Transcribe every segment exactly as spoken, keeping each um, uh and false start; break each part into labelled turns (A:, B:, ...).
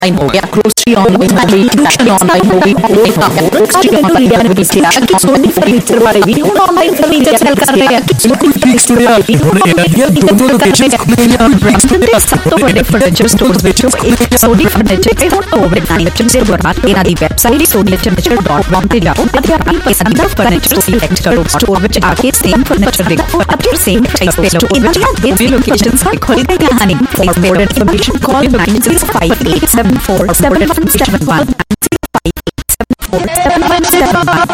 A: हो गया grocery online हो गई फैशन ऑनलाइन हो गई ग्रोसरी ऑनलाइन में भी क्या सोनी फर्नीचर वाले भी ऑनलाइन फर्नीचर सेल कर रहे हैं बिल्कुल फिक्स हो गया उन्होंने इंडिया दोनों लोकेशन अपने यहाँ ब्रांच में सब तो बड़े फर्नीचर स्टोर्स ਵਿੱਚ ਇੱਕ ਸੋਨੀ ਫਰਨੀਚਰ ਤੇ ਹੁਣ ਓਵਰ ਨਾइन ਚੰਗੇ ਬਰਾਤ ਇਹਨਾਂ ਦੀ website Soni furniture dot com ਤੇ ਜਾਓ ਅਤੇ ਆਪਣੀ ਪਸੰਦ ਦਾ ਫਰਨੀਚਰ ਸਿਲੈਕਟ ਕਰੋ ਸਟੋਰ ਵਿੱਚ ਆ ਕੇ ਸੇਮ ਫਰਨੀਚਰ ਦੇਖੋ ਅਤੇ ਸੇਮ ਪ੍ਰਾਈਸ ਤੇ ਲਓ ਇਹਨਾਂ ਦੇ ਲੋਕੇਸ਼ਨਸ ਹੈ ਖੋਲਦੇ ਕਹਾਣੀ for more information call nine six five eight seven four seven one seven one five eight seven four seven one seven one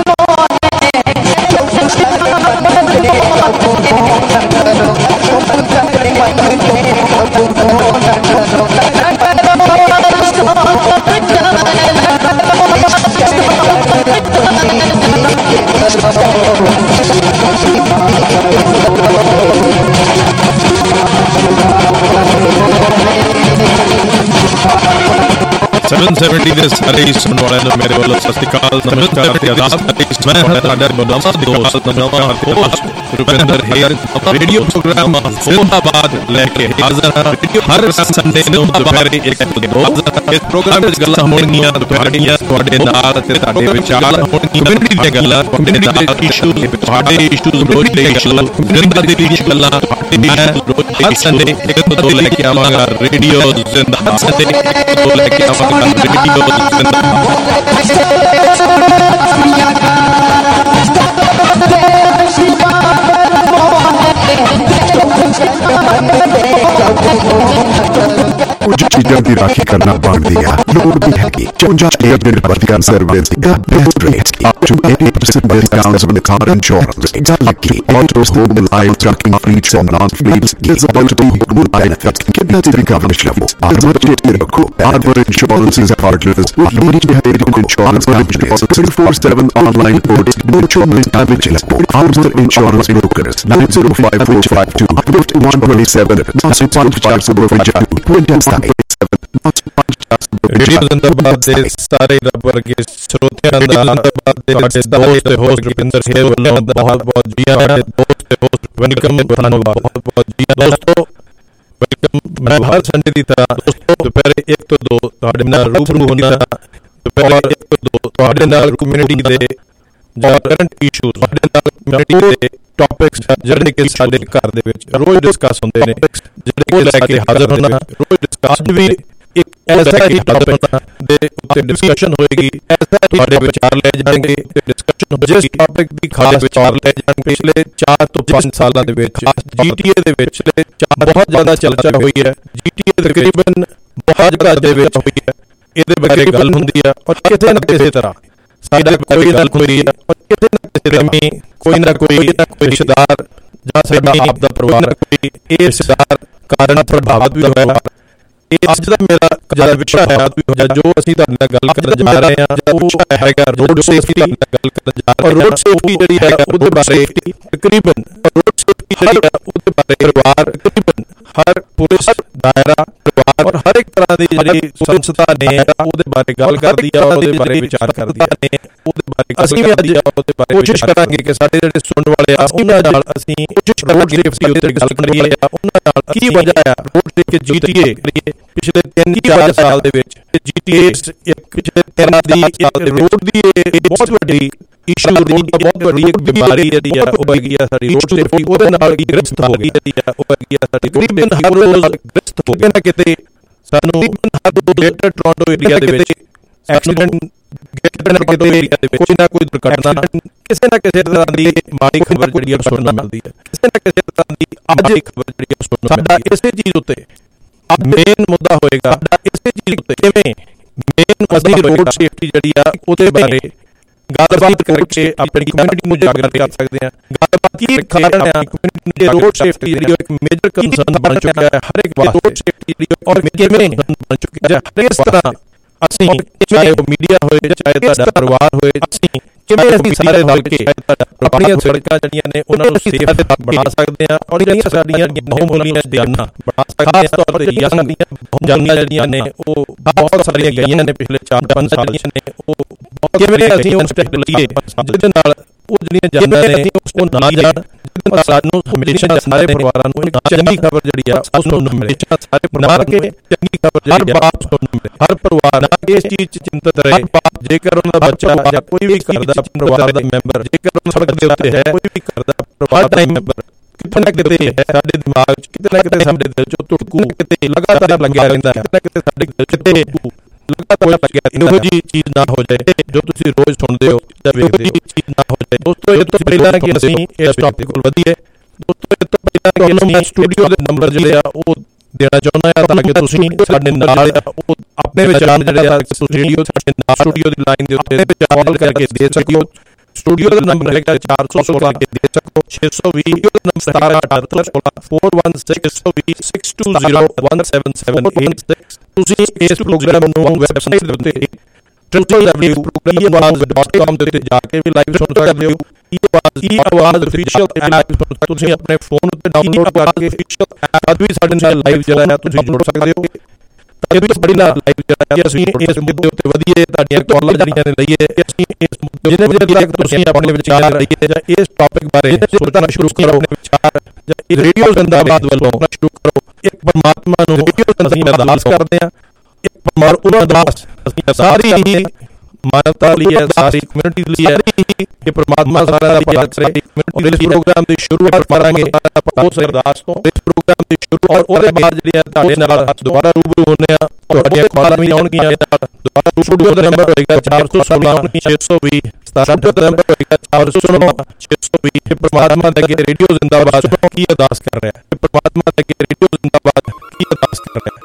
B: seven seventy ਦੇ ਸਾਰੇ ਸੁਣਨ ਵਾਲਿਆਂ ਨੂੰ ਮੇਰੇ ਵੱਲੋਂ ਸਤਿ ਸ਼੍ਰੀ ਅਕਾਲ ਨਮਸਕਾਰ ਤੇ ਆਦਾਬ ਮੈਂ ਹਾਂ ਤੁਹਾਡਾ ਬਦਨਾਮਾ ਦੋਸਤ ਨਵਾਂ host Rupinder Hayer radio program Phonabad ਲੈ ਕੇ ਹਾਜ਼ਰ ਹਾਂ ਹਰ ਸੰਡੇ ਨੂੰ ਦੁਪਹਿਰੇ ਇੱਕ ਦੋ ਇਸ ਪ੍ਰੋਗਰਾਮ ਵਿੱਚ ਗੱਲਾਂ ਹੋਣਗੀਆਂ ਦੁਪਹਿਰੀਆਂ ਤੁਹਾਡੇ ਨਾਲ ਤੇ ਤੁਹਾਡੇ ਵਿਚਾਰ ਹੋਣਗੀਆਂ ਕਮਿਊਨਿਟੀ ਦੀਆਂ ਗੱਲਾਂ ਕਮਿਊਨਿਟੀ ਦੇ ਇਸ਼ੂ ਤੁਹਾਡੇ ਇਸ਼ੂਜ਼ ਰੋਜ਼ ਦੇ ਇਸ਼ੂ ਜ਼ਿੰਦਾ ਦੇ ਇਸ਼ੂ ਗੱਲਾਂ ਤੁਹਾਡੇ ਰੋਜ਼ ਹਰ ਸੰਡੇ ਇੱਕ ਤੋਂ ਦੋ ਲੈ ਕੇ ਆਵਾਂਗਾ ਰੇਡੀਓ ਜ਼ਿੰਦਾ ਹਰ ਸੰਡੇ ਇੱਕ ਤੋਂ ਦੋ ਲੈ ਕੇ ਆਵਾਂਗਾ
C: कुछ चीजों की राखी करना बांट दिया लोड भी है कि चौंजा एयर बिल प्रतिकार service the best rates up to eighty percent discounts on the car insurance. Lucky Autos Home Live Trucking Fleet from non-fleets is about to be good benefits. कितना चीज़ coverage level आज बच्चे तेरे को Arbor Insurance is a partners leading behavioral insurance companies twenty-four seven online portals mutual damage report Arbor Insurance brokers nine zero five four five two approved one twenty-seven nine five five zero five
B: radio Zindabad ਦੇ ਸਾਰੇ ਰੱਬ ਵਰਗੇ ਸਰੋਤਿਆਂ ਦਾ ਜ਼ਿੰਦਾਬਾਦ ਦੇ ਸਾਡੇ ਦੋਸਤ host Rupinder hair ਵੱਲੋਂ ਬਹੁਤ ਬਹੁਤ ਜੀ ਆਇਆਂ ਦੋਸਤ ਹੋਸਟ ਵੈਲਕਮ ਤੁਹਾਨੂੰ ਬਹੁਤ ਬਹੁਤ ਜੀ ਦੋਸਤੋ ਵੈਲਕਮ ਮੈਂ ਹਰ ਸੰਡੇ ਦੀ ਤਰ੍ਹਾਂ ਦੋਸਤੋ ਦੁਪਹਿਰੇ ਇੱਕ ਤੋਂ ਦੋ ਤੁਹਾਡੇ ਨਾਲ ਰੂਬਰੂ ਹੋਣਾ ਦੁਪਹਿਰੇ ਇੱਕ ਤੋਂ ਦੋ ਤੁਹਾਡੇ ਨਾਲ ਕਮਿਊਨਿਟੀ ਦੇ ਜਾਂ ਕਰੰਟ ਇਸ਼ੂ ਤੁਹਾਡੇ ਨਾਲ ਕਮਿਊਨਿਟੀ ਦੇ ਟੌਪਿਕਸ ਜਿਹੜੇ ਕਿ ਸਾਡੇ ਘਰ ਦੇ ਵਿੱਚ ਰੋਜ਼ ਡਿਸਕਸ ਹੁੰਦੇ ਨੇ ਜਿਹੜੇ ਕਿ ਲੈ ਕੇ ਹਾਜ਼ਰ ਹੋਣਾ ਰੋਜ਼ ਡਿਸਕਸ ਵੀ ਇੱਕ ਐਸਾ ਹੀ ਟੌਪਿਕ ਦੇ ਉੱਤੇ ਡਿਸਕਸ਼ਨ ਹੋਏਗੀ ਐਸਾ ਤੁਹਾਡੇ ਵਿਚਾਰ ਲੈ ਜਾਣਗੇ ਤੇ ਡਿਸਕਸ਼ਨ ਜਿਸ ਟੌਪਿਕ ਦੀ ਖਾਸ ਵਿਚਾਰ ਲੈ ਜਾਣਗੇ ਪਿਛਲੇ ਚਾਰ ਤੋਂ ਪੰਜ ਸਾਲਾਂ ਦੇ ਵਿੱਚ ਜੀਟੀਏ ਦੇ ਵਿੱਚ ਬਹੁਤ ਜ਼ਿਆਦਾ ਚਰਚਾ ਹੋਈ ਹੈ ਜੀਟੀਏ ਤਕਰੀਬਨ ਬਹੁਤ ਜ਼ਿਆਦਾ ਦੇ ਵਿੱਚ ਹੋਈ ਹੈ ਇਹਦੇ ਬਾਰੇ ਗੱਲ ਹੁੰਦੀ ਹੈ ਔਰ ਕਿਸੇ ਨਾ ਕਿਸੇ ਤਰ੍ਹਾਂ ਸਾਡਾ ਕੋਈ ਗੱਲ ਹੋਈ ਹੈ ਔਰ ਕਿਸੇ ਨਾ ਕਿਸੇ ਤਰ੍ਹਾਂ ਕੋਈ ਨਾ ਕੋਈ ਕੋਈ ਰਿਸ਼ਤੇਦਾਰ ਜਾਂ ਸਾਡਾ ਆਪ ਦਾ ਪਰਿਵਾਰ ਕੋਈ ਇਹ ਰਿਸ਼ਤੇਦਾਰ ਕਾਰਨ ਪ੍ਰਭਾਵਿਤ ਵੀ ਹੋਇਆ ਇਹ ਅੱਜ ਦਾ ਮੇਰਾ ਜਿਹੜਾ ਵਿਸ਼ਾ ਹੈ ਜੋ ਅਸੀਂ ਤੁਹਾਡੇ ਨਾਲ ਗੱਲ ਕਰਨ ਜਾ ਰਹੇ ਹਾਂ ਉਹ ਹੈਗਾ ਰੋਡ ਸੇਫਟੀ ਨਾਲ ਗੱਲ ਕਰਨ ਜਾ ਰਹੇ ਹਾਂ ਰੋਡ ਸੇਫਟੀ ਜਿਹੜੀ ਹੈ ਉਹਦੇ ਬਾਰੇ ਤਕਰੀਬਨ ਰੋਡ ਸੇਫਟੀ ਜਿਹੜੀ ਹੈ ਉਹਦੇ ਬਾਰੇ ਪਰਿਵਾਰ ਤਕਰੀਬਨ ਹਰ ਪੁਲਿਸ ਦਾਇਰਾ ਪਰਿਵਾਰ ਔਰ ਹਰ ਇੱਕ ਤਰ੍ਹਾਂ ਦੀ ਜਿਹੜੀ ਸੰਸਥਾ ਨੇ ਉਹਦੇ ਬਾਰੇ ਗੱਲ ਕਰਦੀ ਹੈ ਉਹਦੇ ਬਾਰੇ ਵਿਚਾਰ ਕਰਦੀ ਹੈ ਉਹਦੇ ਬਾਰੇ ਅਸੀਂ ਵੀ ਅੱਜ ਉਹਦੇ ਬਾਰੇ ਕੋਸ਼ਿਸ਼ ਕਰਾਂਗੇ ਕਿ ਸਾਡੇ ਜਿਹੜੇ ਸੁਣਨ ਵਾਲੇ ਆ ਉਹਨਾਂ ਨਾਲ ਅਸੀਂ ਕੋਸ਼ਿਸ਼ ਕਰਾਂਗੇ ਸੇਫਟੀ ਉੱਤੇ ਗੱਲ ਕਰੀਏ ਉਹਨਾਂ ਨਾਲ ਕੀ ਵਜ੍ਹਾ ਹੈ ਰੋਡ ਤੇ ਜੀਟੀਏ ਪਿਛਲੇ ਤਿੰਨ ਚਾਰ ਸਾਲ ਦੇ ਵਿੱਚ ਜੀਟੀਏ ਇੱਕ ਪਿਛਲੇ ਤਿੰਨ ਦੀ ਰੋਡ ਦੀ ਬਹੁਤ ਵੱਡੀ ਇਸ਼ੂ ਦੀ ਬਹੁਤ ਵੱਡੀ ਇੱਕ ਬਿਮਾਰੀ ਜਿਹੜੀ ਆ ਉਹ ਹੈਗੀ ਆ ਸਾਡੀ ਰੋਡ ਸੇਫਟੀ ਉਹਦੇ ਨਾਲ ਹੀ ਗ੍ਰਸਤ ਹੋ ਗਈ ਜਿਹੜੀ ਆ ਉਹ ਹੈਗੀ ਆ ਸਾਡੀ ਤਕਰੀਬਨ ਹਰ ਰੋਜ਼ ਗ੍ਰਸਤ ਹੋ ਗਏ ਨਾ ਕਿਤੇ ਸਾਨੂੰ ਹਰ ਗ੍ਰੇਟਰ ਟੋਰਾਂਟੋ ਏਰੀਆ ਦੇ ਵਿੱਚ ਐਕਸੀਡੈਂਟ ਗ੍ਰੇਟਰ ਟੋਰਾਂਟੋ ਏਰੀਆ ਦੇ ਵਿੱਚ ਕੋਈ ਨਾ ਕੋਈ ਦੁਰਘਟਨਾ ਕਿਸੇ ਨਾ ਕਿਸੇ ਤਰ੍ਹਾਂ ਦੀ ਮਾੜੀ ਖਬਰ ਜਿਹੜੀ ਆ ਸੁਣਨ ਨੂੰ ਮਿਲਦੀ ਹੈ ਕਿਸੇ ਨਾ ਕਿਸੇ ਤਰ੍ਹਾਂ ਦੀ ਅੱਜ ਇੱਕ ਖਬਰ ਜਿਹੜੀ ਆ ਸੁਣਨ ਸਾਡਾ ਇਸੇ ਚੀਜ਼ ਉੱਤੇ अब मेन मुद्दा होएगा इसे चीज किवें मेन असली रोड सेफ्टी ਜਿਹੜੀ ਆ ਉਹਦੇ ਬਾਰੇ ਗੱਲਬਾਤ ਕਰਕੇ ਆਪਣੀ ਕਮਿਊਨਿਟੀ ਨੂੰ ਜਾਗਰੂਕ ਕਰ ਸਕਦੇ ਆ ਗੱਲਬਾਤ ਕੀ ਕਾਰਨ ਹੈ ਕਮਿਊਨਿਟੀ ਦੇ ਰੋਡ ਸੇਫਟੀ ਜਿਹੜੀ ਇੱਕ ਮੇਜਰ ਕੰਸਰਨ ਬਣ ਚੁੱਕਾ ਹੈ ਹਰ ਇੱਕ ਵਾਸਤੇ ਰੋਡ ਸੇਫਟੀ ਜਿਹੜੀ ਔਰ ਕਿਵੇਂ ਬਣ ਚੁੱਕੀ ਹੈ ਇਸ ਤਰ੍ਹਾਂ ਅਸੀਂ ਚਾਹੇ ਉਹ ਮੀਡੀਆ ਹੋਏ ਚਾਹੇ ਤੁਹਾਡਾ ਪਰਿਵਾਰ ਹੋਏ ਅਸੀਂ ਕਿਵੇਂ ਅਸੀਂ ਸਾਰੇ ਰਲ ਕੇ ਆਪਣੀਆਂ ਸੜਕਾਂ ਜਿਹੜੀਆਂ ਨੇ ਉਹਨਾਂ ਨੂੰ ਸੇਫ ਬਣਾ ਸਕਦੇ ਆ ਔਰ ਜਿਹੜੀਆਂ ਸਾਡੀਆਂ ਬਹੁਮੁੱਲੀਆਂ ਜਾਨਾਂ ਬਣਾ ਸਕਦੇ ਆ ਤੌਰ ਤੇ ਜਾਨਾਂ ਜਿਹੜੀਆਂ ਨੇ ਉਹ ਬਹੁਤ ਸਾਰੀਆਂ ਗਈਆਂ ਨੇ ਪਿਛਲੇ ਚਾਰ ਪੰਜ ਸਾਲਾਂ ਨੇ ਉਹ ਕਿਵੇਂ ਅਸੀਂ ਉਸ ਸਟੈਪ ਲਈਏ ਜਿਹਦੇ ਨਾਲ ਉਹ ਜਿਹੜੀਆਂ ਜਾਨਾਂ ਨੇ ਉਹ ਨਾ ਜਾਣ ਸਾਨੂੰ ਹਮੇਸ਼ਾ ਸਾਰੇ ਪਰਿਵਾਰਾਂ ਨੂੰ ਇੱਕ ਚੰਗੀ ਖਬਰ ਜਿਹੜੀ ਆ ਉਸ ਨੂੰ ਹਮੇਸ਼ਾ ਸਾਰੇ ਪਰਿਵਾਰ ਕੇ ਚੰਗੀ ਖਬਰ ਜਿਹੜੀ ਆ ਹਰ ਪਰਿਵਾਰ ਇਸ ਚੀਜ਼ 'ਚ ਚਿੰਤਤ ਰਹੇ ਜੇਕਰ ਉਹਨਾਂ ਦਾ ਬੱਚਾ ਜਾਂ ਕੋਈ ਵੀ ਘਰ ਦਾ ਪਰਿਵਾਰ ਦਾ ਮੈਂਬਰ ਜੇਕਰ ਉਹ ਸੜਕ ਦੇ ਉੱਤੇ ਹੈ ਕੋਈ ਵੀ ਘਰ ਦਾ ਪਰਿਵਾਰ ਦਾ ਮੈਂਬਰ ਕਿਤੇ ਨਾ ਕਿਤੇ ਸਾਡੇ ਦਿਮਾਗ 'ਚ ਕਿਤੇ ਨਾ ਕਿਤੇ ਸਾਡੇ ਦਿਲ 'ਚੋਂ ਧੜਕੂ ਕਿਤੇ ਲਗਾਤਾਰ ਲੱਗਿਆ ਰਹਿੰਦਾ ਹੈ ਕਿਤੇ ਨਾ ਕਿਤੇ ਸਾਡੇ ਦਿਲ 'ਚ ਕਿਤੇ ਲਗਾਤਾਰ ਲੱਗਿਆ ਇਹੋ ਜਿਹੀ ਚੀਜ਼ ਨਾ ਹੋ ਜਾਏ ਜੋ ਤੁਸੀਂ ਰੋਜ਼ ਸੁਣਦੇ ਹੋ ਜਾਂ ਵੇਖਦੇ ਹੋ ਚੀਜ਼ ਨਾ ਹੋ ਜਾਏ ਦੋਸਤੋ ਇਹ ਤੋਂ ਪਹਿਲਾਂ ਕਿ ਅਸੀਂ ਇਸ ਟੌਪਿਕ ਕੋਲ ਵਧੀਏ ਦੋਸਤੋ ਇਹ ਤੋਂ ਪਹਿਲਾਂ ਕਿ ਅਸੀਂ ਸਟੂਡੀਓ ਦੇ ਨੰਬਰ ਜਿਹੜੇ ਆ ਉਹ ਦੇਣਾ ਚਾਹੁੰਦਾ ਹਾਂ ਤਾਂ ਕਿ ਤੁਸੀਂ ਸਾਡੇ ਨਾਲ ਉਹ ਆਪਣੇ ਵਿਚਾਰ ਜਿਹੜੇ ਆ ਸਟੂਡੀਓ ਸਾਡੇ ਨਾਲ ਸਟੂਡੀਓ ਦੀ ਲਾਈਨ ਦੇ ਉੱਤੇ ਕਾਲ ਕਰਕੇ ਦੇ ਸਕੋ स्टूडियो का नंबर है चार सौ सोलह के दे सको छह सौ बीस नंबर सतारह अठहत्तर सोलह फोर वन सिक्स सौ बीस six two zero one seven seven eight six ਤੁਸੀਂ ਇਸ ਪ੍ਰੋਗਰਾਮ ਨੂੰ ਵੈਬਸਾਈਟ ਦੇ ਉੱਤੇ W W W dot Awaaz dot com ਦੇ ਉੱਤੇ ਜਾ ਕੇ ਵੀ ਲਾਈਵ ਸੁਣ ਸਕਦੇ ਹੋ ਇਹ ਆਵਾਜ਼ ਅਫੀਸ਼ੀਅਲ ਐਪ ਤੁਸੀਂ ਆਪਣੇ ਫੋਨ ਉੱਤੇ ਡਾਊਨਲੋਡ ਕਰਕੇ ਅਫੀਸ਼ੀਅਲ ਐਪ ਵੀ ਸਾਡੇ ਨਾਲ ਲਾਈਵ ਜਿਹੜਾ ਹੈ ਤੁਸੀਂ ਜੁੜ ਸਕਦੇ ਹੋ ਇਹ ਵੀ ਬੜੀ ਲਾਈਵ ਜਿਹੜਾ ਅਸੀਂ ਇਸ ਮੁੱਦੇ ਉੱਤੇ ਵਧੀਏ ਤੁਹਾਡੀਆਂ ਕਾਲਾਂ ਜਿਹੜੀਆਂ ਨੇ ਲਈਏ ਅਸੀਂ ਇਸ ਮੁੱਦੇ ਜਿਹਦੇ ਤੱਕ ਤੁਸੀਂ ਆਪਣੇ ਵਿਚਾਰ ਲਈਏ ਜਾਂ ਇਸ ਟੌਪਿਕ ਬਾਰੇ ਸੋਚਣਾ ਸ਼ੁਰੂ ਕਰੋ ਆਪਣੇ ਵਿਚਾਰ ਜਾਂ ਇਹ ਰੇਡੀਓ ਜ਼ਿੰਦਾਬਾਦ ਵੱਲੋਂ ਸ਼ੁਰੂ ਕਰੋ ਇੱਕ ਪਰਮਾਤਮਾ ਨੂੰ ਰੇਡੀਓ ਅਸੀਂ ਅਰਦਾਸ ਕਰਦੇ ਹਾਂ ਇੱਕ ਪਰਮਾਰ ਉਹਨਾਂ ਅਰਦਾਸ ਅਸੀਂ ਸਾਰੀ ਹੀ ਮਾਨਵਤਾ ਲਈ ਹੈ ਸਾਰੀ ਕਮਿਊਨਿਟੀ ਲਈ ਹੈ ਕਿ ਪਰਮਾਤਮਾ ਸਾਰਿਆਂ ਦਾ ਭਲਾ ਕਰੇ ਔਰ ਇਸ ਪ੍ਰੋਗਰਾਮ ਦੀ ਸ਼ੁਰੂਆਤ ਕਰਾਂਗੇ ਉਸ ਅਰਦਾਸ ਤੋਂ ਇਸ ਪ੍ਰੋਗਰਾਮ ਦੀ ਸ਼ੁਰੂ ਔਰ ਉਹਦੇ ਬਾਅਦ ਜਿਹੜੀ ਹੈ ਤੁਹਾਡੇ ਨਾਲ ਦੁਬਾਰਾ ਰੂਬਰੂ ਹੋਣੇ ਆ ਤੁਹਾਡੀਆਂ ਕਾਲਾਂ ਵੀ ਆਉਣਗੀਆਂ ਦੁਬਾਰਾ ਸਟੂਡੀਓ ਦਾ ਨੰਬਰ ਹੋਏਗਾ ਚਾਰ ਸੌ ਸੋਲਾਂ ਛੇ ਸੌ ਵੀਹ ਸਤਾਰਾਂ ਦਾ ਨੰਬਰ ਹੋਏਗਾ ਚਾਰ ਸੌ ਸੋਲਾਂ ਛੇ ਸੌ ਵੀਹ ਪਰਮਾਤਮਾ ਦੇ ਅੱਗੇ ਰੇਡੀਓ ਜ਼ਿੰਦਾਬਾਦ ਕੀ ਅਰਦਾਸ ਕਰ ਰਿਹਾ ਹੈ ਪਰਮਾਤਮਾ ਦੇ ਅੱਗੇ ਰੇਡੀਓ ਜ਼ਿੰਦਾਬਾਦ ਕੀ ਅਰਦਾਸ ਕਰ ਰਿਹਾ ਹੈ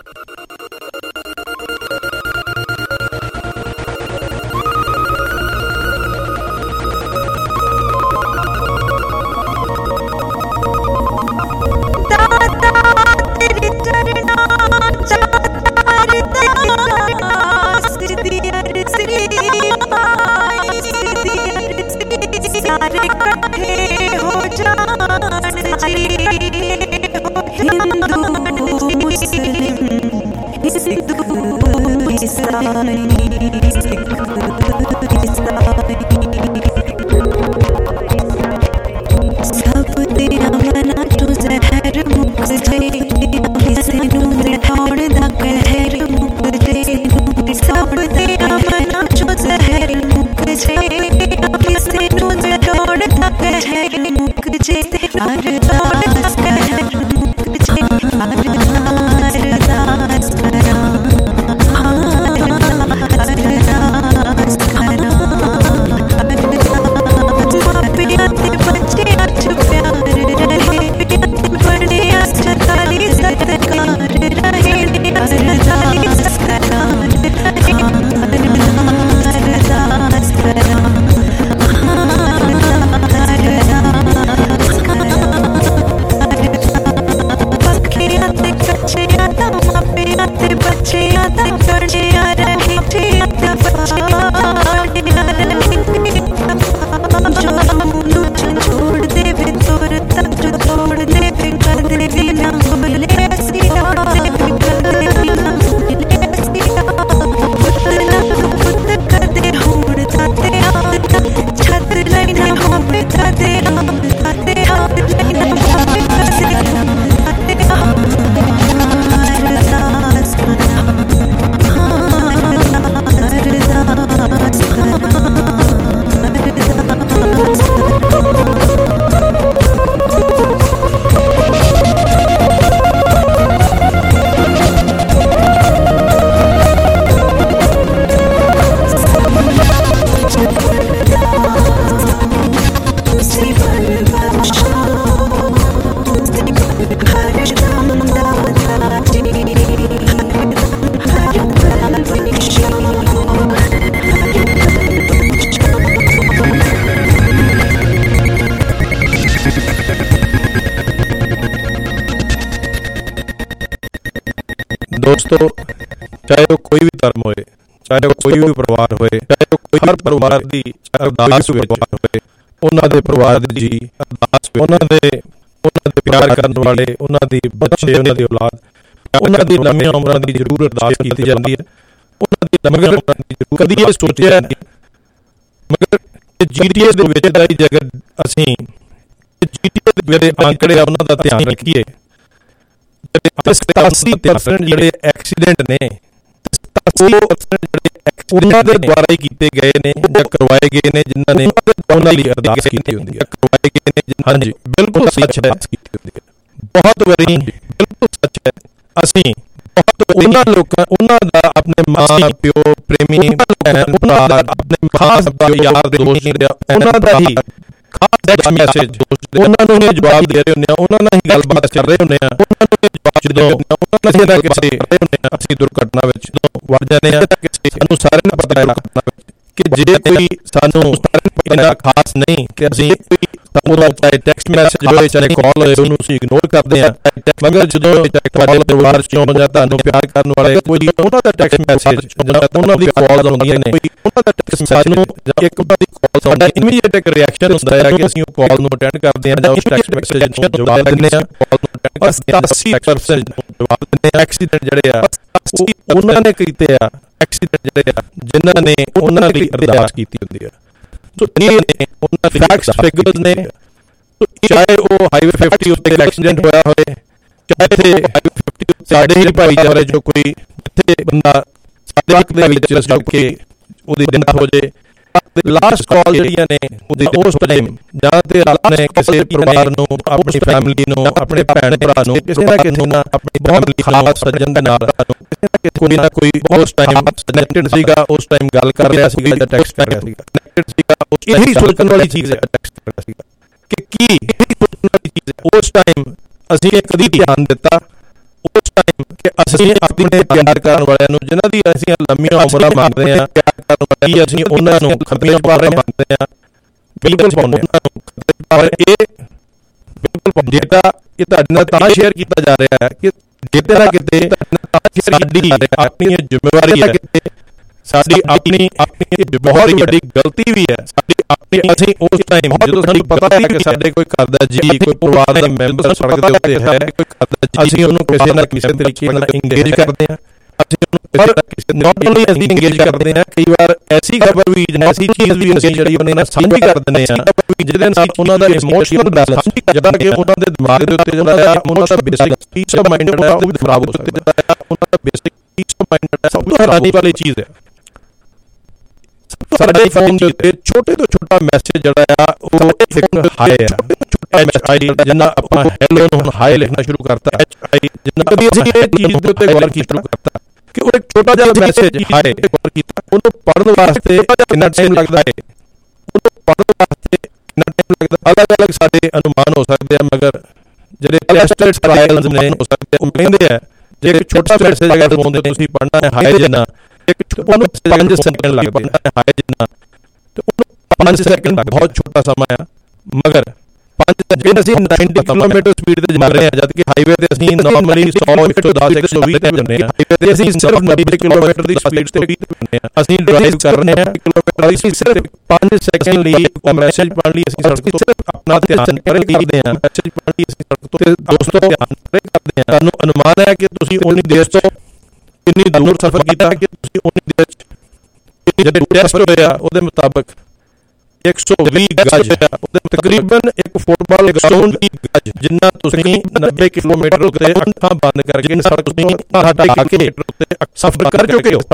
B: दोस्तों चाहे वो कोई भी धर्म होए चाहे वो कोई भी परिवार होए चाहे वो कोई हर परिवार की अरदास होए उन्हां दे परिवार दी जी अरदास उन्हां दे उन्हां दे प्यार करने वाले उन्हां दी बच्चे उन्हां दी औलाद उन्हां दी लंबी उम्र दी जरूर अरदास की जाती है उन्हां दी लंबी उम्र दी जरूर कदी ये सोचिया नहीं मगर जीटीएस दे विच दा जगह असीं ਜੀਟੀਏ ਦੇ ਜਿਹੜੇ ਆંકੜੇ ਆ ਉਹਨਾਂ ਦਾ ਧਿਆਨ ਰੱਖੀਏ, ਸਤਾਸੀ ਪਰਸੈਂਟ ਜਿਹੜੇ ਐਕਸੀਡੈਂਟ ਨੇ ਉਹ ਉਹਨਾਂ ਦੇ ਦੁਆਰਾ ਹੀ ਕੀਤੇ ਗਏ ਨੇ ਜਾਂ ਕਰਵਾਏ ਗਏ ਨੇ, ਜਿਨ੍ਹਾਂ ਨੇ ਉਹਨਾਂ ਲਈ ਅਰਦਾਸ ਕੀਤੀ ਹੁੰਦੀ ਹੈ, ਕਰਵਾਏ ਗਏ ਨੇ। ਹਾਂਜੀ, ਬਿਲਕੁਲ ਸੱਚ ਹੈ, ਕੀਤੀ ਹੁੰਦੀ ਹੈ, ਬਹੁਤ ਵਾਰੀ ਬਿਲਕੁਲ ਸੱਚ ਹੈ। ਅਸੀਂ ਬਹੁਤ ਉਹਨਾਂ ਲੋਕਾਂ ਉਹਨਾਂ ਦਾ ਆਪਣੇ ਮਾਂ ਪਿਓ ਪ੍ਰੇਮੀ ਭੈਣ ਭਰਾ ਆਪਣੇ ਖਾਸ ਯਾਰ ਦੋਸਤ ਉਹਨਾਂ ਦਾ ਹੀ ਖਾਸ ਮੈਸੇਜ ਉਹਨਾਂ ਨੂੰ ਜਵਾਬ ਦੇ ਰਹੇ ਹੁੰਦੇ ਆ, ਉਹਨਾਂ ਨਾਲ ਹੀ ਗੱਲਬਾਤ ਕਰ ਰਹੇ ਹੁੰਦੇ ਆ, ਉਹਨਾਂ ਨੂੰ ਜਵਾਬ ਜਦੋਂ ਉਹਨਾਂ ਨਾਲ ਕਿਸੇ ਰਹੇ ਹੁੰਦੇ ਆ, ਅਸੀਂ ਦੁਰਘਟਨਾ ਵਿੱਚ ਜਦੋਂ ਵੜ ਜਾਂਦੇ ਹਾਂ, ਸਾਨੂੰ ਸਾਰਿਆਂ ਨੂੰ ਪਤਾ ਹੈ ਕਿ ਜੇ ਕੋਈ ਸਾਨੂੰ ਇੰਨਾ ਖਾਸ ਨਹੀਂ ਕਿ ਅਸੀਂ ਉਹਦਾ ਚਾਹੇ ਟੈਕਸਟ ਮੈਸੇਜ ਹੋਏ ਚਾਹੇ ਕਾਲ ਹੋਏ ਉਹਨੂੰ ਅਸੀਂ ਇਗਨੋਰ ਕਰਦੇ ਹਾਂ, ਮਗਰ ਜਦੋਂ ਤੁਹਾਡੇ ਪਰਿਵਾਰ ਚੋਂ ਜਾਂ ਤੁਹਾਨੂੰ ਪਿਆਰ ਕਰਨ ਵਾਲੇ ਕੋਈ ਉਹਨਾਂ ਦਾ ਟੈਕਸਟ ਮੈਸੇਜ ਜਾਂ ਉਹਨਾਂ ਦੀ ਕਾਲ ਆਉਂਦੀਆਂ ਨੇ, ਉਹਨਾਂ ਦਾ ਟੈਕਸਟ ਮੈਸੇਜ ਨੂੰ ਇੱਕ ਵਾਰ ਦੀ ਕਾਲ ਸਾਡਾ ਇਮੀਡੀਏਟ ਇੱਕ ਰਿਐਕਸ਼ਨ ਹੁੰਦਾ ਹੈ ਕਿ ਅਸੀਂ ਉਹ ਕਾਲ ਨੂੰ ਅਟੈਂਡ ਕਰਦੇ ਹਾਂ ਜਾਂ ਉਸ ਟੈਕਸਟ ਮੈਸੇਜ ਨੂੰ ਜਵਾਬ ਦਿੰਦੇ ਹਾਂ। ਔਰ ਸਤਾਸੀ ਪਰਸੈਂਟ ਜਵਾਬ ਦਿੰਦੇ ਆ ਐਕਸੀਡੈਂਟ ਜਿਹੜੇ ਆ ਉਹ ਉਹਨਾਂ ਨੇ ਕੀਤੇ ਆ, ਐਕਸੀਡੈਂਟ ਜਿਹੜੇ ਆ ਜਿਨ੍ਹਾਂ ਨੇ ਉਹਨਾਂ ਲਈ ਅਰਦਾਸ ਕੀਤੀ ਹੁੰਦੀ ਹੈ। ਸੋ ਇਹ ਨੇ ਉਹਨਾਂ ਦੇ ਫੈਕਟਸ ਫਿਗਰਸ ਨੇ, ਚਾਹੇ ਉਹ ਹਾਈਵੇ ਫਿਫਟੀ ਉੱਤੇ ਐਕਸੀਡੈਂਟ ਹੋਇਆ ਹੋਏ, ਚਾਹੇ ਹਾਈਵੇ ਫਿਫਟੀ ਸਾਡੇ ਹੀ ਭਾਈਚਾਰੇ ਜੋ ਕੋਈ ਇੱਥੇ ਬੰਦਾ ਸਾਡੇ ਇੱਕ ਦੇ ਵਿੱਚ ਰੁਕ ਕੇ ਉਹਦੀ ਡੈਥ ਹੋ ਜੇ, ਲਾਸਟ ਕਾਲ ਜਿਹੜੀਆਂ ਨੇ ਉਹਦੀ ਉਸ ਟਾਈਮ ਜਾਂ ਤੇ ਆਪਣੇ ਕਿਸੇ ਪਰਿਵਾਰ ਨੂੰ, ਆਪਣੀ ਫੈਮਿਲੀ ਨੂੰ, ਆਪਣੇ ਭੈਣ ਭਰਾ ਨੂੰ, ਕਿਸੇ ਨਾ ਕਿਸੇ ਨਾਲ ਆਪਣੀ ਬਹੁਤ ਖਾਸ ਸੱਜਣ ਦੇ ਨਾਲ ਕੋਈ ਨਾ ਕੋਈ ਉਸ ਟਾਈਮ ਕਨੈਕਟਡ ਸੀਗਾ, ਉਸ ਟਾਈਮ ਗੱਲ ਕਰ ਰਿਹਾ ਸੀਗਾ ਜਾਂ ਟੈਕਸਟ ਕਰ ਰਿਹਾ ਸੀਗਾ, ਕਨੈਕਟਡ ਸੀਗਾ। ਇਹੀ ਸੋਚਣ ਵਾਲੀ ਚੀਜ਼ ਹੈ ਟੈਕਸਟ ਕਰ ਰਿਹਾ ਸੀਗਾ ਕਿ ਕੀ ਇਹੀ ਸੋਚਣ ਵਾਲੀ ਚੀਜ਼ ਹੈ ਉਸ ਟਾਈਮ ਅਸੀਂ ਕਦੀ ਧਿਆਨ ਦਿੱਤਾ ਉਸ ਟਾਈਮ ਕਿ ਅਸੀਂ ਆਪਣੇ ਪਿਆਰ ਕਰਨ ਵਾਲਿਆਂ ਨੂੰ, ਜਿਨ੍ਹਾਂ ਦੀ ਅਸੀਂ ਲੰਮੀਆਂ ਉਮਰਾਂ ਮੰਗਦੇ ਹਾਂ, ਪਿਆਰ ਕਰਨ ਵਾਲੀ ਅਸੀਂ ਉਹਨਾਂ ਨੂੰ ਖਤਰੇ ਚ ਪਾ ਰਹੇ ਮੰਨਦੇ ਹਾਂ, ਬਿਲਕੁਲ ਪਾਉਂਦੇ ਹਾਂ। ਪਰ ਇਹ ਬਿਲਕੁਲ ਡੇਟਾ ਇਹ ਤੁਹਾਡੇ ਨਾਲ ਤਾਂ ਸ਼ੇਅਰ ਕੀਤਾ ਜਾ ਰਿਹਾ ਹੈ ਕਿ ਕਿਤੇ ਨਾ ਕਿਤੇ ਸਾਡੀ ਆਪਣੀ ਜ਼ਿੰਮੇਵਾਰੀ ਹੈ, ਸਾਡੀ ਆਪਣੀ ਆਪਣੀ ਬਹੁਤ ਵੱਡੀ ਗਲਤੀ ਵੀ ਹੈ ਸਾਡੀ ਆਪਣੀ। ਅਸੀਂ ਉਸ ਟਾਈਮ ਜਦੋਂ ਸਾਨੂੰ ਪਤਾ ਹੈ ਕਿ ਸਾਡੇ ਕੋਈ ਘਰ ਦਾ ਜੀ, ਕੋਈ ਪਰਿਵਾਰ ਦਾ ਮੈਂਬਰ ਸੜਕ ਦੇ ਉੱਤੇ ਹੈ, ਕੋਈ ਘਰ ਦਾ ਜੀ, ਅਸੀਂ ਉਹਨੂੰ ਕਿਸੇ ਨਾ ਕਿਸੇ ਤਰੀਕੇ ਨਾਲ ਇੰਗੇਜ ਕਰਦੇ ਹਾਂ, ਅਸੀਂ ਉਹਨੂੰ ਕਿਸੇ ਨਾਟ ਓਨਲੀ ਅਸੀਂ ਇੰਗੇਜ ਕਰਦੇ ਹਾਂ, ਕਈ ਵਾਰ ਐਸੀ ਖਬਰ ਵੀ ਐਸੀ ਚੀਜ਼ ਵੀ ਅਸੀਂ ਜਿਹੜੀ ਉਹਨਾਂ ਨਾਲ ਸਾਂਝੀ ਕਰ ਦਿੰਦੇ ਹਾਂ ਜਿਹਦੇ ਨਾਲ ਉਹਨਾਂ ਦਾ ਇਮੋਸ਼ਨਲ ਬੈਲੈਂਸ ਜਿਹੜਾ ਕਿ ਉਹਨਾਂ ਦੇ ਦਿਮਾਗ ਦੇ ਉੱਤੇ ਜਿਹੜਾ ਆ ਉਹਨਾਂ ਦਾ ਬੇਸਿਕ ਪੀਸ ਆਫ ਮਾਈਂਡ ਜਿਹੜਾ ਉਹ ਵੀ ਖਰਾਬ ਹੋ ਸਕਦਾ ਹੈ, ਉਹਨਾਂ ਦਾ ਬੇਸਿਕ ਪੀਸ ਆਫ ਮਾਈਂਡ ਸਭ ਤੋਂ ਹੈਰਾਨੀ ਵਾਲੀ ਚੀਜ਼ ਹੈ। ਸਾਡੇ ਫੋਨ ਦੇ ਉੱਤੇ ਛੋਟੇ ਤੋਂ ਛੋਟਾ ਮੈਸੇਜ ਜਿਹੜਾ ਆ ਉਹ ਇੱਕ ਹਾਈ ਆ, ਐਚ ਆਈ, ਜਿੰਨਾ ਆਪਾਂ ਹੈਲੋ ਨੂੰ ਹਾਈ ਲਿਖਣਾ ਸ਼ੁਰੂ ਕਰਤਾ, ਐਚ ਆਈ ਜਿੰਨਾ ਕਦੀ ਅਸੀਂ ਇਹ ਚੀਜ਼ ਦੇ ਉੱਤੇ ਗੌਰ ਕੀਤਾ ਕਰਤਾ ਕਿ ਉਹ ਇੱਕ ਛੋਟਾ ਜਿਹਾ ਮੈਸੇਜ ਹਾਈ ਗੌਰ ਕੀਤਾ, ਉਹਨੂੰ ਪੜ੍ਹਨ ਵਾਸਤੇ ਕਿੰਨਾ ਟਾਈਮ ਲੱਗਦਾ ਹੈ, ਉਹਨੂੰ ਪੜ੍ਹਨ ਵਾਸਤੇ ਕਿੰਨਾ ਟਾਈਮ ਲੱਗਦਾ, ਅਲੱਗ ਅਲੱਗ ਸਾਡੇ ਅਨੁਮਾਨ ਹੋ ਸਕਦੇ ਆ, ਮਗਰ ਜਿਹੜੇ ਟੈਸਟਡ ਟ੍ਰਾਇਲਸ ਨੇ ਹੋ ਸਕਦੇ ਉਹ ਕਹਿੰਦੇ ਆ ਜੇ ਇੱਕ ਛੋਟਾ ਮੈਸੇਜ ਅਗਰ ਫੋਨ ਤੇ ਤੁਸੀਂ ਪੜ੍ਹਨਾ ਹੈ ਹਾਈ ਜਿੰਨਾ ਇੱਕ ਉਹਨੂੰ ਪੰਜ ਸੈਕਿੰਡ ਲੱਗਦੇ ਨੇ ਹਾਈ ਜਿੰਨਾ, ਤੇ ਉਹਨੂੰ ਪੰਜ ਸੈਕਿੰਡ ਬਹੁਤ ਛੋਟਾ ਸਮਾਂ ਆ, ਮਗਰ ਪੰਜ ਸੈਕਿੰਡ ਅਸੀਂ ਨੱਬੇ ਕਿਲੋਮੀਟਰ ਸਪੀਡ ਤੇ ਜਾ ਰਹੇ ਹਾਂ, ਜਦ ਕਿ ਹਾਈਵੇ ਤੇ ਅਸੀਂ ਨਾਰਮਲੀ ਸੌ, ਇੱਕ ਸੌ ਦਸ, ਇੱਕ ਸੌ ਵੀਹ ਤੇ ਜਾਂਦੇ ਹਾਂ, ਹਾਈਵੇ ਤੇ ਅਸੀਂ ਸਿਰਫ ਨੱਬੇ ਕਿਲੋਮੀਟਰ ਦੀ ਸਪੀਡ ਤੇ ਜਾਂਦੇ ਹਾਂ, ਅਸੀਂ ਡਰਾਈਵ ਕਰ ਰਹੇ ਹਾਂ ਕਿਲੋਮੀਟਰ, ਅਸੀਂ ਸਿਰਫ ਪੰਜ ਸੈਕਿੰਡ ਲਈ ਮੈਸੇਜ ਪੜ੍ਹਨ ਲਈ ਅਸੀਂ ਸੜਕ ਤੋਂ ਸਿਰਫ ਆਪਣਾ ਧਿਆਨ ਕਰਦੇ ਹਾਂ, ਮੈਸੇਜ ਪੜ੍ਹਨ ਲਈ ਅਸੀਂ ਸੜਕ ਤੋਂ ਦੋਸਤੋ ਧਿਆਨ ਕਰਦੇ ਹਾਂ। ਤੁਹਾਨੂੰ ਅਨੁਮਾਨ ਹੈ ਕਿ ਤੁਸੀਂ ਉਨੀ ਦੇਰ ਤੋਂ ਕਿੰਨੀ ਦੂਰ ਸਫ਼ਰ ਕੀਤਾ, ਕਿ ਤੁਸੀਂ ਉਨੀ ਦੇਰ ਚ ਜਿਹੜੇ ਟੈਸਟ ਹੋਏ ਆ ਉਹਦੇ ਮੁਤਾਬਕ ਇੱਕ ਸੌ ਵੀਹ ਗਜ ਉਹਦੇ ਤਕਰੀਬਨ ਇੱਕ ਫੁੱਟਬਾਲ ਗਰਾਊਂਡ ਦੀ ਗਜ ਜਿੰਨਾ ਤੁਸੀਂ ਨੱਬੇ ਕਿਲੋਮੀਟਰ ਉੱਤੇ ਅੱਖਾਂ ਬੰਦ ਕਰਕੇ ਸੜਕ ਤੋਂ ਹਟਾ ਕੇ ਸਫ਼ਰ ਕਰ ਚੁੱਕੇ ਹੋ।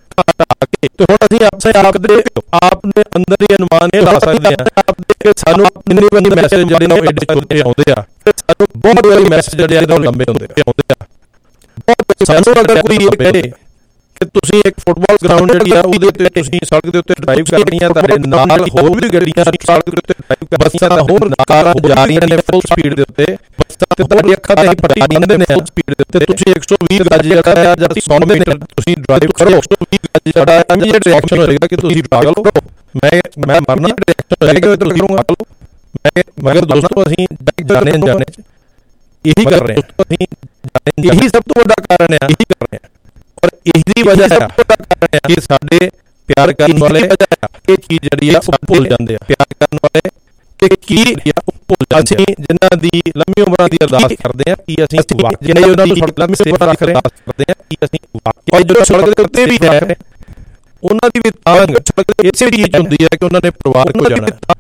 B: ਤੇ ਹੁਣ ਅਸੀਂ ਆਪਣੇ ਆਪ ਦੇ ਆਪ ਦੇ ਅੰਦਰ ਹੀ ਅਨੁਮਾਨ ਇਹ ਲਾ ਸਕਦੇ ਹਾਂ ਕਿ ਸਾਨੂੰ ਇੰਨੇ ਬੰਦੇ ਮੈਸੇਜ ਜਿਹੜੇ ਨੇ ਐਡੇ ਛੋਟੇ ਆਉਂਦੇ ਆ, ਸਾਨੂੰ ਬਹੁਤ ਵਾਰੀ ਮੈਸੇਜ ਜਿਹੜੇ ਆ ਲੰਬੇ ਹੁੰਦੇ ਆਉਂਦੇ ਆ। ਬਹੁਤ ਸਾਨੂੰ ਅਗਰ ਕੋਈ ਇਹ ਕਹੇ ਕਿ ਤੁਸੀਂ ਇੱਕ ਫੁੱਟਬਾਲ ਗਰਾਊਂਡ ਜਿਹੜੀ ਆ ਉਹਦੇ ਉੱਤੇ ਤੁਸੀਂ ਸੜਕ ਦੇ ਉੱਤੇ ਡਰਾਈਵ ਕਰਨੀ ਆ, ਤੁਹਾਡੇ ਨਾਲ ਹੋਰ ਵੀ ਗੱਡੀਆਂ ਸੜਕ ਦੇ ਉੱਤੇ ਡਰਾਈਵ ਕਰ, ਬੱਸਾਂ ਦਾ ਹੋਰ ਕਾਰਾਂ ਜਾ ਰਹੀਆਂ ਨੇ ਫੁੱਲ ਸਪੀਡ ਦੇ ਉੱਤੇ, ਬੱਸਾਂ ਤੇ ਤੁਹਾਡੀ ਅੱਖਾਂ ਤੇ ਪੱਟੀ ਬੰਨ੍ਹਦੇ ਨੇ ਫੁੱਲ ਸਪੀਡ ਦੇ ਉੱਤੇ, ਤੁਸੀਂ ਇੱਕ ਸੌ ਵੀਹ ਗਜ ਜਿਹੜਾ ਜਾਂ ਸੌ ਮੀਟਰ ਤੁਸੀਂ ਡਰਾਈਵ ਕਰੋ, ਇੱਕ ਸੌ ਵੀਹ ਗਜ ਜਿਹੜਾ ਇਮੀਡੀਏਟ ਰਿਐਕਸ਼ਨ ਹੋਏਗਾ ਕਿ ਤੁਸੀਂ ਪਾਗਲ ਹੋ, ਮੈਂ ਮੈਂ ਮਰਨਾ, ਰਿਐਕਸ਼ਨ ਹੋਏਗਾ ਕਿ ਕਰੂੰਗਾ ਮੈਂ, ਮਗਰ ਦੋਸਤੋ ਅਸੀਂ ਜਾਣੇ ਅਣਜਾਣੇ ਚ ਇਹੀ ਕਰ ਰਹੇ ਹਾਂ, ਅਸੀਂ ਇਹੀ ਸਭ ਤੋਂ ਵੱਡਾ ਕਾਰਨ ਹੈ, ਇਹੀ ਕਰ ਰਹੇ ਹਾਂ। ਔਰ ਇਹਦੀ ਵਜ੍ਹਾ ਹੈ ਕਿ ਸਾਡੇ ਪਿਆਰ ਕਰਨ ਵਾਲੇ ਇਹ ਚੀਜ਼ ਜਿਹੜੀ ਆ ਉਹ ਭੁੱਲ ਜਾਂਦੇ ਆ, ਪਿਆਰ ਕਰਨ ਵਾਲੇ ਕਿ ਕੀ ਉਹ ਭੁੱਲ ਜਾਂਦੇ, ਅਸੀਂ ਜਿਨ੍ਹਾਂ ਦੀ ਲੰਮੀ ਉਮਰਾਂ ਦੀ ਅਰਦਾਸ ਕਰਦੇ ਆ ਕਿ ਅਸੀਂ ਜਿਹਨਾਂ ਉਹਨਾਂ ਨੂੰ ਲੰਮੀ ਉਮਰ ਦੀ ਅਰਦਾਸ ਕਰਦੇ ਆ ਕਿ ਅਸੀਂ ਵਾਕਈ ਜੋ ਸੜਕ ਦੇ ਉੱਤੇ ਵੀ ਹੈ ਉਹਨਾਂ ਦੀ ਵੀ ਤਾਂਗ ਸੜਕ ਇਸੇ ਚੀਜ਼ ਹੁੰਦੀ ਹੈ ਕਿ ਉਹਨਾਂ ਨੇ ਪਰਿਵਾਰ ਕੋ ਜਾਣਾ,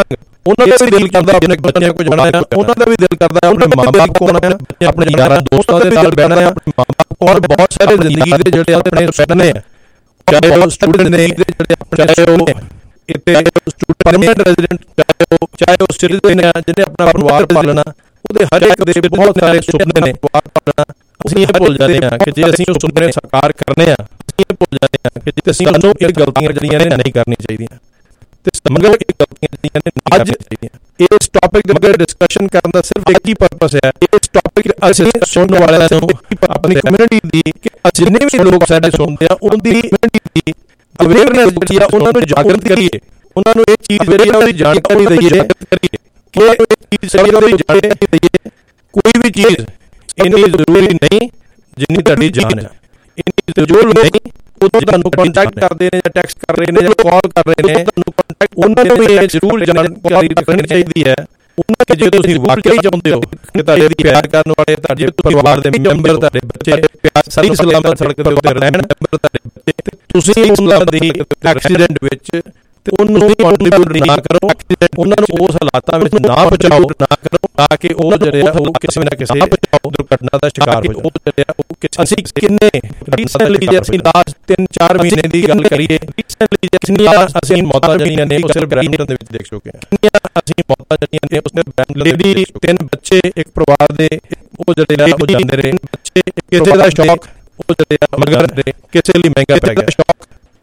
B: ਉਹਨਾਂ ਦਾ ਵੀ ਦਿਲ ਕਰਦਾ ਆਪਣੇ ਬੱਚਿਆਂ ਕੋਲ ਜਾਣਾ ਆ, ਉਹਨਾਂ ਦਾ ਵੀ ਦਿਲ ਕਰਦਾ ਆਪਣੇ ਮਾਂ ਬਾਪ ਕੋਲ ਆਪਣੇ ਯਾਰਾਂ ਦੋਸਤਾਂ ਦੇ ਨਾਲ ਬਹਿਣਾ ਆ, ਆਪਣੇ ਮਾਂ ਬਾਪ ਕੋਲ। ਬਹੁਤ ਸਾਰੇ ਜ਼ਿੰਦਗੀ ਦੇ ਜਿਹੜੇ ਆਪਣੇ ਸੁਪਨੇ ਆ, ਚਾਹੇ ਉਹ ਸਟੂਡੈਂਟ ਨੇ ਜਿਹੜੇ ਚਾਹੇ ਉਹ ਇੱਥੇ ਸਟੂਡੈਂਟ ਪਰਮਨੈਂਟ ਰੈਜ਼ੀਡੈਂਟ, ਚਾਹੇ ਉਹ ਚਾਹੇ ਉਹ ਸਿਟੀਜ਼ਨ ਆ ਜਿਹਨੇ ਆਪਣਾ ਪਰਿਵਾਰ ਪਾਲਣਾ, ਉਹਦੇ ਹਰ ਇੱਕ ਦੇ ਬਹੁਤ ਸਾਰੇ ਸੁਪਨੇ ਨੇ ਪਰਿਵਾਰ ਪਾਲਣਾ। ਅਸੀਂ ਇਹ ਭੁੱਲ ਜਾਂਦੇ ਹਾਂ ਕਿ ਜੇ ਅਸੀਂ ਉਹ ਸੁਪਨੇ ਸਾਕਾਰ ਕਰਨੇ ਆ, ਅਸੀਂ ਇਹ ਭੁੱਲ ਜਾਂਦੇ ਹਾਂ ਕਿ ਜੇ ਅਸੀਂ ਸਾਨੂੰ ਇਹ ਗਲਤੀਆਂ ਜਿਹੜੀਆਂ ਨੇ ਨਹੀਂ ਕਰਨੀਆਂ ਚਾਹੀਦੀਆਂ, ਤੇ ਮਗਰ ਇਹ ਗਲਤੀਆਂ ਜਿਹੜੀਆਂ ਨੇ ਨਹੀਂ ਕਰਨੀਆਂ ਚਾਹੀਦੀਆਂ। ਇਸ ਟੌਪਿਕ ਦੇ ਬਾਰੇ ਡਿਸਕਸ਼ਨ ਕਰਨ ਦਾ ਸਿਰਫ ਇੱਕ ਹੀ ਪਰਪਸ ਹੈ, ਇਸ ਟੌਪਿਕ ਅਸੀਂ ਸੁਣਨ ਵਾਲਿਆਂ ਨੂੰ ਆਪਣੀ ਕਮਿਊਨਿਟੀ ਦੀ, ਕਿ ਜਿੰਨੇ ਵੀ ਲੋਕ ਸਾਡੇ ਸੁਣਦੇ ਆ ਉਹਦੀ ਕਮਿਊਨਿਟੀ ਦੀ ਅਵੇਅਰਨੈਸ ਜਿਹੜੀ ਆ ਉਹਨਾਂ ਨੂੰ ਜਾਗਰਤ ਕਰੀਏ, ਉਹਨਾਂ ਨੂੰ ਇਹ ਚੀਜ਼ ਜਿਹੜੀ ਆ ਉਹਦੀ ਜਾਣਕਾਰੀ ਦਈਏ ਕਰੀਏ ਕਿ ਇਹ ਚੀਜ਼ ਸਾਰੀ ਉਹਦੀ ਜਾਣਕਾਰੀ ਦਈਏ। ਕੋਈ ਵੀ ਚੀਜ਼ ਇੰਨੀ ਜ਼ਰੂਰੀ ਨਹੀਂ ਜਿੰਨੀ ਤੁਹਾਡੀ ਜਾਨ ਹੈ, ਇੰਨੀ ਜ਼ਰੂਰ ਨਹੀਂ। ਉਹ ਤੁਹਾਨੂੰ ਕੰਟੈਕਟ ਕਰਦੇ ਨੇ ਜਾਂ ਟੈਕਸਟ ਕਰ ਰਹੇ ਨੇ ਜਾਂ ਕਾਲ ਕਰ ਰਹੇ ਨੇ, ਤੁਹਾਨੂੰ ਕੰਟੈਕਟ ਉਹਨਾਂ ਨੂੰ ਵੀ ਇਹ ਜ਼ਰੂਰ ਜਾਣਕਾਰੀ ਰੱਖਣੀ ਚਾਹੀਦੀ ਹੈ ਉਹਨਾਂ ਕਿ ਜੇ ਤੁਸੀਂ ਵਾਕਈ ਚਾਹੁੰਦੇ ਹੋ ਕਿ ਤੁਹਾਡੇ ਪਿਆਰ ਕਰਨ ਵਾਲੇ ਤੁਹਾਡੇ ਪਰਿਵਾਰ ਦੇ ਮੈਂਬਰ, ਤੁਹਾਡੇ ਬੱਚੇ ਪਿਆਰ ਸਹੀ ਸਲਾਮਤ ਸੜਕ ਦੇ ਉੱਤੇ ਰਹਿਣ, ਤੁਹਾਡੇ ਬੱਚੇ, ਤੁਸੀਂ ਉਹਨਾਂ ਦੀ ਐਕਸੀਡੈਂਟ ਵਿੱਚ ਤੇ ਉਹਨੂੰ ਕੰਟਰੀਬਿਊਟ ਨਾ ਕਰੋ, ਉਹਨਾਂ ਨੂੰ ਉਸ ਹਾਲਾਤਾਂ ਵਿੱਚ ਨਾ ਬਚਾਓ, ਨਾ ਕਰੋ ਤਾਂ ਕਿ ਉਹ ਜਿਹੜੇ ਆ ਉਹ ਕਿਸੇ ਨਾ ਕਿਸੇ ਦੁਰਘਟਨਾ ਦਾ ਸ਼ਿਕਾਰ ਹੋ ਜਾਣ। ਅਸੀਂ ਕਿੰਨੇ ਰੀਸੈਂਟਲੀ ਜੇ ਅਸੀਂ ਲਾਸਟ ਤਿੰਨ ਚਾਰ ਮਹੀਨੇ ਦੀ ਗੱਲ ਕਰੀਏ, ਰੀਸੈਂਟਲੀ ਕਿੰਨੀਆਂ ਅਸੀਂ ਮੌਤਾਂ ਜਿਹੜੀਆਂ ਨੇ ਉਹ ਸਿਰਫ ਬ੍ਰੈਂਪਟਨ ਦੇ ਵਿੱਚ ਦੇਖ ਚੁੱਕੇ ਹਾਂ। ਕਿੰਨੀਆਂ ਅਸੀਂ ਮੌਤਾਂ ਜਿਹੜੀਆਂ ਨੇ ਉਸ ਲੇਡੀ, ਤਿੰਨ ਬੱਚੇ, ਇੱਕ ਪਰਿਵਾਰ ਦੇ ਉਹ ਜਿਹੜੇ ਆ ਉਹ ਜਾਂਦੇ ਰਹੇ ਬੱਚੇ, ਕਿਸੇ ਦਾ ਸ਼ੌਕ ਉਹ ਜਿਹੜੇ ਆ ਮਗਰ ਕਿਸੇ ਲਈ ਮਹਿੰਗਾ ਪੈ ਗਿਆ ਸ਼ੌਕ,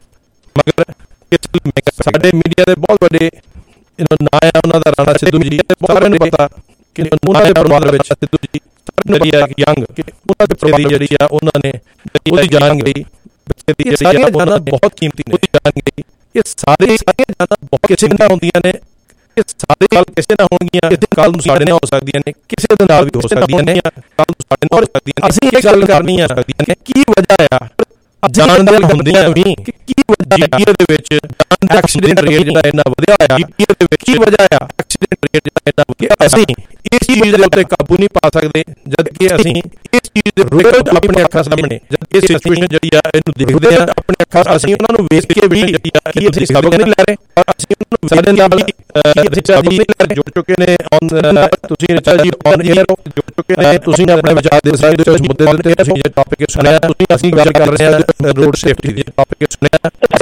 B: ਮਗਰ ਸਾਡੇ ਮੀਡੀਆ ਦੇ ਬਹੁਤ ਵੱਡੇ ਨਾਂ ਆ ਉਹਨਾਂ ਦਾ, ਰਾਣਾ ਸਿੱਧੂ ਜੀ, ਸਾਰਿਆਂ ਨੂੰ ਪਤਾ ਕਿ ਉਹਨਾਂ ਦੇ ਪਰਿਵਾਰ ਵਿੱਚ ਸਿੱਧੂ ਜੀ ਜਿਹੜੀ ਆ ਯੰਗ, ਕਿ ਉਹਨਾਂ ਦੇ ਪਰਿਵਾਰ ਜਿਹੜੀ ਆ ਉਹਨਾਂ ਨੇ ਉਹਦੀ ਜਾਨ ਗਈ, ਬੱਚੇ ਦੀ ਜਿਹੜੀ ਆ ਉਹਨਾਂ ਬਹੁਤ ਕੀਮਤੀ ਨੇ, ਉਹਦੀ ਜਾਨ ਗਈ। ਇਹ ਸਾਰੇ ਸਾਰੀਆਂ ਜਾਨਾਂ ਬਹੁਤ ਕਿਸੇ ਨਾਲ ਹੁੰਦੀਆਂ ਨੇ, ਇਹ ਸਾਰੇ ਕੱਲ ਕਿਸੇ ਨਾਲ ਹੋਣਗੀਆਂ, ਕੱਲ ਨੂੰ ਸਾਡੇ ਨਾਲ ਹੋ ਸਕਦੀਆਂ ਨੇ, ਕਿਸੇ ਦੇ ਨਾਲ ਵੀ ਹੋ ਸਕਦੀਆਂ ਨੇ, ਕੱਲ ਨੂੰ ਸਾਡੇ ਨਾਲ ਹੋ ਸਕਦੀਆਂ। ਅਸੀਂ ਇਹ ਗੱਲ ਕਰਨੀ ਆ ਸਕਦੀਆਂ ਨੇ ਕੀ ਵਜ੍ਹਾ ਆ ਜਾਣ ਦੇ ਹੁੰਦਿਆਂ ਵੀ ਕਿ ਕੀ ਵਜ੍ਹਾ ਹੈ ਇਹਦੇ ਵਿੱਚ ਐਕਸੀਡੈਂਟ ਰੇਟ ਜਿਹੜਾ ਇੰਨਾ ਵਧਿਆ ਹੋਇਆ, ਇਹਦੇ ਵਿੱਚ ਕੀ ਵਜ੍ਹਾ ਆ ਐਕਸੀਡੈਂਟ ਰੇਟ ਜਿਹੜਾ ਇੰਨਾ ਵਧਿਆ। ਅਸੀਂ ਇਸ ਚੀਜ਼ ਦੇ ਉੱਤੇ ਕਾਬੂ ਨਹੀਂ ਪਾ ਸਕਦੇ ਜਦ ਕਿ ਅਸੀਂ ਇਸ ਚੀਜ਼ ਦੇ ਰੋਜ਼ ਆਪਣੇ ਅੱਖਾਂ ਸਾਹਮਣੇ ਜਦ ਇਹ ਸਿਚੁਏਸ਼ਨ ਜਿਹੜੀ ਆ ਇਹਨੂੰ ਦੇਖਦੇ ਆ ਆਪਣੇ ਅੱਖਾਂ, ਅਸੀਂ ਉਹਨਾਂ ਨੂੰ ਵੇਖ ਕੇ ਵੀ ਜਿਹੜੀ ਆ ਕੀ ਅਸੀਂ ਸਬਕ ਨਹੀਂ ਲੈ ਰਹੇ, ਅਸੀਂ ਉਹਨਾਂ ਨੂੰ ਸਾਡੇ ਨਾਲ ਰਿਚਾਰਜ ਨਹੀਂ ਲੈ ਰਹੇ, ਜੁੜ ਚੁੱਕੇ ਨੇ ਔਨ, ਤੁਸੀਂ ਰਿਚਾਰਜ ਜੀ ਔਨ ਏਅਰ ਜੁੜ ਚੁੱਕੇ ਨੇ, ਤੁਸੀਂ ਆਪਣੇ ਵਿਚਾਰ ਦੇ ਸਕਦੇ ਹੋ ਇਸ ਮੁੱਦੇ ਦੇ ਉੱਤੇ। ਅਸੀਂ ਇਹ ਟੌਪਿਕ ਸੁਣਿਆ, ਤੁਸੀਂ ਅਸੀਂ ਗੱਲ ਕਰ ਰਹੇ ਹਾਂ रोड सेफ्टी के टॉपिक सुना,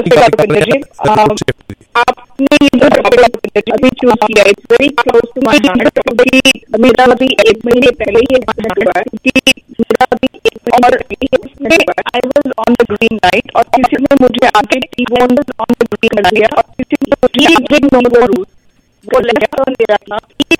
B: आपने ये जो टॉपिक अभी चूज किया it's very close to my heart, क्योंकि मेरा अभी एक महीने पहले ही हुआ है कि मेरा अभी एक और I was on the green light और किसी ने मुझे आके T bone on the green लगा दिया और किसी ने मुझे ग्रीन नो रूल वो लेफ्ट टर्न दे रहा था,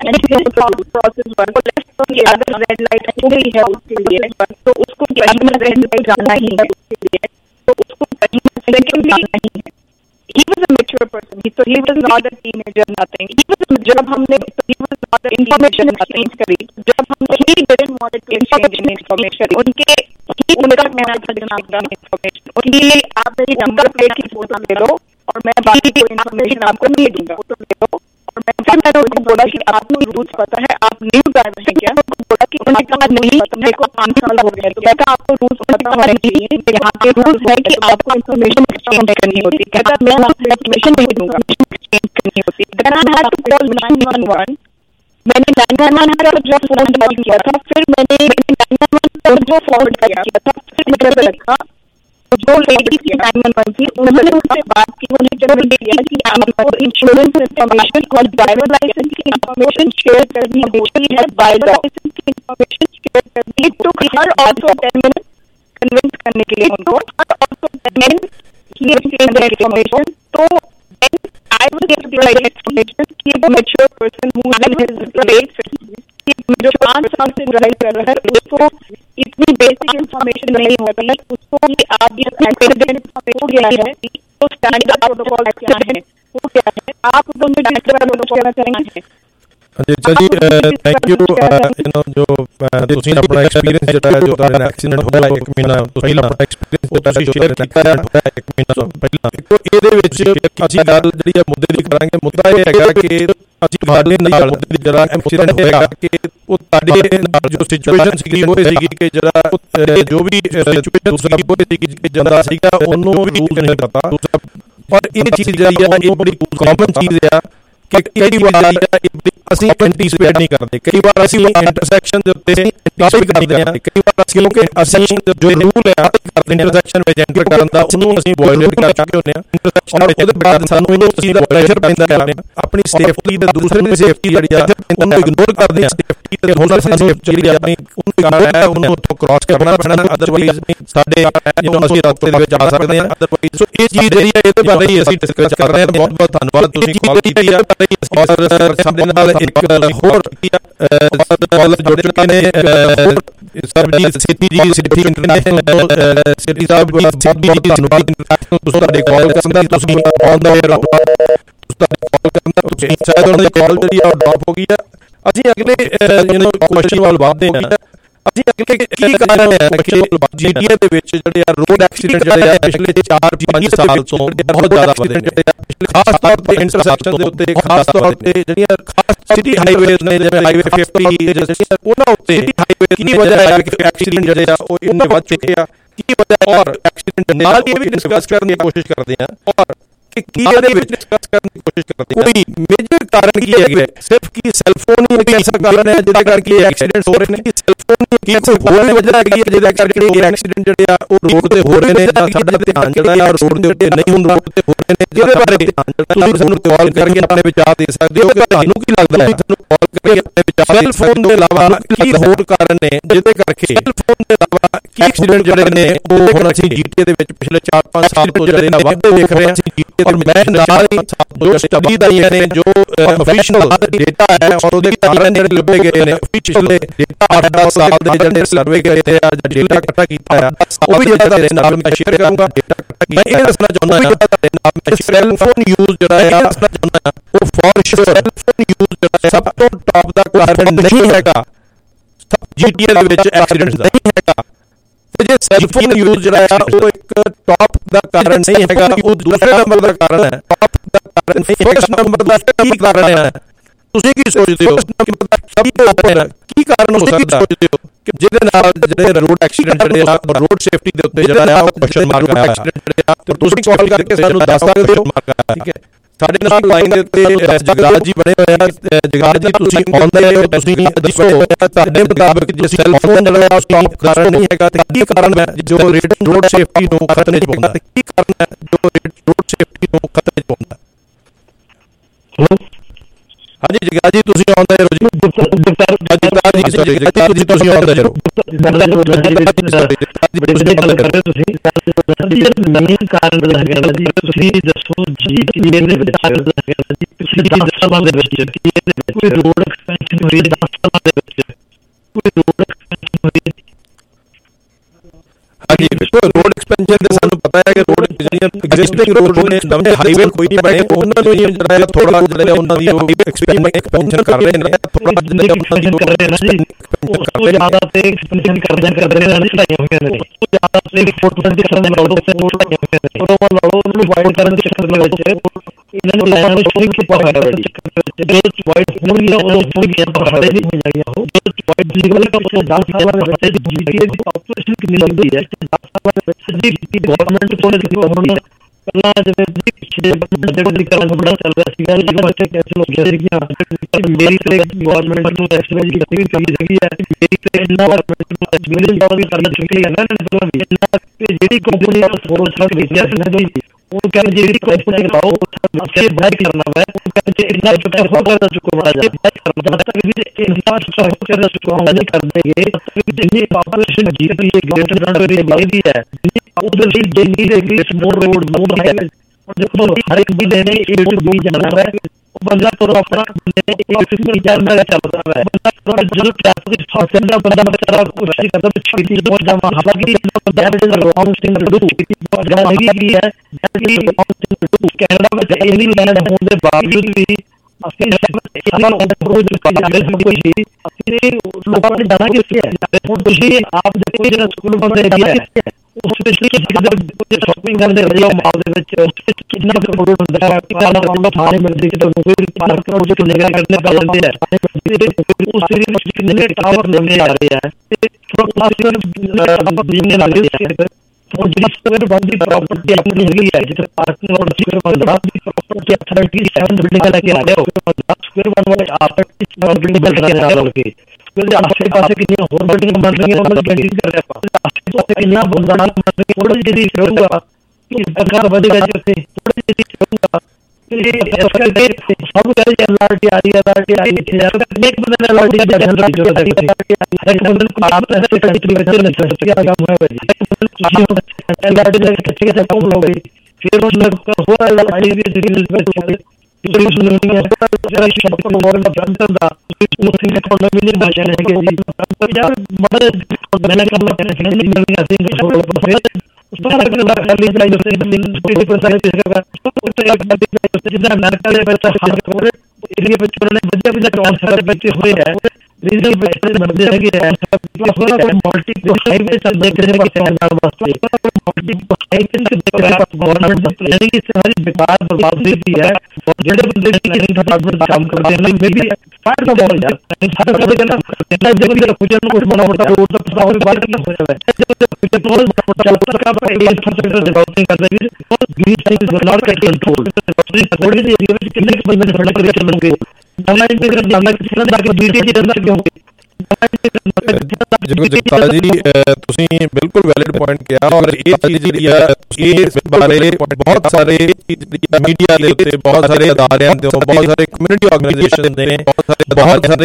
B: प्रोसेस पर वो लेफ्ट टर्न के अगर रेड लाइट हो गई है उसके लिए तो उसको कहीं ना रेड लाइट जाना ही है उसके लिए, तो उसको कहीं ना लेकिन जाना ही है। He was a mature person, so he was not a teenager, nothing. He was, जब हमने he was not the information exchange करी, जब हमने he didn't want to exchange information, उनके ही उनका कहना था जनाब information, उनकी आप मेरी नंबर प्लेट की फोटो ले लो और मैं बाकी कोई इन्फॉर्मेशन आपको नहीं दूंगा, फोटो ले लो। और मैं फिर मैंने उनको बोला कि आपको रूल्स पता है, आप न्यू ड्राइवर हैं क्या? उनको बोला कि उन्होंने कहा नहीं, मेरे को पाँच साल हो गए। तो मैं कहा आपको रूल्स पता होने चाहिए, यहाँ के रूल्स है कि आपको इन्फॉर्मेशन एक्सचेंज करनी होती है। कहता मैं आपको इन्फॉर्मेशन नहीं दूंगा, एक्सचेंज करनी होती है। Then I had to call nine one one, मैंने nine one one का जो फोन कॉल किया था, फिर मैंने nine one one का जो फॉरवर्ड किया था, फिर मेरे रखा जो लेडी थी नाइन वन वन थी, उन्होंने उससे बात की, उन्हें जब दिया कि आपको इंश्योरेंस इन्फॉर्मेशन और ड्राइवर लाइसेंस की इन्फॉर्मेशन शेयर करनी होती है, बाय लॉ लाइसेंस की इन्फॉर्मेशन शेयर करनी। It took her also ten minutes convince करने के लिए उनको, और आल्सो टेन मिनट्स ही एक्सचेंज द इन्फॉर्मेशन। तो then I will get the right information कि वो mature person who has his rights, कि जो पाँच साल से ड्राइव कर रहा है उसको इतनी बेसिक इन्फॉर्मेशन नहीं होती, उसको कि आप ये एक्सीडेंट इन्फॉर्मेशन क्या है, तो स्टैंडर्ड प्रोटोकॉल क्या है, वो क्या है, आप उनको नेटवर्क में कहना चाहेंगे। अच्छा जी, थैंक यू। यू नो जो ਤੁਸੀਂ ਆਪਣਾ ਐਕਸਪੀਰੀਅੰਸ ਜਿਹੜਾ ਹੈ ਜੋ ਤੁਹਾਡਾ ਐਕਸੀਡੈਂਟ ਹੋਇਆ ਇੱਕ ਮਹੀਨਾ ਪਹਿਲਾਂ ਆਪਣਾ ਐਕਸਪੀਰੀਅੰਸ ਉਹ ਤੁਸੀਂ ਸ਼ੇਅਰ ਕੀਤਾ ਹੈ ਇੱਕ ਮਹੀਨਾ ਪਹਿਲਾਂ। ਦੇਖੋ ਇਹਦੇ ਵਿੱਚ ਅਸੀਂ ਗੱਲ ਜਿਹੜੀ ਹੈ ਮੁੱਦੇ ਦੀ ਕਰਾਂਗੇ। ਮੁੱਦਾ ਇਹ ਹੈਗਾ ਕਿ ਅਸੀਂ ਤੁਹਾਡੇ ਨਾਲ ਮੁੱਦੇ ਦੀ ਜਿਹੜਾ ਐਕਸੀਡੈਂਟ ਹੋਏਗਾ ਕਿ ਉਹ ਤੁਹਾਡੇ ਨਾਲ ਜੋ ਸਿਚੁਏਸ਼ਨ ਸੀਗੀ ਉਹ ਸੀਗੀ ਕਿ ਜਿਹੜਾ ਜੋ ਵੀ ਸਿਚੁਏਸ਼ਨ ਸੀਗੀ ਉਹ ਸੀਗੀ ਕਿ ਜਾਂਦਾ ਸੀਗਾ ਉਹਨੂੰ ਵੀ ਰੂਲ ਨਹੀਂ ਪਤਾ। ਔਰ ਇਹ ਚੀਜ਼ ਜਿਹੜੀ ਹੈ ਇਹ ਬੜੀ ਕਾਮਨ ਚੀਜ਼ ਆ ਕਈ ਵਾਰ ਅਸੀਂ ਐਂਟੀਸਪੇਟ ਨਹੀਂ ਕਰਦੇ, ਕਈ ਵਾਰ ਅਸੀਂ ਇੰਟਰਸੈਕਸ਼ਨ ਦੇ ਉੱਤੇ ਟਾਪਿਕ ਕਰਦੇ ਹਾਂ, ਕਈ ਵਾਰ ਅਸੀਂ ਕਿਉਂਕਿ ਅਸੀਂ ਜੋ ਰੂਲ ਹੈ ਕਰਦੇ ਇੰਟਰਸੈਕਸ਼ਨ ਵਿੱਚ ਐਂਟਰ ਕਰਨ ਦਾ ਉਹਨੂੰ ਅਸੀਂ ਵਾਇਓਲੇਟ ਕਰ ਚੁੱਕੇ ਹੁੰਦੇ ਹਾਂ ਔਰ ਉਹਦੇ ਬਾਅਦ ਸਾਨੂੰ ਇਹਨੂੰ ਚੀਜ਼ ਦਾ ਪ੍ਰੈਸ਼ਰ ਪੈਂਦਾ ਹੈ, ਆਪਣੀ ਸੇਫਟੀ ਤੇ ਦੂਸਰੇ ਦੀ ਸੇਫਟੀ ਜਿਹੜੀ ਆ ਉਹਨੂੰ ਇਗਨੋਰ ਕਰਦੇ ਹਾਂ। ਸੇਫਟੀ ਤੇ ਹੁਣ ਸਾਨੂੰ ਜਿਹੜੀ ਆਪਣੀ ਉਹਨੂੰ ਕਰਨਾ ਹੈ ਉਹਨੂੰ ਉੱਥੋਂ ਕ੍ਰਾਸ ਕਰਨਾ ਪੈਣਾ, ਅਦਰਵਾਈਜ਼ ਸਾਡੇ ਜਿਹਨੂੰ ਅਸੀਂ ਰਸਤੇ ਦੇ ਵਿੱਚ ਆ ਸਕਦੇ ਹਾਂ। ਅਦਰਵਾਈਜ਼ ਸੋ ਇਹ ਚੀਜ਼ ਜਿਹੜੀ ਹੈ ਇਹਦੇ ਬਾਰੇ ਹੀ ਅਸੀਂ ਡਿਸਕਸ ਕਰ ਰਹੇ ਹਾਂ। ਬਹੁਤ ਬਹੁਤ ਧੰਨਵਾਦ, ਤੁਸੀਂ ਕਾਲ ਕੀਤੀ ਹੈ ਔਰ ਸਾਡੇ ਨਾਲ ਇੱਕ ਹੋਰ ਕਾਲ ਜੁੜ ਚੁੱਕੇ ਨੇ ਸਰਬਜੀਤ ਸੇਠੀ ਜੀ, ਸੇਠੀ ਇੰਟਰਨੈਸ਼ਨਲ। ਸੇਠੀ ਸਾਹਿਬ ਬਹੁਤ ਬਹੁਤ ਧੰਨਵਾਦ ਤੁਹਾਡੇ ਕਾਲ ਕਰਨ ਦਾ, ਤੁਸੀਂ ਆਨ ਦਾ ਵੇਅਰ ਕਾਲ ਕਰਨ ਦਾ। ਤੁਸੀਂ ਸ਼ਾਇਦ ਉਹਨਾਂ ਦੀ ਕਾਲ ਜਿਹੜੀ ਆ ਡ੍ਰੌਪ ਹੋ ਗਈ ਹੈ। ਅਸੀਂ ਅਗਲੇ ਯੂ ਨੋ ਕੁਐਸਚਨ ਵੱਲ ਵਧਦੇ ਹਾਂ। ਅਸੀਂ ਅਗਲੇ ਕੀ ਕਾਰਨ ਹੈ ਕਿ ਜੀਟੀਏ ਦੇ ਵਿੱਚ ਜਿਹੜੇ ਆ ਰੋਡ ਐਕਸੀਡੈਂਟ ਜਿਹੜੇ ਆ ਪਿਛਲੇ ਚਾਰ ਪੰਜ ਸਾਲ ਤੋਂ ਬਹੁਤ ਜ਼ਿਆਦਾ ਵਧੇ ਨੇ, ਖਾਸ ਤੌਰ ਤੇ ਇੰਟਰਸੈਕਸ਼ਨ ਦੇ ਉੱਤੇ, ਖਾਸ ਤੌਰ ਤੇ ਜਿਹੜੀਆਂ ਖਾਸ ਸਿਟੀ ਹਾਈਵੇਜ਼ ਨੇ ਜਿਵੇਂ ਹਾਈਵੇ ਪਚਾਸ ਉਹਨਾਂ ਉੱਤੇ ਕੀ ਵਜ੍ਹਾ ਹੈ ਕਿ ਐਕਸੀਡੈਂਟ ਜਿਹੜੇ ਆ ਉਹ ਇੰਨੇ ਵੱਧ ਚੁੱਕੇ ਆ, ਕੀ ਵਜ੍ਹਾ ਔਰ ਐਕਸੀਡੈਂਟ ਨਾਲ ਇਹ ਵੀ ਡਿਸਕਸ ਕਰਨ ਦੀ ਕੋਸ਼ਿਸ਼ ਕਰਦੇ ਹਾਂ ਔਰ ਕਿ ਕੀ ਇਹਦੇ ਵਿੱਚ ਡਿਸਕਸ ਕਰਨ ਦੀ ਕੋਸ਼ਿਸ਼ ਕਰਦੇ ਹਾਂ ਕੋਈ ਮੇਜਰ ਕਾਰਨ ਕੀ ਹੈ। ਸਿਰਫ ਕੀ ਸੈਲਫੋਨ ਹੀ ਇੱਕ ਐਸਾ ਕਾਰਨ ਹੈ ਜਿਹਦੇ ਕਰਕੇ ਐਕਸੀਡੈਂਟ ਹੋ ਰਹੇ ਨੇ, ਕਿ ਸੈਲਫੋਨ ਕੀ ਕੋਈ ਹੋਰ ਵਜ੍ਹਾ ਹੈਗੀ ਹੈ ਜਿਹਦੇ ਕਰਕੇ ਇਹ ਐਕਸੀਡੈਂਟ ਜਿਹੜੇ ਆ ਉਹ ਰੋਡ ਤੇ ਹੋ ਰਹੇ ਨੇ ਜਾਂ ਸਾਡਾ ਧਿਆਨ ਜਿਹੜਾ ਆ ਰੋਡ ਦੇ ਉੱਤੇ ਨਹੀਂ ਹੁਣ ਰੋਡ ਤੇ ਹੋ ਰਹੇ ਨੇ, ਜਿਹਦੇ ਬਾਰੇ ਤੁਸੀਂ ਸਾਨੂੰ ਕਾਲ ਕਰਕੇ ਆਪਣੇ ਵਿਚਾਰ ਦੇ ਸਕਦੇ ਹੋ ਕਿ ਤੁਹਾਨੂੰ ਕੀ ਲੱਗਦਾ ਹੈ। ਤੁਹਾਨੂੰ ਕਾਲ ਕਰਕੇ ਆਪਣੇ ਵਿਚਾਰ, ਸੈਲਫੋਨ ਦੇ ਇਲਾਵਾ ਕੀ ਹੋਰ ਕਾਰਨ ਨੇ ਜਿਹਦੇ ਕਰਕੇ ਸੈਲਫੋਨ ਦੇ ਇਲਾਵਾ ਕੀ ਐਕਸੀਡੈਂਟ ਜਿਹੜੇ ਨੇ ਉਹ ਹੁਣ ਅਸੀਂ ਜੀਟੀਏ ਦੇ ਵਿੱਚ ਪਿਛਲੇ ਚਾਰ ਪੰਜ ਸਾਲ ਤੋਂ ਜਿਹੜੇ ਨਾ ਵੱਧਦੇ ਵੇਖ ਰਹੇ ਹਾਂ। ਔਰ ਮੈਂ ਨਾਲ ਜੋ ਸਟੱਡੀ ਦਾ ਨੇ ਜੋ ਅਫੀਸ਼ੀਅਲ ਡੇਟਾ ਹੈ ਔਰ ਉਹਦੇ ਕਾਰਨ ਜਿਹੜੇ ਲੱਭੇ ਗਏ ਨੇ ਅਫੀਸ਼ੀਅਲ ਡੇਟਾ ਅੱਠ ਦਸ ਸਾਲ ਦੇ ਜਿਹੜੇ ਸਰਵੇ ਕੀਤੇ ਆ ਜਾਂ ਡੇਟਾ ਇਕੱਠਾ ਕੀਤਾ ਆ ਉਹ ਵੀ ਜਿਹੜਾ ਤੁਹਾਡੇ ਨਾਲ ਮੈਂ ਸ਼ੇਅਰ ਕਰਾਂਗਾ। ਡੇਟਾ ਮੈਂ ਇਹ ਦੱਸਣਾ ਚਾਹੁੰਦਾ ਹਾਂ ਤੁਹਾਡੇ ਨਾਲ ਮੈਂ ਸੈਲਫੋਨ ਯੂਜ਼ ਜਿਹੜਾ ਹੈ ਦੱਸਣਾ ਚਾਹੁੰਦਾ ਹਾਂ ਉਹ ਫੋਰ ਸ਼ੋਰ ਸੈਲਫੋਨ ਯੂਜ਼ ਜਿਹੜਾ ਸਭ ਤੋਂ ਟੌਪ ਦਾ ਕਾਰਨ ਨਹੀਂ ਹੈਗਾ ਜੀਟੀਏ ਦੇ ਵਿੱਚ ਐਕਸੀਡੈਂਟ ਨਹੀਂ ਹੈਗਾ। ਜੇ ਸੈਲਫੋਨ ਯੂਜ਼ ਜਿਹੜਾ ਹੈ ਉਹ ਇੱਕ ਟੌਪ ਦਾ ਕਾਰਨ ਨਹੀਂ ਹੈਗਾ, ਉਹ ਦੂਸਰੇ ਨੰਬਰ ਦਾ ਕਾਰਨ ਹੈ। ਟੌਪ ਦਾ ਕਾਰਨ ਨਹੀਂ, ਫਸਟ ਨੰਬਰ ਦਾ ਕੀ ਕਾਰਨ ਹੈ? ਤੁਸੀਂ ਕੀ ਸੋਚਦੇ ਹੋ ਕੀ ਕਾਰਨ ਹੋ ਸਕਦਾ ਸੋਚਦੇ ਹੋ ਕਿ ਜਿਹਦੇ ਨਾਲ ਜਿਹੜੇ ਰੋਡ ਐਕਸੀਡੈਂਟ ਜਿਹੜੇ ਆ ਰੋਡ ਸੇਫਟੀ ਦੇ ਉੱਤੇ ਜਿਹੜਾ ਆ ਉਹ ਕੁਐਸਚਨ ਮਾਰਕ ਆਇਆ ਹੈ ਤੇ ਤੁਸੀਂ ਕਾਲ ਕਰਕੇ ਸਾਨੂੰ ਦੱਸ ਸਕਦੇ ਹੋ। ਠੀਕ ਹੈ, ਸਾਡੇ ਨਾਲ ਲਾਈਨ ਦੇ ਉੱਤੇ ਜਗਰਾਜ ਜੀ ਬਣੇ ਹੋਏ ਆ। ਜਗਰਾਜ ਜੀ ਤੁਸੀਂ ਆਉਂਦੇ ਹੋ, ਤੁਸੀਂ ਦੱਸੋ ਤੁਹਾਡੇ ਮੁਤਾਬਕ ਜੇ ਸੈਲਫੋਨ ਜਿਹੜਾ ਸਟਾਪ ਕਾਰਨ ਨਹੀਂ ਹੈਗਾ ਤੇ ਕੀ ਕਾਰਨ ਹੈ ਜੋ ਰੋਡ ਸੇਫਟੀ ਨੂੰ ਖਤਰੇ 'ਚ ਪਾਉਂਦਾ, ਤੇ ਕੀ ਕਾਰਨ ਹੈ ਜੋ ਰੋਡ ਸੇਫਟੀ ਨੂੰ ਖਤਰੇ 'ਚ ਪਾਉਂਦਾ? ਹਾਂਜੀ ਜਗਰਾਜ ਜੀ ਤੁਸੀਂ ਆਉਂਦੇ ਹੋ ਜੀ। ਜਗਰਾਜ ਜੀ ਸੋਰੀ ਜਗਰਾਜ ਜੀ ਤੁਸੀਂ ਆਉਂਦੇ ਹੋ।
D: ਮੇਨ ਕਾਰਨ ਹੈਗਾ ਜੀ ਤੁਸੀਂ ਦੱਸੋ ਜੀ ਇਹਦੇ ਵਿੱਚ ਤੁਸੀਂ ਦਸ ਸਾਲਾਂ ਦੇ ਵਿੱਚ ਕੋਈ ਰੋਡ ਐਕਸਪੈਂਸ਼ਨ ਹੋਈ ਦਸ ਸਾਲਾਂ ਦੇ ਵਿੱਚ ਕੋਈ ਰੋਡ ਐਕਸਪੈਂਸ਼ਨ ਹੋਈ?
B: ਹਾਂਜੀ ਰੋਡ ਐਕਸਪੈਂਸ਼ਨ ਦੇ ਸਾਨੂੰ ਪਤਾ ਹੈ ਕਿ ਰੋਡ ਜਿਹੜੀਆਂ ਐਗਜ਼ਿਸਟਿੰਗ ਰੋਡ ਨੇ ਨਵੇਂ ਹਾਈਵੇ ਕੋਈ ਨਹੀਂ ਬਣੇ ਉਹਨਾਂ ਨੂੰ ਜਿਹੜਾ ਥੋੜਾ ਜਿਹੜਾ ਉਹਨਾਂ ਦੀ ਐਕਸਪੈਂਸ਼ਨ ਕਰ ਰਹੇ ਨੇ ਥੋੜਾ ਜਿਹੜਾ
D: ਕਰ ਰਹੇ ਨੇ ਉਸ ਤੋਂ ਜ਼ਿਆਦਾ ਤੇ ਐਕਸਪੈਂਸ਼ਨ ਕਰਦੇ ਕਰਦੇ ਨੇ ਚੜਾਈਆਂ ਹੋਈਆਂ ਨੇ, ਉਸ ਤੋਂ ਜ਼ਿਆਦਾ ਤੇ ਫੋਰ ਪਰਸੈਂਟ ਦੀ ਕਰਨ ਦੇ ਲੋੜ ਤੇ ਹੋਰ ਚੜਾਈਆਂ ਹੋਈਆਂ ਨੇ। ਉਹ ਵਾਲਾ ਉਹਨੂੰ ਵਾਈਡ ਕਰਨ ਦੇ ਚੱਕਰ ਦੇ ਵਿੱਚ ਇਹਨਾਂ ਨੂੰ ਲੈਣ ਵਿੱਚ ਥੋੜੀ ਜਿਹੀ ਪਾਇਆ ਹੋਇਆ ਹੈ ਜੋ ਵਾਈਡ ਹੋਣੀ ਉਹ ਥੋੜੀ ਜਿਹੀ ਪਹਾੜੇ ਨਹੀਂ ਹੋ ਜਾਈਆਂ ਉਹ ਜੋ ਵਾਈਡ ਲੀਗਲ ਦਾ ਉਹ ਦਸ ਸਾਲਾਂ ਦੇ ਬੱਚੇ ਦੀ ਜੀਟੀਏ ਦੀ ਪਾਪੂਲੇਸ਼ਨ ਕਿੰਨੀ ਲੱਗਦੀ ਹੈ ਦਸ ਸਾਲਾਂ ਦੇ ਵਿੱਚ ਜੀ ਗਵਰਨਮੈਂਟ ਕੋਲ ਹੋਣੀ ਪਹਿਲਾਂ ਜਿਵੇਂ ਪਿਛਲੇ ਬਜਟ ਦੀ ਕਰਨ ਬੜਾ ਚੱਲ ਰਿਹਾ ਸੀਗਾ ਜਿਹਦੇ ਵਿੱਚ ਕੈਂਸਲ ਹੋ ਗਿਆ ਸੀਗੀਆਂ ਮੇਰੀ ਤੇ ਗਵਰਨਮੈਂਟ ਨੂੰ ਐਕਸਪੈਂਸ ਕੀਤੀ ਚਾਹੀਦੀ ਹੈਗੀ ਹੈ ਮੇਰੀ ਤੇ ਇਹਨਾਂ ਗਵਰਨਮੈਂਟ ਨੂੰ ਐਕਸਪੈਂਸ ਦਾ ਵੀ ਕਰਨਾ ਚਾਹੀਦਾ ਹੈ ਨਾ ਕਿ ਜਿਹੜੀ ਕੰਪਨੀ ਦਾ ਸਪੋਰਟ ਕਰ ਰਹੀ ਹੈ ਨਾ ਜੀ ਉਹ ਕਹਿੰਦੇ ਜਿਹੜੀ ਕੰਪਨੀ ਲਾਓ ਉੱਥੇ ਬਾਈਕ ਕਰਨਾ ਹੈ ਉਹ ਕਹਿੰਦੇ ਇੰਨਾ ਛੋਟਾ ਫੋਟੋ ਦਾ ਚੁੱਕਣਾ ਜਾ ਬਾਈਕ ਕਰਨਾ ਜਦ ਤੱਕ ਵੀ ਇੰਨਾ ਛੋਟਾ ਫੋਟੋ ਦਾ ਚੁੱਕਣਾ ਨਹੀਂ ਕਰਦੇਗੇ ਜਿੰਨੀ ਪਾਪੂਲੇਸ਼ਨ ਜੀਟੀ ਗ੍ਰੇਟਰ ਰਨਵੇ ਦੀ ਲੱਗਦੀ ਹੈ ਉਹਦੇ ਲਈ ਜਿੰਨੀ ਦੇ ਮੋਰ ਰੋਡ ਮੋਰ ਹੈ ਦੇਖੋ ਹਰ ਇੱਕ ਵੀ ਲੈਣੇ ਇਹ ਤੋਂ ਵੀ ਜਾਣਾ ਹੈ ਉਹ ਬੰਦਾ ਤੋਂ ਆਪਣਾ ਇੱਕ ਸਿਸਟਮ ਜਾਣਾ ਚੱਲਦਾ ਹੈ ਬੰਦਾ ਜਦੋਂ ਟ੍ਰੈਫਿਕ ਫਸਣ ਦਾ ਬੰਦਾ ਵਿਚਾਰਾ ਕੋਸ਼ਿਸ਼ ਕਰਦਾ ਕਿ ਛੇਤੀ ਤੋਂ ਜਾਵਾਂ ਹਾਲਾਂਕਿ ਬੰਦਾ ਦੇ ਰੌਂਗ ਸਟਿੰਗ ਡੂ ਬਹੁਤ ਜ਼ਿਆਦਾ ਹੈਗੀ ਹੈ ਜਿਹੜੀ ਕੈਨੇਡਾ ਵਿੱਚ ਇੰਨੀ ਲੈਂਡ ਹੋਣ ਦੇ ਬਾਵਜੂਦ ਵੀ ਅਸੀਂ ਇਹਨਾਂ ਨੂੰ ਰੋਜ਼ ਕੋਈ ਸੀ ਅਸੀਂ ਲੋਕਾਂ ਨੇ ਜਾਣਾ ਕਿ ਹੁਣ ਤੁਸੀਂ ਆਪ ਦੇਖੋ ਜਿਹੜਾ ਸਕੂਲ ਬੰਦੇ ਹੈ ਉਸ ਵਿੱਚ ਸ਼ਾਪਿੰਗ ਕਰਦੇ ਰਹੇ ਮਾਲ ਦੇ ਵਿੱਚ ਕਿੰਨਾ ਕਰੋੜ ਹੁੰਦਾ ਹੈ ਕਿੰਨਾ ਕਰੋੜ ਥਾਣੇ ਮਿਲਦੀ ਕਿ ਤੁਹਾਨੂੰ ਕੋਈ ਪਾਰ ਕਰੋੜ ਜੋ ਨਿਗਰਾਨ ਕਰਨੇ ਕਰ ਲੈਂਦੇ ਆ ਉਸ ਦੇ ਕਿੰਨੇ ਟਾਵਰ ਨਵੇਂ ਆ ਰਹੇ ਆ ਤੇ ਥੋੜਾ ਕਲਾਸਿਕਲ ਬਿਜਲੀ ਲੱਗ ਰਹੀ ਹੈ और जी स्क्वायर वन की प्रॉपर्टी अपनी मिली है जिसे पार्किंग और स्क्वायर वन की प्रॉपर्टी अथॉरिटी सेवन बिल्डिंग लेके आ रहे हो स्क्वायर वन वाले आप बिल्डिंग लेके आ रहे हो कि फिर आपके पास कितनी और बिल्डिंग बन रही है और बिल्डिंग कर रहे हैं आपके पास कितना बंदा बन रही है थोड़ी सी करूंगा कि सरकार बढ़ेगा जैसे थोड़ी सी करूंगा इसका डेट सब करे एलआरटी आ रही है एलआरटी आ रही है एक बंदा एलआरटी का जनरल जो है एक को आप ऐसे करके बच्चे ने सर्च किया काम है भाई एलआरटी का अच्छे से काम लोगे फिर उन लोग का हुआ एलआरटी भी सिविल पे चले जो सुननी है जरा शब्द को और जानता था उसने इकोनॉमी में भाषा है कि यार बड़े मैंने कहा मैंने नहीं आती है उस पर अगर कर ली जाए उससे बिल्डिंग पर सारे चीज का तो एक बिल्डिंग जितना नरका ले बैठा है और एरिया पे छोड़ने बच्चे भी तो सारे बच्चे हुए हैं रीजनल बेसिस बंदे है कि पूरा मल्टी हाईवे चल देखने की तैयार वास्ते मल्टी हाईवे के देखकर गवर्नमेंट प्लानिंग की सारी बेकार बर्बाद हुई है और जेडे बंदे प्लानिंग डिपार्टमेंट काम करते हैं मे बी फाइट का बोल यार हर जगह का ना जब भी फ्यूचर में कुछ बना होता है रोड पर और बात करना हो जाता है टेक्नोलॉजी चलता का इंफ्रास्ट्रक्चर डेवलपिंग कर रही है green things were not control थोड़ी सी एरिया में कितने बंदे सड़क पर चलेंगे ऑनलाइन पे कर जाना किसी ना के बीटी के अंदर क्यों
B: जगतार जी ਤੁਸੀਂ ਬਿਲਕੁਲ ਵੈਲਿਡ ਪੁਆਇੰਟ ਕਿਹਾ ਔਰ ਇਹ ਚੀਜ਼ ਜਿਹੜੀ ਆ ਇਸ ਬਾਰੇ ਬਹੁਤ ਸਾਰੇ ਮੀਡੀਆ ਦੇ ਉੱਤੇ ਬਹੁਤ ਸਾਰੇ ਅਦਾਰਿਆਂ ਦੇ ਬਹੁਤ ਸਾਰੇ ਕਮਿਊਨਿਟੀ ਆਰਗੇਨਾਈਜੇਸ਼ਨ ਨੇ ਬਹੁਤ ਸਾਰੇ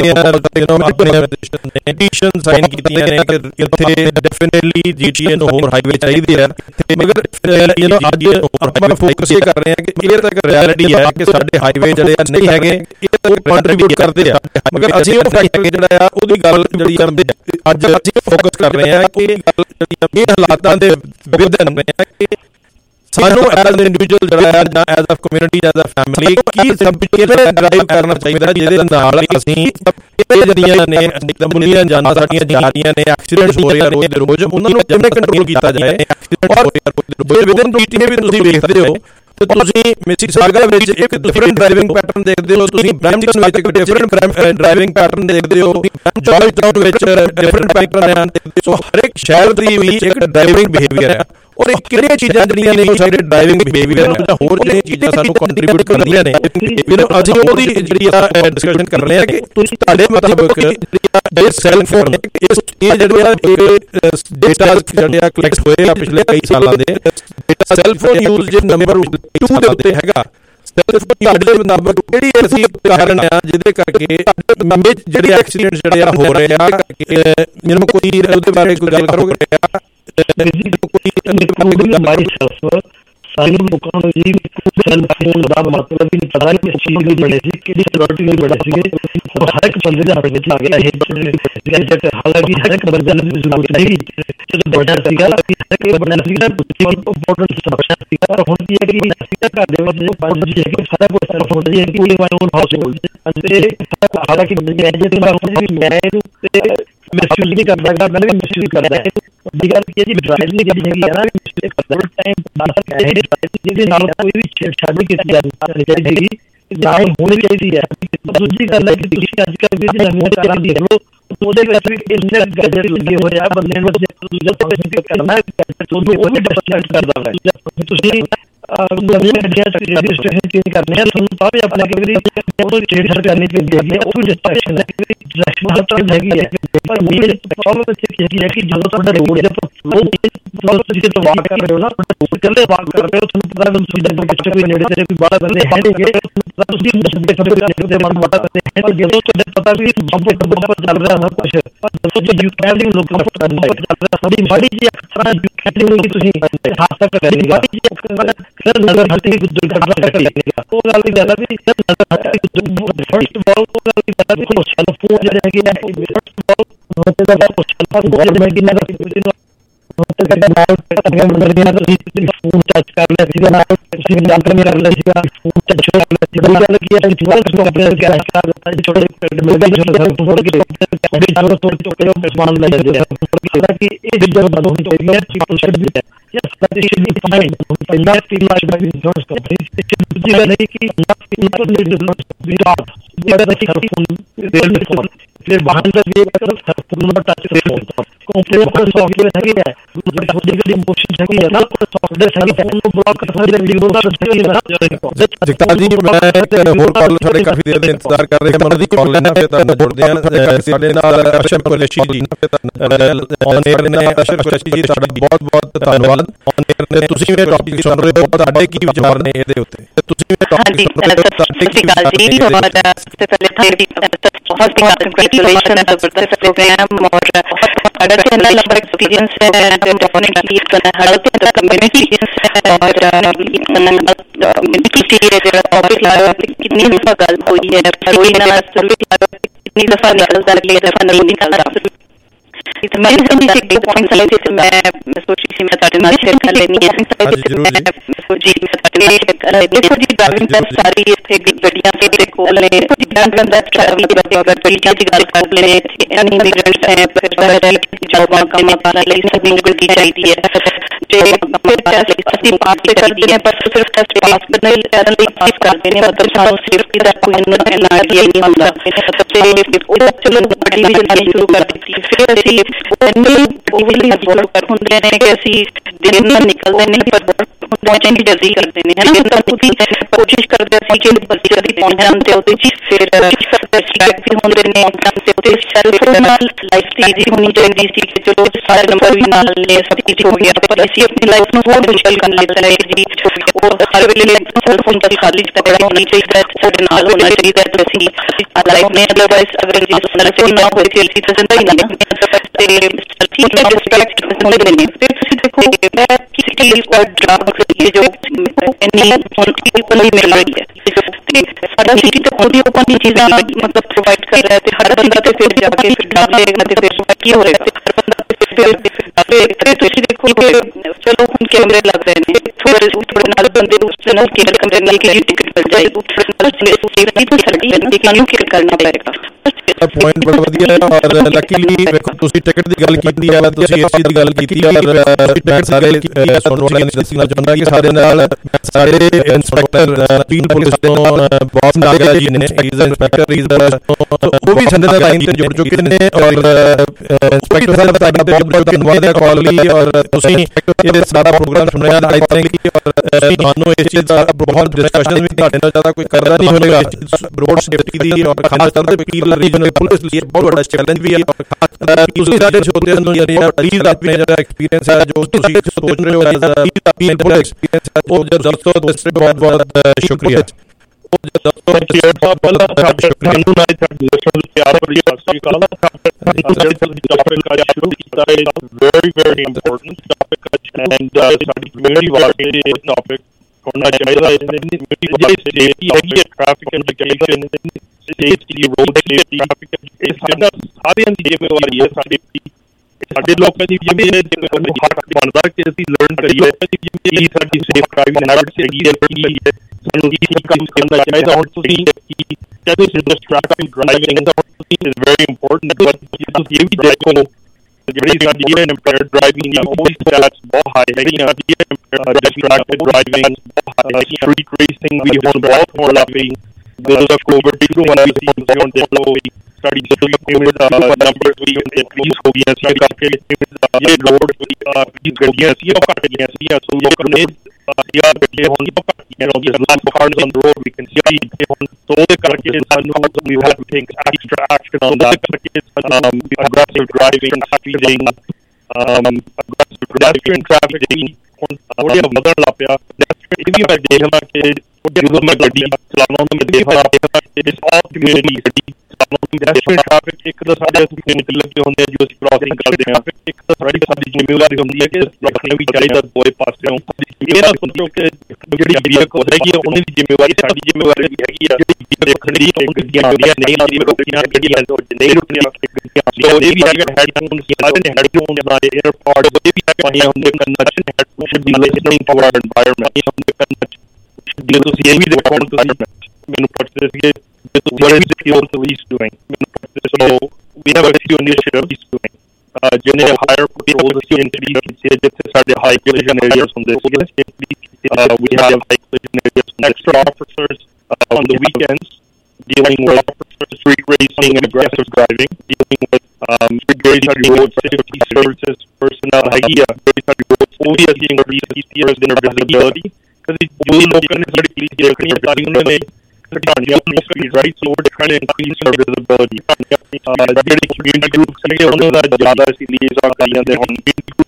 B: ਪਟੀਸ਼ਨ ਸਾਈਨ ਕੀਤੀਆਂ ਨੇ ਕਿ ਇੱਥੇ ਡੈਫੀਨਿਟਲੀ ਜੀਟੀਏ ਨੂੰ ਹੋਰ ਹਾਈਵੇ ਚਾਹੀਦੀ ਹੈ ਮਗਰ ਯੂ نو ਅੱਜ ਆਪਾਂ ਫੋਕਸ ਇਹ ਕਰ ਰਹੇ ਹਾਂ ਕਿ ਇਹ ਤਾਂ ਇੱਕ ਰਿਐਲਿਟੀ ਹੈ ਕਿ ਸਾਡੇ ਹਾਈਵੇ ਜਿਹੜੇ ਨਹੀਂ ਹੈਗੇ ਇਹ ਤਾਂ ਕੰਟਰੀਬਿਊਟ ਕਰਦੇ ਆ ਮਗਰ ਅਸੀਂ ਉਹ ਜਿਹੜਾ ਆ ਉਹਦੀ ਗੱਲ ਜਿਹੜੀ ਅੱਜ ਅਸੀਂ ਫੋਕਸ ਕਰ ਰਹੇ ਹਾਂ ਕਿ ਇਹ ਹਾਲਾਤਾਂ ਦੇ ਵਿਰੁੱਧ ਨੇ ਕਿ ਸਾਨੂੰ ਐਜ਼ ਇੰਡੀਵਿਜੂਅਲ ਜਿਹੜਾ ਹੈ ਜਾਂ as a community as a family ਕੀ ਸਭ ਕਿਹੜੇ ਡਰਾਈਵ ਕਰਨਾ ਚਾਹੀਦਾ ਜਿਹਦੇ ਨਾਲ ਅਸੀਂ ਇਹ ਜਿਹੜੀਆਂ ਨੇ ਮੁੱਲੀਆਂ ਜਾਨਾਂ ਸਾਡੀਆਂ ਜਾ ਰਹੀਆਂ ਨੇ ਐਕਸੀਡੈਂਟਸ ਹੋ ਰਹੇ ਰੋਜ਼ ਦੇ ਰੋਜ਼ ਉਹਨਾਂ ਨੂੰ ਜਿਵੇਂ ਕੰਟਰੋਲ ਕੀਤਾ ਜਾਏ ਔਰ ਵਿਦਨ ਟੀਟੀ ਵੀ ਤੁਸੀਂ ਵੇਖਦੇ ਹੋ तो ਤੁਸੀਂ ਮਿਸੀਸਾਗਾ ਵਿੱਚ ਇੱਕ ਡਿਫਰੈਂਟ ਡਰਾਈਵਿੰਗ ਪੈਟਰਨ ਦੇਖਦੇ ਹੋ ਤੁਸੀਂ ਬ੍ਰੈਂਪਟਨ ਵਿੱਚ ਇੱਕ ਡਿਫਰੈਂਟ ਡਰਾਈਵਿੰਗ ਪੈਟਰਨ ਦੇਖਦੇ ਹੋ ਜਾਰਜ ਟਾਊਨ ਵਿੱਚ ਡਿਫਰੈਂਟ ਪੈਟਰਨ ਹੈ ਸੋ ਹਰ ਇੱਕ ਸ਼ਹਿਰ ਦੀ ਵੀ ਇੱਕ ਡਰਾਈਵਿੰਗ ਬਿਹੇਵੀਅਰ ਹੈ ਔਰ ਇਹ ਕਿਹੜੀਆਂ ਚੀਜ਼ਾਂ ਜਿਹੜੀਆਂ ਨੇ ਸਾਡੇ ਡਰਾਈਵਿੰਗ ਬਿਹੇਵੀਅਰ ਨੂੰ ਜਾਂ ਹੋਰ ਜਿਹੜੀਆਂ ਚੀਜ਼ਾਂ ਸਾਨੂੰ ਕੰਟਰੀਬਿਊਟ ਕਰਦੀਆਂ ਨੇ ਫਿਰ ਅਸੀਂ ਉਹਦੀ ਜਿਹੜੀ ਆ ਡਿਸਕਸ਼ਨ ਕਰ ਰਹੇ ਹਾਂ ਕਿ ਤੁਸੀਂ ਤੁਹਾਡੇ ਮੁਤਾਬਕ ਜਿਹੜੇ ਸੈੱਲ ਫੋਨ ਇਸ ਇਹ ਜਿਹੜੇ ਡੇਟਾ ਜਿਹੜੇ ਆ ਕਲੈਕਟ ਹੋਏ ਆ ਪਿਛਲੇ ਕਈ ਸਾਲਾਂ ਦੇ ਡੇਟਾ ਸੈੱਲ ਫੋਨ ਯੂਜ਼ ਜੇ ਨੰਬਰ ਟੂ ਦੇ ਉੱਤੇ ਹੈਗਾ ਤੁਹਾਡੇ ਮੁਤਾਬਕ ਕਿਹੜੀ ਐਸੀ ਕਾਰਨ ਆ ਜਿਹਦੇ ਕਰਕੇ ਜਿਹੜੇ ਐਕਸੀਡੈਂਟ ਜਿਹੜੇ ਆ ਹੋ ਰਹੇ ਆ ਮੈਨੂੰ ਕੋਈ ਉਹਦੇ ਬਾਰੇ ਕੋਈ ਗੱਲ ਕਰੋਗੇ
D: सारे लोगों को जी सेल फोन ਦਾ ਮਤਲਬ ਹੀ ਨਹੀਂ ਪਤਾ ਕਿ ਚੀਜ਼ ਨਹੀਂ ਬਣੇ ਸੀ ਕਿਹੜੀ ਸਿਕਿਉਰਿਟੀ ਨਹੀਂ ਬਣੇ ਸੀ ਹਰ ਇੱਕ ਬੰਦੇ ਦੇ ਹੱਥ ਵਿੱਚ ਆ ਗਿਆ ਇਹ ਜੈਕਟ ਹਾਲਾਂਕਿ ਹਰ ਇੱਕ ਬੰਦੇ ਨੂੰ ਜ਼ਰੂਰਤ ਨਹੀਂ ਜਦੋਂ ਬੜਾ ਸੀਗਾ ਕਿ ਬੜਾ ਸੀਗਾ ਇੰਪੋਰਟੈਂਟ ਸਟਰਕਚਰ ਸੀਗਾ ਪਰ ਹੁਣ ਕੀ ਹੈ ਕਿ ਸੀਗਾ ਘਰ ਦੇ ਵਿੱਚ ਪੰਜ ਜੀ ਹੈ ਕਿ ਸਾਰਾ ਕੁਝ ਸੈਲ ਫੋਨ ਦੀ ਹੈ ਕਿ ਕੋਈ ਵਾਈ ਓਨ ਹਾਊਸ ਹੋਲਡ ਤੇ ਹਾਲਾਂਕਿ ਬੰਦੇ ਐਜੇ ਤੇ ਮੈਂ ਇਹਨੂੰ ਤੇ ਮਿਸਯੂਜ਼ ਨਹੀਂ ਕਰਦਾ ਗਾ ਮੈਂ ਮਿਸਯੂਜ਼ ਕਰਦਾ ਹੈ ਦੀ ਗੱਲ ਕੀ ਹੈ ਜੀ ਡਰਾਈਵ ਨਹੀਂ ਕਰਨੀ ਹੈਗੀ ਹੈ ਨਾ ਮਿਸਟੇਕ ਕਰਦਾ ਟਾਈਮ ਬਾਅਦ ਹੈ ਜਿਹਦੇ ਨਾਲ ਕੋਈ ਵੀ ਛੇੜਛਾੜ ਕੀਤੀ ਜਾਂਦੀ ਚਾਹੀਦੀ ਜਾਂ ਹੋਣੀ ਚਾਹੀਦੀ ਹੈ ਦੂਜੀ ਗੱਲ ਹੈ ਕਿ ਤੁਸੀਂ ਅੱਜ ਕੱਲ੍ਹ ਵੀ ਨਵੀਆਂ ਕਾਰਾਂ ਦੇਖ ਲਓ ਉਹਦੇ ਵਿੱਚ ਵੀ ਇੰਨੇ ਗੈਜਟ ਲੱਗੇ ਹੋਏ ਆ ਬੰਦੇ ਨੂੰ ਜਦੋਂ ਕਰਨਾ ਉਹ ਵੀ ਡਿਸਟਰੈਕਟ ਕਰਦਾ ਹੈ ਤੁਸੀਂ ਨਵੀਆਂ ਗੱਡੀਆਂ ਰਜਿਸਟ੍ਰੇਸ਼ਨ ਚੇਂਜ ਕਰਨੇ ਆ ਤੁਹਾਨੂੰ ਤਾਂ ਵੀ ਆਪਣੇ ਕਈ ਵਾਰੀ ਉਹ ਛੇੜਛਾੜ ਕਰਨੀ ਪੈਂਦੀ ਹੈ ਉਹ ਵੀ ਡਿਸਟਰੈਕਸ਼ਨ ਹੈ ਡਿਸਟਰੈਕਸ਼ਨ ਹੈਗੀ ਹੈ ਪਰ ਮੇਰੇ ਪ੍ਰੋਬਲਮ ਇਹ ਹੈ ਕਿ ਜਦੋਂ ਤੁਹਾਡਾ ਰੋਡ ਦੇ ਉਹ ਤੁਸੀਂ ਤੋਂ ਵਾਕ ਕਰ ਰਹੇ ਹੋ ਨਾ ਇਕੱਲੇ ਵਾਕ ਕਰ ਰਹੇ ਹੋ ਤੁਹਾਨੂੰ ਪਤਾ ਨਹੀਂ ਤੁਸੀਂ ਜਦੋਂ ਕਿਤੇ ਕੋਈ ਨੇੜੇ ਤੇਰੇ ਕੋਈ ਬਾਹਰ ਬੰਦੇ ਹੈਗੇ ਤੁਸੀਂ ਦੱਸਦੇ ਦੇ ਮਨ ਮਤਾ ਕਰਦੇ ਪਰ ਜਦੋਂ ਤੁਹਾਨੂੰ ਪਤਾ ਵੀ ਬੰਬ ਬੰਬ ਚੱਲ ਰਿਹਾ ਨਾ ਕੁਝ ਦੱਸੋ ਜੇ ਯੂ ਕੈਬਲਿੰਗ ਲੋਕਾਂ ਨੂੰ ਚੱਲ ਰਿਹਾ ਸਾਡੀ ਮਾੜੀ ਜੀ ਅਕਸਰ ਯੂ ਕੈਬਲਿੰਗ ਨੂੰ ਤੁਸੀਂ ਹਾਦਸਾ ਕਰ ਰਹੇ ਮਾੜੀ ਜੀ ਫਿਰ ਨਜ਼ਰ ਹੱਟੀ ਦੁਰਘਟਨਾ ਕਰ ਲੱਗੇਗਾ ਉਹ ਗੱਲ ਵੀ ਗੱਲ ਵੀ ਨਜ਼ਰ ਹੱਟੀ ਫਰਸਟ ਆਫ ਆਲ ਉਹ ਗੱਲ ਵੀ ਗੱਲ ਵੀ ਸੈਲ ਫੋਨ ਜਿਹੜੇ ਹੈਗੇ ਨੇ ਫਰਸਟ ਆਫ ਆਲ ਹੋਤੇ ਦਾ ਸੈਲ ਫੋਨ ਜਿਹੜੇ ਹੈਗੇ ਨੇ ਹੋਤੇ ਦਾ ਨਾਲ ਮੰਦਰ ਦੇ ਨਾਲ ਤੁਸੀਂ ਫੋਨ ਟੱਚ ਕਰ ਲਿਆ ਸੀਗਾ ਨਾਲ ਤੁਸੀਂ ਜੰਤਰ ਮੇਰਾ ਕਰ ਲਿਆ ਸੀਗਾ ਫੋਨ ਟੱਚ ਕਰ ਲਿਆ ਸੀ ਬੜੀ ਗੱਲ ਕੀ ਹੈ ਕਿ ਫੋਨ ਕੰਪਨੀ ਦਾ ਗੈਸ ਕਰ ਦਿੱਤਾ ਜੀ ਛੋਟੇ ਮਿਲਦੇ ਛੋਟੇ ਫੋਨ ਕੇ ਬੜੀ ਜ਼ਰੂਰਤ ਤੋਂ ਛੋਟੇ ਸਮਾਨ ਲੈ ਜਾਂਦੇ ਆ ਕਿ ਇਹ ਜਦੋਂ ਬਦੋ ਹੋਣੀ ਚਾਹੀਦੀ ਹੈ people should be yes that it should be fine and not feel like that is not stop it should be like कि not people need to not be taught but that is phone their phone their behind the way phone touch phone company ਦਾ software ਹੈਗੇ ਹੈ ਜਿਹੜੀ ਤੁਹਾਡੀ ਜਿਹੜੀ motion ਹੈਗੀ ਹੈ ਨਾ ਸੌਫਟਵੇਅਰ ਹੈਗੇ ਉਹਨੂੰ ਬਲੌਕ ਕਰ ਸਕਦੇ ਵੀਡੀਓ ਦਾ
B: ਜਗਤਾਰ ਜੀ ਮੈਂ ਹੋਰ ਕਾਲ ਤੁਹਾਡੇ ਕਾਫੀ ਦੇਰ ਦੇ ਇੰਤਜ਼ਾਰ ਕਰ ਰਹੇ ਹਾਂ ਉਹਨਾਂ ਦੀ ਕਾਲ ਲੈਣਾ ਫਿਰ ਤੁਹਾਨੂੰ ਜੁੜਦੇ ਹਾਂ ਸਾਡੇ ਨਾਲ ਅਰਸ਼ਦ ਕੁਰੈਸ਼ੀ ਜੀ ਔਨ 에ਅਰ ਨੇ ਅਰਸ਼ਦ ਕੁਰੈਸ਼ੀ ਜੀ ਤੁਹਾਡਾ ਬਹੁਤ ਬਹੁਤ ਧੰਨਵਾਦ ਔਨ 에ਅਰ ਨੇ ਤੁਸੀਂ ਇਹ ਟੌਪਿਕ ਸੁਣ ਰਹੇ ਹੋ ਤੁਹਾਡੇ ਕੀ ਵਿਚਾਰ ਨੇ ਇਹਦੇ ਉੱਤੇ ਤੁਸੀਂ ਇਹ ਟੌਪਿਕ ਸੁਣ ਰਹੇ ਹੋ ਤੁਹਾਡੇ ਕੀ ਵਿਚਾਰ ਨੇ
E: और सबसे पहले बहुत ही कंग्रेचुलेशन जबरदस्त प्रोग्राम और अगर से अलग अलग एक्सपीरियंस है डेफिनेटली हड़प द कम्युनिटी और कम्युनिटी है जो टॉपिक लाया कितनी दफा गल हुई है कोई ना कितनी दफा निकलता अगली दफा नहीं निकलता इस मेरे से एक दो पॉइंट्स आए थे मैं मैं सोची थी मैं तारे नाल शेयर कर लेनी है जी मैं शेयर कर लेनी देखो जी ड्राइविंग टेस्ट सारी इतने गड्डियां के कोल ने ड्राइविंग बंदा ट्रैवल की बात अगर गड्डियां की गल कर लेने यानी इमिग्रेंट्स हैं फिर जॉब काम पाना ले सभी को दी जाती है जे टेस्ट असली पास कर दिए हैं पर सिर्फ टेस्ट पास करने लिए पास कर देने मतलब सारा सेफ्टी का कोई ना दिया नहीं होता सबसे वो चलो बड़ी भी जल्दी शुरू कर दी फिर ਅਸੀਂ ਉਹ ਵੀ ਫੋਲੋ ਕਰ ਹੁੰਦੇ ਨੇ ਕਿ ਅਸੀਂ ਦਿਨ ਨਾਲ ਨਿਕਲਦੇ ਨੇ ਪਰ ਪਹੁੰਚਣ ਦੀ ਜਲਦੀ ਕਰਦੇ ਨੇ ਹੈ ਨਾ ਉਹਦੀ ਕੋਸ਼ਿਸ਼ ਕਰਦੇ ਅਸੀਂ ਕਿ ਜਲਦੀ ਜਲਦੀ ਪਹੁੰਚ ਜਾਣ ਤੇ ਉਹਦੇ ਚ ਫਿਰ ਸਟ੍ਰੈਕ ਵੀ ਹੁੰਦੇ ਨੇ ਤੇ ਉਹਦੇ ਸੈਲਫ ਨਾਲ ਲਾਈਫ ਦੀ ਈਜ਼ੀ ਹੋਣੀ ਚਾਹੀਦੀ ਸੀ ਕਿ ਚਲੋ ਸਾਰੇ ਨੰਬਰ ਵੀ ਨਾਲ ਨੇ ਸਭ ਕੁਝ ਹੋ ਗਿਆ ਪਰ ਅਸੀਂ ਆਪਣੀ ਲਾਈਫ ਨੂੰ ਹੋਰ ਮੁਸ਼ਕਲ ਕਰ ਲੈਂਦੇ ਨੇ ਜੀ ਉਹ ਹਰ ਵੇਲੇ ਸੈਲਫ ਫੋਨ ਦਾ ਖਾਲੀ ਜਿਹੜਾ ਹੋਣੀ ਚਾਹੀਦਾ ਸਾਡੇ ਨਾਲ ਹੋਣਾ ਚਾਹੀਦਾ ਤੇ ਅਸੀਂ ਲਾਈਫ ਨੇ ਅਦਰਵਾਈਜ਼ ਅਗਰ ਜੀ ਸੁਣਨਾ ਨਾ ਹੋਏ ਤੇ ਅਸੀਂ ਤਾਂ ਜ਼ਿੰਦਾ ਹੀ ਨਹੀਂ ठीक है डिस्ट्रैक्ट होने देने फिर ਤੁਸੀਂ ਦੇਖੋ ਮੈਂ ਕਿਸੇ ਚੀਜ਼ ਦਾ ਡਰਾਪ ਕਰੀਏ ਜੋ ਇੰਨੀ ਪੀਪਲ ਹੀ ਮਿਲ ਰਹੀ ਹੈ ਤੇ ਸਾਡਾ ਸਿਟੀ ਤੇ ਖੁਦ ਹੀ ਓਪਨ ਹੀ ਚੀਜ਼ਾਂ ਮਤਲਬ ਪ੍ਰੋਵਾਈਡ ਕਰ ਰਿਹਾ ਤੇ ਹਰ ਬੰਦਾ ਤੇ ਫਿਰ ਜਾ ਕੇ ਫਿਰ ਡਰ ਲਏਗਾ ਤੇ ਫਿਰ ਕੀ ਹੋਏਗਾ ਹਰ ਬੰਦਾ ਫਿਰ ਫਿਰ ਤੁਸੀਂ ਦੇਖੋ ਕਿ ਚਲੋ ਹੁਣ ਕੈਮਰੇ ਲੱਗ ਰਹੇ ਨੇ ਥੋੜੇ ਥੋੜੇ ਨਾਲ ਬੰਦੇ ਉਸ ਨਾਲ ਕੇਅਰ ਕਰਨ ਲਈ ਕਿ ਟਿਕਟ ਮਿਲ ਜਾਏ ਥੋੜੇ ਨਾਲ ਸੇਫਟੀ ਤੋਂ ਸਾਡੀ ਬੰਦੇ ਕਿਉਂ ਕੇਅਰ ਕਰਨਾ ਪਏਗਾ
B: ਪੁਆਇੰਟ ਬੜਾ ਵਧੀਆ ਹੈ ਔਰ ਲੱਕੀਲੀ ਵੇਖੋ ਤੁਸੀਂ ਟਿਕਟ ਦੀ ਗੱਲ ਕੀਤੀ ਹੈ ਤੁਸੀਂ ਇਸ ਦੀ ਗੱਲ ਕੀਤੀ ਹੈ ਔਰ ਟਿਕਟ ਸਾਰੇ ਸੁਣਨ ਵਾਲਿਆਂ ਨੂੰ ਦੱਸਣਾ ਚਾਹੁੰਦਾ ਕਿ ਸਾਡੇ ਨਾਲ ਸਾਡੇ ਇੰਸਪੈਕਟਰ ਪੀਨ ਪੁਲਿਸ ਤੋਂ ਬਹੁਤ ਨਾਗਾ ਜੀ ਨੇ ਇੰਸਪੈਕਟਰ ਉਹ ਵੀ ਸੰਦੇ ਦਾ ਲਾਈਨ ਤੇ ਜੁੜ ਚੁੱਕੇ ਨੇ ਔਰ ਇੰਸਪੈਕਟਰ ਸਾਹਿਬ ਤੁਹਾਡਾ ਬਹੁਤ ਬਹੁਤ ਧੰਨਵਾਦ ਹੈ ਕਾਲ ਲਈ ਔਰ ਤੁਸੀਂ ਇਹ ਸਾਡਾ ਪ੍ਰੋਗਰਾਮ ਸੁਣਿਆ ਆਈ ਥਿੰਕ ਔਰ ਤੁਹਾਨੂੰ ਇਸ ਚੀਜ਼ ਦਾ ਬਹੁਤ ਡਿਸਕਸ਼ਨ ਵੀ ਤੁਹਾਡੇ ਨਾਲ ਜ਼ਿਆਦਾ ਕੋਈ ਕਰਦਾ ਨਹੀਂ ਹੋਵੇਗਾ ਰੋਡ ਸੇਫਟੀ ਦੀ ਔਰ ਖਾਸ ਤੌਰ ਤੇ ਪੀਪਲ ਰੀਜਨਲ ਪੁਲਿਸ ਲਈ ਬਹੁਤ ਵੱਡਾ ਚੈਲੰਜ ਵੀ ਹੈ ਤੁਸੀਂ ਸਾਡੇ ਛੋਟੇ ਨੂੰ ਜਿਹੜੀ ਰੀਲ ਆਪਣੇ ਜਿਹੜਾ ਐਕਸਪੀਰੀਅੰਸ ਹੈ ਜੋ ਤੁਸੀਂ ਸੋਚ ਰਹੇ ਹੋ ਐਜ਼ ਅ ਪੀਪਲ ਐਕਸਪੀਰੀਅੰਸ ਉਹ ਦੋਸਤੋ ਦੋਸਤੋ ਬਹੁਤ ਬਹੁਤ ਸ਼ੁਕਰੀਆ ਉਹ ਦੋਸਤੋ ਪਹਿਲਾਂ ਤੁਹਾਨੂੰ ਨਾ ਤੁਹਾਡੇ ਦੋਸਤਾਂ ਨੂੰ ਪਿਆਰ ਭਰੀ ਸਤਿ ਸ਼੍ਰੀ ਅਕਾਲ very very important topic and ਸਾਡੀ ਕਮਿਊਨਿਟੀ ਵਾਸਤੇ ਟੌਪਿਕ ਹੋਣਾ ਚਾਹੀਦਾ ਹੈ ਸੇਫਟੀ ਹੈਗੀ traffic education safety road safety traffic ਇਹ ਸਾਡਾ ਸਾਰਿਆਂ ਦੀ ਜ਼ਿੰਮੇਵਾਰੀ ਹੈ ਸਾਡੇ ਸਾਡੇ ਲੋਕਾਂ ਦੀ ਜ਼ਿੰਮੇਵਾਰੀ ਬਣਦਾ ਕਿ ਅਸੀਂ ਲਰਨ ਕਰੀਏ ਕਿ ਸਾਡੀ ਸੇਫ ਡਰਾਈਵਿੰਗ ਹੈਬਿਟਸ ਹੈਗੀ ਹੈ ਸਾਨੂੰ ਕੀ ਕੰਮ ਕਰਨਾ ਚਾਹੀਦਾ ਹੁਣ ਤੁਸੀਂ ਕਹਿੰਦੇ ਸੀ distracting driving is very important but ਤੁਸੀਂ ਵੀ ਦੇਖੋ ਜਿਹੜੀ ਸਾਡੀ impaired driving ਉਹ stats ਬਹੁਤ ਹਾਈ ਹੈਗੀਆਂ distracted driving street racing ਵੀ ਹੁਣ ਬਹੁਤ ਹੋਣ ਲੱਗ ਪਈ those are ਗੱਡੀ ਨੂੰ ਮਨਾ ਸੀ ਹੁਣ ਦੇਖੋ ਸਾਡੀ ਜਿਹੜੀ ਨੰਬਰ ਵੀ ਇਨਕਰੀਜ਼ ਹੋ ਗਈਆਂ ਸੀ ਕਰਕੇ ਇਹ ਰੋਡ ਵੀ ਗੱਡੀਆਂ ਸੀ ਉਹ ਘੱਟ ਗਈਆਂ ਸੀ ਸੋ ਲੋਕਾਂ ਨੇ ਯਾਰ ਗੱਡੀਆਂ ਹੁਣ ਘੱਟ ਗਈਆਂ ਨੇ line cars on road we can see ਹੁਣ ਸੋ ਉਹਦੇ ਕਰਕੇ ਸਾਨੂੰ we have to take extra action on that ਕਰਕੇ aggressive driving speeding um aggressive driving traffic ਹੁਣ ਥੋੜੀ ਵਧਣ ਲੱਗ ਪਿਆ ਇਹ ਵੀ ਮੈਂ ਦੇਖਦਾ ਕਿ ਜਦੋਂ ਮੈਂ ਗੱਡੀ ਚਲਾਉਣਾ ਮੈਂ ਦੇਖਦਾ ਇਸ ਆਲ ਕਮਿਊਨਿਟੀ ਪੈਡੈਸਟਰੀਅਨ ਟ੍ਰੈਫਿਕ ਇੱਕ ਤਾਂ ਸਾਡੇ ਨਿਕਲ ਲੱਗੇ ਹੁੰਦੇ ਜੋ ਅਸੀਂ ਕ੍ਰਾਸਿੰਗ ਕਰਦੇ ਹਾਂ ਇੱਕ ਤਾਂ ਸਾਡੀ ਸਾਡੀ ਜ਼ਿੰਮੇਵਾਰੀ ਹੁੰਦੀ ਹੈ ਕਿ ਰੱਖਣਾ ਵੀ ਚਾਹੀਦਾ ਦੋਏ ਪਾਸਿਓਂ ਇਹ ਨਾ ਸੋਚੋ ਕਿ ਜਿਹੜੀ ਵੀਹੀਕਲ ਹੈਗੀ ਹੈ ਉਹਦੀ ਜ਼ਿੰਮੇਵਾਰੀ ਸਾਡੀ ਜ਼ਿੰਮੇਵਾਰੀ ਵੀ ਹੈਗੀ ਆ ਜਿਹੜੀ ਦੇਖਣ ਦੀ ਗੱਡੀਆਂ ਆਉਂਦੀਆਂ ਨਹੀਂ ਆਉਂਦੀਆਂ ਰੋਕੀਆਂ ਗੱਡੀਆਂ ਨਹੀਂ ਰੁਕੀਆਂ ਸੋ ਇਹ ਵੀ ਹੈਗਾ ਹੈਡਫੋਨ ਸਾਰੇ ਹੈਡਫੋਨ ਦਾ 에어ਪੋਡ ਉਹ ਵੀ ਪਾਈਆਂ ਹੁੰਦੇ connection headphone should be listening to our environment ਜੇ ਤੁਸੀਂ ਇਹ ਵੀ ਦੇਖੋ ਮੈਨੂੰ ਪੜ੍ਹਦੇ ਸੀਗੇ what is the field police doing? So we have a few initiatives doing. Uh, generally, higher patrols in cities that are high collision areas on this. Uh, we have high collision areas, extra officers uh, on the weekends dealing with street racing and aggressive driving, dealing with um, ਜਿਹੜੀ ਸਾਡੀ road safety services personal ਹੈਗੀ ਆ, ਜਿਹੜੀ ਸਾਡੀ ਉਹ ਵੀ ਅਸੀਂ increase ਕੀਤੀ ਹੈ ਉਸ ਦਿਨ ਵਿਜ਼ਿਬਿਲਿਟੀ, ਕਿਉਂਕਿ ਜੋ ਲੋਕਾਂ ਨੇ ਸਾਡੀ ਪੁਲਿਸ ਦੇਖਣੀ ਹੈ ਸਾਰੀ ਉਹਨਾਂ ਨੇ ਘਟਾਉਣੀ ਆਪਣੀ speed, right? So we're trying to increase our visibility. ਜਿਹੜੇ community groups ਨੇ ਉਹਨਾਂ ਦਾ ਜ਼ਿਆਦਾ ਅਸੀਂ liaison ਕਰ ਜਾਂਦੇ ਹੁਣ,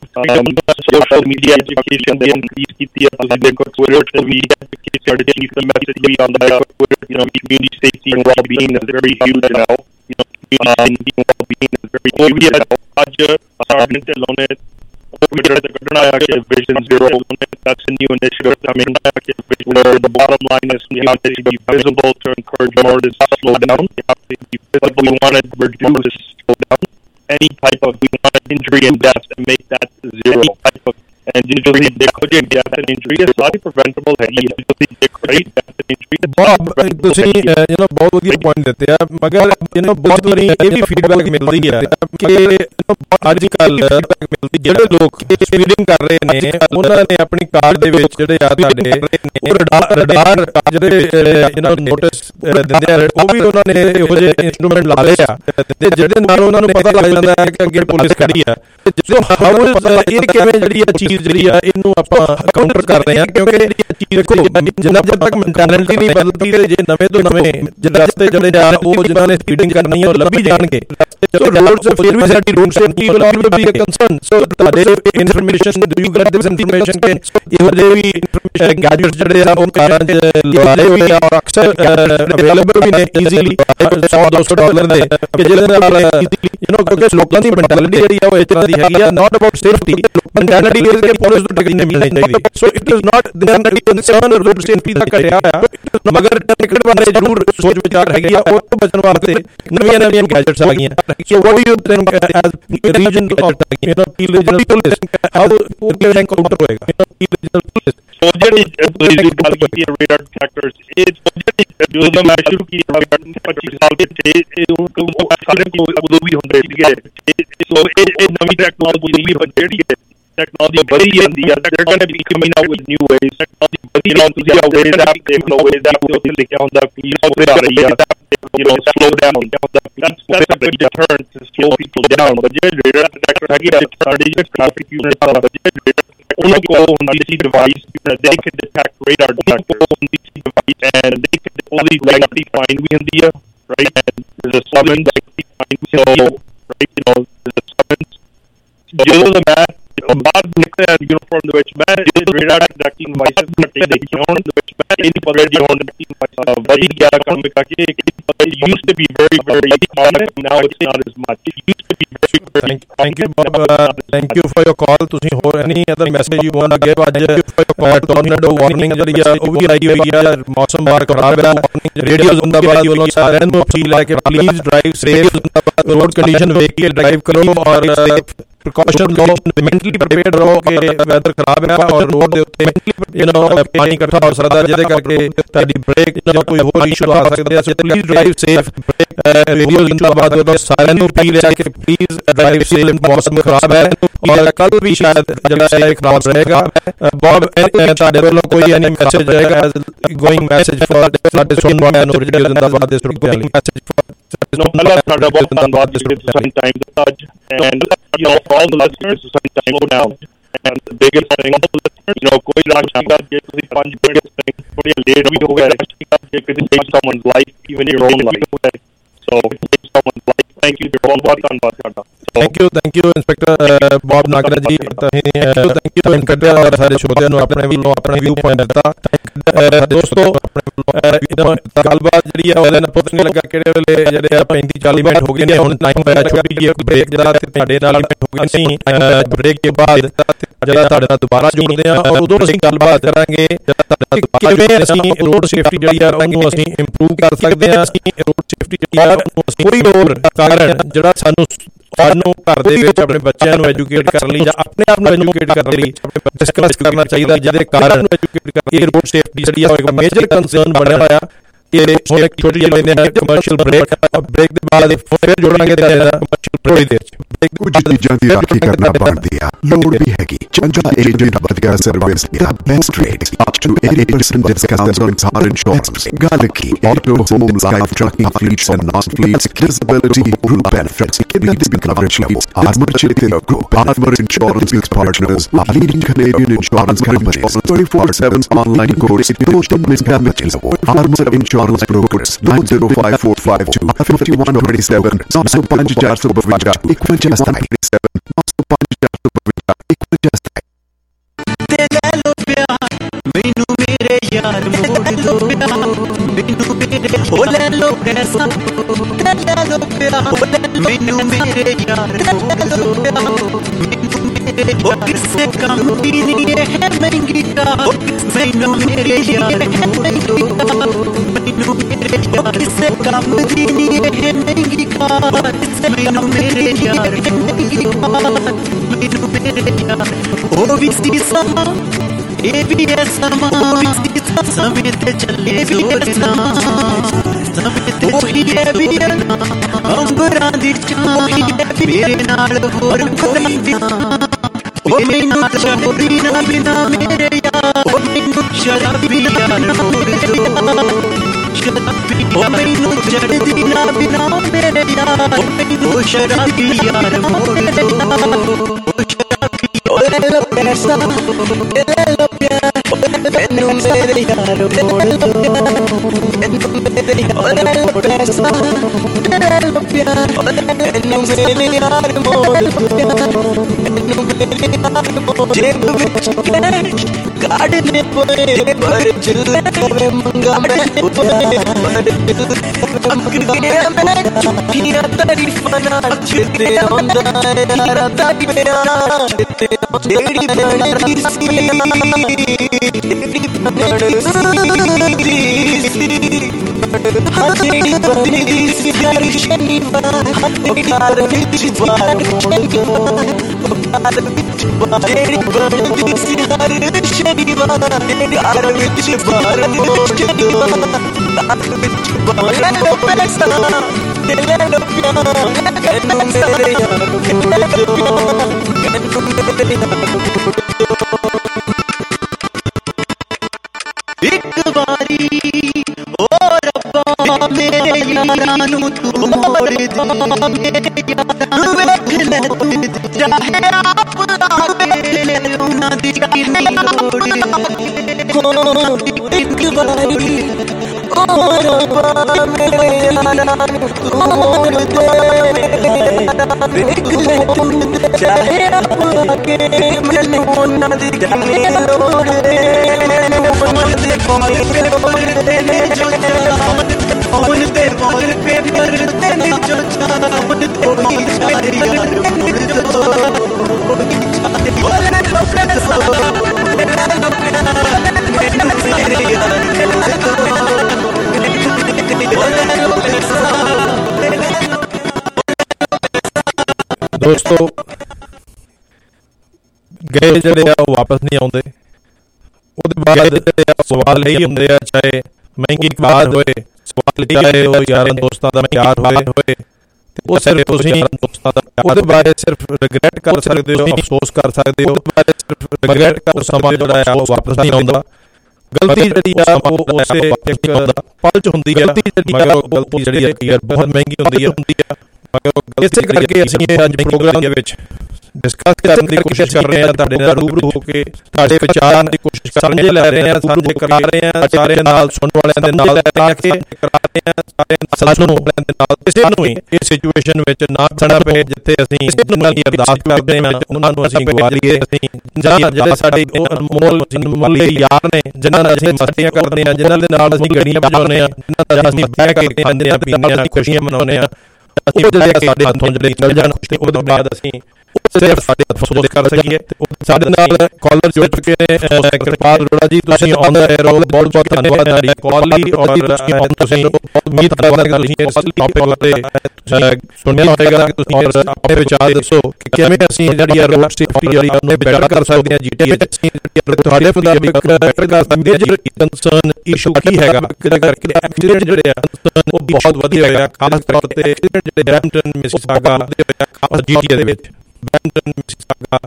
B: ਸੋਸ਼ਲ ਮੀਡੀਆ ਐਜੂਕੇਸ਼ਨ ਦੇ ਇਨਕਰੀਜ਼ ਕੀਤੀ ਹੈ। ਤੁਸੀਂ ਦੇਖੋ ਟਵਿੱਟਰ ਤੇ ਵੀ ਸਾਡੇ ਚੀਫ ਦਾ ਮੈਸੇਜ ਵੀ ਆਉਂਦਾ ਹੈ, you know, community safety and well-being is very huge now. You know, community well-being is very huge. ਅੱਜ ਸਾਡੇ ਤੇ ਲਾਉਣੇ Twitter ਤੇ ਕੱਢਣਾ ਆ ਕਿ Vision Zero, that's a new initiative coming back, where the bottom line is you have to be visible to encourage more to slow down. You have to be visible. We want to reduce slow down any type of we want injury and death and make that zero type of. And usually देखो जो death and injury is सारी preventable है, usually देखो right death and injury।
F: Bob, ਤੁਸੀਂ you know ਬਹੁਤ ਵਧੀਆ point ਦਿੱਤੇ ਆ, ਮਗਰ you know ਬਹੁਤ ਵਾਰੀ ਇਹ ਵੀ ਫੀਡਬੈਕ ਮਿਲਦੀ ਹੈ ਕਿ ਅੱਜ ਕੱਲ ਜਿਹੜੇ ਲੋਕ ਸਪੀਡਿੰਗ ਕਰ ਰਹੇ ਨੇ ਉਹਨਾਂ ਨੇ ਆਪਣੀ ਕਾਰ ਦੇ ਵਿੱਚ ਜਿਹੜੇ ਆ ਤੁਹਾਡੇ ਉਹ ਰਡਾਰ ਰਡਾਰ ਜਿਹੜੇ you know ਨੋਟਿਸ ਦਿੰਦੇ ਆ, ਉਹ ਵੀ ਉਹਨਾਂ ਨੇ ਇਹੋ ਜਿਹੇ ਇੰਸਟਰੂਮੈਂਟ ਲਾ ਲਏ ਆ ਤੇ ਜਿਹਦੇ ਨਾਲ ਉਹਨਾਂ ਨੂੰ ਪਤਾ ਲੱਗ ਜਾਂਦਾ ਹੈ ਕਿ ਅੱਗੇ ਪੁਲਿਸ ਖੜੀ ਆ। ਜਦੋਂ ਹਾਊ ਇਹ ਕਿਵੇਂ ਜਿਹੜੀ ਆ ਚੀਜ਼ ਜਿਹੜੀ ਆ ਇਹਨੂੰ ਆਪਾਂ ਕਾਊਂਟਰ ਕਰ ਰਹੇ ਆ, ਕਿਉਂਕਿ ਦੇਖੋ ਜਿੰਨਾ ਤੱਕ ਮੈਂਟੈਲਿਟੀ ਨਹੀਂ ਬਦਲਦੀ ਤੇ ਜੇ ਨਵੇਂ ਤੋਂ ਨਵੇਂ ਜਿਹੜੇ ਰਸਤੇ ਜਿਹੜੇ ਆ ਉਹ ਜਿਹਨਾਂ ਨੇ ਸਪੀਡਿੰਗ ਕਰਨੀ ਉਹ ਲੱਭੀ ਜਾਣਗੇ। ਸੋ ਰੋਡ ਸੇ ਫਿਰ ਵੀ ਸਾਡੀ road safety will always be a concern. So ਤੁਹਾਡੇ information do you get this information ਕਿ ਇਹੋ ਜਿਹੇ ਵੀ ਇਨਫੋਰਮੇਸ਼ਨ ਗੈਜਟਸ ਜਿਹੜੇ ਆ ਉਹ ਕਾਰਾਂ ਚ ਲਗਾਏ ਹੋਏ ਆ ਔਰ ਅਕਸਰ ਅਵੇਲੇਬਲ ਵੀ ਨੇ ਈਜ਼ੀਲੀ ਸੌ ਦੋ ਸੌ ਡਾਲਰ ਦੇ ਕਿ ਜਿਹਦੇ ਨਾਲ ਯੂ ਨੋ ਕਿਉਂਕਿ ਲੋਕਾਂ ਦੀ ਮੈਂਟੈਲਿਟੀ ਜਿਹੜੀ ਆ ਉਹ ਇਸ ਤਰ੍ਹਾਂ ਦੀ ਹੈਗੀ ਆ, ਨਾਟ ਅਬਾਊਟ ਸੇਫਟੀ ਮੈਂਟੈਲਿਟੀ ਇਸ ਕੇ ਪੁਲਿਸ ਨੂੰ ਟਿਕਟ ਨਹੀਂ ਮਿਲਣੀ ਚਾਹੀਦੀ। So it is not the concern road safety ਦਾ ਘਟਿਆ ਆ, ਮਗਰ ਟਿਕਟ ਬਾਰੇ ਜ਼ਰੂਰ ਸੋਚ ਵਿਚਾਰ ਹੈਗੀ ਆ, ਉਹ ਤੋਂ ਬਚਣ ਵਾਸਤੇ ਨਵੀਆਂ ਨਵੀਆਂ ਗੈਜਟਸ ਆ ਗਈਆਂ। So what do you think as region of you know regional police how ਉਹ ਕਿਵੇਂ ਕਾਊਂਟਰ ਹੋਏਗਾ ਰੀਜਨਲ ਪੁਲਿਸ?
B: ਸੋ ਜਿਹੜੀ ਤੁਸੀਂ ਗੱਲ ਕੀਤੀ ਹੈ ਰੇਡਾਰ ਡਿਟੈਕਟਰਸ, ਇਹ ਜਿਹੜੀ ਜਦੋਂ ਮੈਂ ਸ਼ੁਰੂ ਕੀਤਾ ਪੱਚੀ ਸਾਲ ਪਿੱਛੇ ਇਹ ਸਾਰੇ ਕੋਲ ਉਦੋਂ ਵੀ ਹੁੰਦੇ ਸੀਗੇ। ਸੋ ਇਹ ਨਵੀਂ ਟੈਕਨੋਲੋਜੀ ਵੀ ਜਿਹੜੀ ਹੈ technology ਬੜੀ ਜਾਂਦੀ ਆ, they're going to be coming out with new ways, technology ਬੜੀ ਜਾਂਦੀ ਆ, ways that they know ways that ਉੱਥੇ ਲਿਖਿਆ ਹੁੰਦਾ ਕਿ ਸਲੋ ਰਹੀ ਆ, you know, slow down, that's that's a good deterrent to slow people down। but ਜਿਹੜੇ ਰੇਡਾਰ ਡਿਟੈਕਟਰ ਹੈਗੇ ਆ ਸਾਡੇ ਜਿਹੜੇ ਟ੍ਰੈਫਿਕ ਯੂਨਿਟ ਆ ਉਹਨਾਂ ਕੋਲ ਹੁੰਦੀ ਸੀ device, they can detect radar detectors ਹੁੰਦੀ ਸੀ device and they can only like find ਵੀ ਹੁੰਦੀ ਆ, right? and there's a summons find so right, you know, there's a summons ਜਦੋਂ ਦਾ ਮੈਂ ਬਾਹਰ ਨਿਕਲਿਆ ਯੂਨੀਫਾਰਮ ਦੇ ਵਿੱਚ ਮੈਂ ਇਹ ਰੇਡਾਰ ਡਿਟੈਕਟਿੰਗ ਡਿਵਾਈਸਿਸ ਘੱਟੇ ਦੇਖੇ ਹੋਣ ਦੇ ਵਿੱਚ ਮੈਂ ਇਹ ਨਹੀਂ ਪਤਾ ਜੀ ਹੁਣ ਵਧੀ ਗਿਆ ਕੰਮ ਕਰਕੇ used to be very very common, now it's not as much, it used to be very very
F: thank you Bob, thank you for your call। ਤੁਸੀਂ ਹੋਰ any other message you want to give? ਅੱਜ ਟੋਰਨੇਡੋ warning ਜਿਹੜੀ ਆ ਉਹ ਵੀ ਆਈ ਹੋਈ ਆ, ਮੌਸਮ ਬਾਹਰ ਖਰਾਬ ਹੈ, ਰੇਡੀਓ ਜ਼ਿੰਦਾਬਾਦ ਵੱਲੋਂ ਸਾਰਿਆਂ ਨੂੰ ਅਪੀਲ ਹੈ ਕਿ please drive safe, road condition देख के ड्राइव करो और प्रिकॉशन लो, मेंटली प्रिपेयर्ड रहो कि वेदर खराब है और रोड दे उत्ते यू नो पानी इकट्ठा हो सकता है जिहदे करके तुहाडी ब्रेक ਜਾਂ ਕੋਈ ਹੋਰ ਇਸ਼ੂ ਆ ਸਕਦੇ ਆ। So please drive safe. Radio Zindabad ਵੱਲੋਂ ਸਾਰਿਆਂ ਨੂੰ ਅਪੀਲ ਹੈ ਕਿ ਪਲੀਜ਼ ਡਰਾਈਵ ਸੇਫ, ਮੌਸਮ ਖਰਾਬ ਹੈ ਔਰ ਕੱਲ ਵੀ ਸ਼ਾਇਦ ਜਿਹੜਾ ਹੈ ਖਰਾਬ ਰਹੇਗਾ। ਬੌਬ ਤੁਹਾਡੇ ਵੱਲੋਂ ਕੋਈ ਐਨੀ ਮੈਸੇਜ ਰਹੇਗਾ ਗੋਇੰਗ ਮੈਸੇਜ ਫॉर ਸਾਡੇ ਸੁਣਨ ਨੂੰ ਰੇਡੀਓ ਜ਼ਿੰਦਾਬਾਦ ਦੇ ਸਰੂਪ ਵਾਲੀ ਮੈਸੇਜ ਫॉर
B: no Allah ਤੁਹਾਡਾ ਬਹੁਤ ਧੰਨਵਾਦ ਤੁਸੀਂ ਸਾਨੂੰ ਟਾਈਮ ਦਿੱਤਾ ਅੱਜ, and you know for all the listeners some time slow down and the biggest thing you know ਕੋਈ ਰਾਜ ਦਾ ਜੇ ਤੁਸੀਂ ਪੰਜ ਬਿਗੇਸਟ ਥਿੰਗ ਥੋੜੀ ਲੇਟ ਵੀ ਹੋ ਗਏ ਜੇ ਕਿਸੇ save someone's life even your own life, so save someone's life। thank you ਬਹੁਤ ਬਹੁਤ ਧੰਨਵਾਦ ਤੁਹਾਡਾ।
F: Thank you thank you inspector Bob Nagra ji, ਤੁਸੀਂ ਥੈਂਕ ਯੂ ਇੰਸਪੈਕਟਰ ਔਰ ਸਾਰੇ ਸਰੋਤਿਆਂ ਨੂੰ ਆਪਣੇ ਵੱਲੋਂ ਆਪਣਾ ਵਿਊ ਪੁਆਇੰਟ ਦਿੱਤਾ। ਦੋਸਤੋ ਗੱਲਬਾਤ ਜਿਹੜੀ ਆ ਉਹਦੇ ਨਾਲ ਪਤਾ ਨਹੀਂ ਲੱਗਾ ਕਿਹੜੇ ਵੇਲੇ ਜਿਹੜੇ ਆ ਪੈਂਤੀ ਚਾਲੀ ਮਿੰਟ ਹੋ ਗਏ ਨੇ, ਹੁਣ ਟਾਈਮ ਹੋਇਆ ਛੋਟੀ ਜਿਹੀ ਇੱਕ ਬ੍ਰੇਕ ਜਿਹੜਾ ਤੁਹਾਡੇ ਨਾਲ ਹੋ ਗਈ ਸੀ। ਬ੍ਰੇਕ ਦੇ ਬਾਅਦ ਜਿਹੜਾ ਤੁਹਾਡੇ ਨਾਲ ਦੁਬਾਰਾ ਜੁੜਦੇ ਆ ਔਰ ਉਦੋਂ ਅਸੀਂ ਗੱਲਬਾਤ ਕਰਾਂਗੇ ਕਿਵੇਂ ਅਸੀਂ ਰੋਡ ਸੇਫਟੀ ਜਿਹੜੀ ਆ ਉਹਨੂੰ ਅਸੀਂ ਇੰਪਰੂਵ ਕਰ ਸਕਦੇ ਹਾਂ। ਰੋਡ ਸੇਫਟੀ ਜਿਹੜੀ ਆ ਕੋਈ ਹੋਰ ਕਾਰਨ ਜਿਹੜਾ ਸਾਨੂੰ ਸਾਨੂੰ ਘਰ ਦੇ ਵਿੱਚ ਆਪਣੇ ਬੱਚਿਆਂ ਨੂੰ ਐਜੂਕੇਟ ਕਰਨ ਲਈ ਜਾਂ ਆਪਣੇ ਆਪ ਨੂੰ ਐਜੂਕੇਟ ਕਰਨ ਲਈ ਡਿਸਕਸ ਕਰਨਾ ਚਾਹੀਦਾ, ਜਿਹਦੇ ਕਾਰਨ ਨੂੰ ਐਜੂਕੇਟ ਕਰਕੇ ਰੋਡ ਸੇਫਟੀ ਜਿਹੜੀ ਆ ਇੱਕ ਮੇਜਰ ਕੰਸਰਨ ਬਣਿਆ ਹੋਇਆ। ये ਹੁਣ ਇੱਕ ਛੋਟੀ ਜਿਹੀ ਲੈਂਦੇ ਹਾਂ ਕਮਰਸ਼ੀਅਲ ਬ੍ਰੇਕ ਬ੍ਰੇਕ ਦੇ ਬਾਅਦ ਫਿਰ ਜੁੜਾਂਗੇ ਕਮਰਸ਼ੀਅਲ ਥੋੜੀ ਦੇਰ ਚ
C: कुछ चीजों की राखी करना बढ़ दिया लोड भी है कि चौंजा एजेंट बढ़ service the best rate up to eighty percent discount on car insurance Galaxy auto home life trucking fleets and non fleets disability group benefits kidneys coverage levels Armor Chitty Group Armor Insurance partners leading Canadian insurance companies twenty-four seven online course total misdamages Armor Insurance Brokers nine zero five four five two five one two seven also ਪੰਜ ਚਾਰ ਸੌ ਬਵੰਜਾ ਇੱਕ just ninety-seven also ਪੰਜ ਚਾਰ ਸੌ ਬਵੰਜਾ ਇੱਕ just
G: ਤੇ ਲੈ ਲੋ ਪਿਆਰ ਮੈਨੂੰ ਮੇਰੇ ਯਾਰ ਮੋੜ ਦੋ ਮੈਨੂੰ ਮੇਰੇ ਹੋ ਲੈ ਲੋ ਪੈਸਾ ਤੇ ਲੈ ਲੋ ਪਿਆਰ ਮੈਨੂੰ ਮੇਰੇ ਯਾਰ ਮੋੜ ਦੋ ਮੈਨੂੰ ਮੇਰੇ ਹੋ ਕਿਸੇ ਕੰਮ ਦੀ ਨਹੀਂ ਹੈ ਮਹਿੰਗੀ ਕਾਰ ਮੈਨੂੰ ਮੇਰੇ ਯਾਰ ਮੋੜ ਦੋ ਮੈਨੂੰ ਮੇਰੇ ਯਾਰ ਕਿਸੇ ਕੰਮ ਦੀ ਨਹੀਂ ਹੈ ਮਹਿੰਗੀ ਕਾਰ ਮੈਨੂੰ ਮੇਰੇ ਯਾਰ ਮੋੜ ਦੋ ਮੈਨੂੰ ਮੇਰੇ ਯਾਰ ਉਹ ਵੀ ਸੀ ਸਮਾਂ ਇਹ ਵੀ ਹੈ ਸਮਾਂ ਵੀ ਸੀ ਸਮੇਂ ਤੇ ਚੱਲੇ ਜੋੜਨਾ ਸਮੇਂ ਤੇ ਉਹੀ ਹੈ ਵੀ ਅੰਬਰਾਂ ਦੀ ਚਾਹੀ ਮੇਰੇ ਨਾਲ ਹੋਰ ਕੋਈ ਨਾ ਉਹ ਮੈਨੂੰ ਸ਼ਰਾਬੀ ਨਾ ਬਿਨਾ ਮੇਰੇ ਯਾਰ ਉਹ ਮੈਨੂੰ ਸ਼ਰਾਬੀ ਯਾਰ ਮੋੜ ਦੋ ਸ਼ਰਾਬੀ ਉਹ ਮੈਨੂੰ ਚੜਦੀ ਨਾ ਬਿਨਾ ਮੇਰੇ ਯਾਰ ਉਹ ਮੈਨੂੰ ਸ਼ਰਾਬੀ ਯਾਰ ਮੋੜ ਦੋ ਉਹ ਲੈ ਲੋ ਪੈਸਾ ਲੈ ਲੋ ਪਿਆਰ ਮੈਨੂੰ ਮੇਰੇ ਯਾਰ ਮੋੜ ਦੋ ਮੈਨੂੰ ਮੇਰੇ ਯਾਰ ਲੈ ਲੋ ਪੈਸਾ ਲੈ ਲੋ ਪਿਆਰ ਮੈਨੂੰ ਮੇਰੇ ਯਾਰ ਮੋੜ ਦੋ ਮੈਨੂੰ ਮੇਰੇ ਯਾਰ ਮੋੜ ਜੇਬ ਵਿੱਚ ਕੈਸ਼ ਕਾਢਨੇ ਪਏ ਪਰ ਜੁਲੇ ਕਰੇ ਮੰਗਾ ਮੈਂ ਪਏ ਪਰ ਜੁਲੇ ਮੰਗਿਆ ਮੈਂ ਚੁੱਕੀਆਂ ਤਾਰੀਫਾਂ ਨਾਲ ਚਿੱਤੇ ਆਉਂਦਾ ਯਾਰਾ ਤਾਰੀ ਪਿਆ ਚਿੱਤੇ ਜਿਹੜੀ ਬਣੀ ਸੀ ਜਿਹੜੀ ਬਣੀ ਸੀ ਹਾਂ ਜਿਹੜੀ ਬਣੀ ਸੀ ਯਾਰ ਸ਼ਨੀਵਾਰ ਉਹ ਕਾਰ ਵਿੱਚ ਵਾਰ ਮੋੜ ਦੋ ਉਹ ਕਾਰ ਵਿੱਚ ਵਾਰ ਜਿਹੜੀ ਬਣੀ ਸੀ ਯਾਰ ਸ਼ਨੀਵਾਰ ਕਾਰ ਵਿੱਚ ਵਾਰ ਮੋੜ ਦੋ ਕਾਰ ਵਿੱਚ ਵਾਰ ਲੈ ਲੋ ਪੈਸਾ ਲੈ ਲੋ ਪਿਆਰ ਮੈਨੂੰ ਮੇਰੇ ਯਾਰ ਮੋੜ ਦੋ ਮੈਨੂੰ ਮੇਰੇ ਇੱਕ ਵਾਰੀ ਓ ਰੱਬਾ ਮੇਰੇ ਯਾਰਾਂ ਨੂੰ ਤੂੰ ਮੋੜ ਦੇ ਮੇਰੇ ਯਾਰਾਂ ਨੂੰ ਵੇਖ ਲੈ ਤੂੰ ਚਾਹੇ ਆਪ ਆ ਕੇ ਉਹਨਾਂ ਦੀ ਕਿੰਨੀ ਲੋੜ ਇੱਕ ਵਾਰੀ ਓ ਰੱਬਾ ਮੇਰੇ ਯਾਰਾਂ ਨੂੰ ਤੂੰ ਮੋੜ ਦੇ ਵੇਖ ਲੈ ਤੂੰ ਚਾਹੇ ਆਪ ਆ ਕੇ ਮੈਨੂੰ ਉਹਨਾਂ ਦੀ ਕਿੰਨੀ ਲੋੜ ਮਨ ਦੇ ਕੋਲ ਤੇ ਕੋਲ ਤੇ ਨੇ ਜੋ ਮਨ ਤੇ ਕੋਲ ਤੇ ਤੇ ਨੇ ਜੋ ਮਨ ਤੇ ਕੋਲ ਚਾਹੇ ਯਾਰ ਮੋੜ ਦੋ ਬੋਲੇ ਲੋ ਪੈਸਾ ਮੈਨੂੰ ਮੇਰੇ ਯਾਰ ਬੋਲੇ ਲੋ ਪੈਸਾ
F: ਦੋਸਤੋ ਗਏ ਜਿਹੜੇ ਆ ਉਹ ਵਾਪਸ ਨਹੀਂ ਆਉਂਦੇ ਉਹਦੇ ਬਾਅਦ ਸਵਾਲ ਇਹੀ ਹੁੰਦੇ ਆ ਚਾਹੇ ਮਹਿੰਗੀ ਕਾਰ ਹੋਏ ਸਵਾਲ ਚਾਹੇ ਉਹ ਯਾਰਾਂ ਦੋਸਤਾਂ ਦਾ ਪਿਆਰ ਹੋਏ ਹੋਏ ਉਹ ਸਿਰਫ ਤੁਸੀਂ ਦੋਸਤਾਂ ਦਾ ਉਹਦੇ ਬਾਰੇ ਸਿਰਫ ਰਿਗਰੈਟ ਕਰ ਸਕਦੇ ਹੋ ਅਫਸੋਸ ਕਰ ਸਕਦੇ ਹੋ ਉਹਦੇ ਬਾਰੇ ਸਿਰਫ ਰਿਗਰੈਟ ਕਰ ਸਮਾਂ ਜਿਹੜਾ ਆ ਉਹ ਵਾਪਸ ਨਹੀਂ ਆਉਂਦਾ ਗਲਤੀ ਜਿਹੜੀ ਆ ਉਹ ਉਸੇ ਇੱਕ ਪਲ ਚ ਹੁੰਦੀ ਹੈ ਮਗਰ ਉਹ ਗਲਤੀ ਜਿਹੜੀ ਹੈ ਯਾਰ ਬਹੁਤ ਮਹਿੰਗੀ ਹੁੰਦੀ ਹੈ ਮਗਰ ਇਸੇ ਕਰਕੇ ਅਸੀਂ ਅੱਜ ਪ੍ਰੋਗਰਾਮ ਦੇ ਵਿੱਚ ਡਿਸਕਸ ਕਰਨ ਦੀ ਕੋਸ਼ਿਸ਼ ਕਰ ਰਹੇ ਹਾਂ ਤੁਹਾਡੇ ਨਾਲ ਰੂਬਰੂ ਹੋ ਕੇ ਤੁਹਾਡੇ ਵਿਚਾਰਾਂ ਦੀ ਕੋਸ਼ਿਸ਼ ਸਾਂਝੇ ਲੈ ਰਹੇ ਹਾਂ ਸਾਂਝੇ ਕਰਾ ਰਹੇ ਹਾਂ ਸਾਰੇ ਨਾਲ ਸੁਣਨ ਵਾਲਿਆਂ ਦੇ ਨਾਲ ਲੈ ਕੇ ਕਰਾ ਰਹੇ ਹਾਂ ਸਾਰੇ ਸਾਨੂੰ ਵਾਲਿਆਂ ਦੇ ਨਾਲ ਕਿਸੇ ਨੂੰ ਹੀ ਇਸ ਸਿਚੁਏਸ਼ਨ ਵਿੱਚ ਨਾ ਖੜਨਾ ਪਏ ਜਿੱਥੇ ਅਸੀਂ ਉਹਨਾਂ ਦੀ ਅਰਦਾਸ ਕਰਦੇ ਹਾਂ ਉਹਨਾਂ ਨੂੰ ਅਸੀਂ ਗਵਾ ਲਈਏ ਅਸੀਂ ਜਾਂ ਜਿਹੜੇ ਸਾਡੇ ਉਹ ਅਨਮੋਲ ਮੁੱਲੇ ਯਾਰ ਨੇ ਜਿਨ੍ਹਾਂ ਨਾਲ ਅਸੀਂ ਮਸਤੀਆਂ ਕਰਦੇ ਹਾਂ ਜਿਨ੍ਹਾਂ ਦੇ ਨਾਲ ਅਸੀਂ ਗੜੀਆਂ ਵਜਾਉਂਦੇ ਹਾਂ ਜਿਨ੍ਹਾਂ ਨਾਲ ਅਸੀਂ ਬਹਿ ਕੇ ਖਾਂਦੇ ਹਾਂ ਪੀਂਦੇ ਹਾਂ ਖੁਸ਼ੀਆਂ ਮਨਾਉਂਦੇ ਹਾਂ ਉਹ ਜਿਹੜੇ ਸਾਡੇ ਹੱਥੋਂ ਜਿਹੜੇ ਚਲ ਜਾਣ ਤੇ ਉਹਦੇ ਬਾਅਦ ਅਸੀਂ ਸਿਰਫ ਸਾਡੇ ਅਫਸੋਸ ਕਰ ਸਕੀਏ ਸਾਡੇ ਨਾਲ ਕਾਲਰ ਜੁੜ ਚੁੱਕੇ ਨੇ ਕਿਰਪਾਲ ਅਰੋੜਾ ਜੀ ਤੁਸੀਂ ਆਨ ਦਾ 에ਅਰ ਹੋ ਬਹੁਤ ਬਹੁਤ ਧੰਨਵਾਦ ਤੁਹਾਡੀ ਕਾਲ ਲਈ ਔਰ ਤੁਸੀਂ ਉਮੀਦ ਕਰਦਾ ਕਿ ਤੁਸੀਂ ਇਸ ਟੌਪਿਕ ਤੇ ਸੁਣਿਆ ਹੋਏਗਾ ਕਿ ਤੁਸੀਂ ਆਪਣੇ ਵਿਚਾਰ ਦੱਸੋ ਕਿ ਕਿਵੇਂ ਅਸੀਂ ਜਿਹੜੀ ਰੋਡ ਸੇਫਟੀ ਜਿਹੜੀ ਉਹਨੂੰ ਬੈਟਰ ਕਰ ਸਕਦੇ ਹਾਂ ਜੀਟੀਏ ਵਿੱਚ। ਤੁਹਾਡੇ ਮੁਤਾਬਿਕ ਬੈਟਰ ਕਰ ਸਕਦੇ ਹਾਂ ਜੀ ਕੰਸਰਨ ਇਸ਼ੂ ਕੀ ਹੈਗਾ ਕਿਹਦੇ ਕਰਕੇ ਐਕਸੀਡੈਂਟ ਜਿਹੜੇ ਆ ਉਹ ਬਹੁਤ ਵਧੀਆ ਹੋਇਆ, ਖਾਸ ਤੌਰ ਤੇ ਐਕਸੀਡੈਂਟ ਜਿਹੜੇ ਬਰੈਂਪਟਨ ਮਿਸੀਸਾਗਾ ਦੇ ਹੋਇਆ ਖਾਸ ਜੀਟੀਏ ਦੇ ਵਿੱਚ ਬਰੈਂਪਟਨ ਮਿਸੀਸਾਗਾ।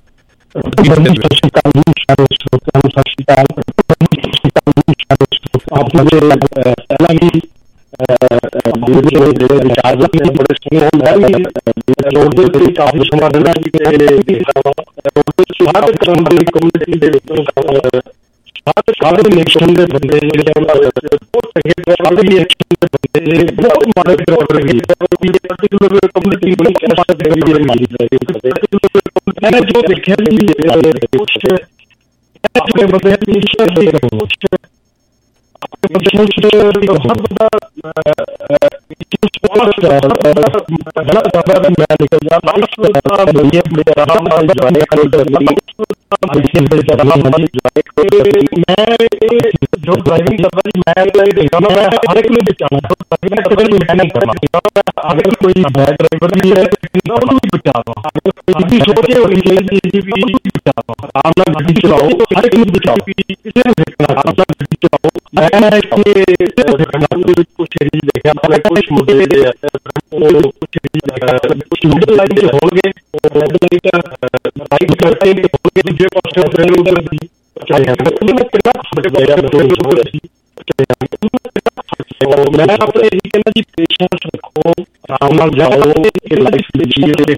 D: ਸਾਰੇ ਨੇਸ਼ਨ ਦੇ ਬੰਦੇ ਜਿਹੜੇ ਬਹੁਤ ਚੰਗੇ ਬਹੁਤ ਮਾੜੇ ਕਰ ਰਹੇ ਪਰਟੀਕੂਲਰ ਕਮਿਊਨਿਟੀ ਬੜੀ ਕਸ਼ਟ ਦੇ ਰਹੀ ਹੈ। ਮੈਂ ਜੋ ਦੇਖਿਆ ਕੁਛ ਆਪਣੇ ਬੰਦੇ ਨਿਸ਼ਚਿਤ ਦੇ ਰਹੇ ਕੁਛ बहुत बड़ा मैं निकल जो ड्राइविंग कर मैं हर एक में मैं नहीं करना। अगर कोई बैड ड्राइवर भी है बचा सोचे गाड़ी चलाओ हर एक में बचाओ कुछ देखा कुछ मुद्दे कुछ मिडिल लाइन के होंगे राइट करते होंगे दूसरे पास मैं अपने यही कहना जी पेशेंस रखो, आराम नाल जाओ, लाइफ जिए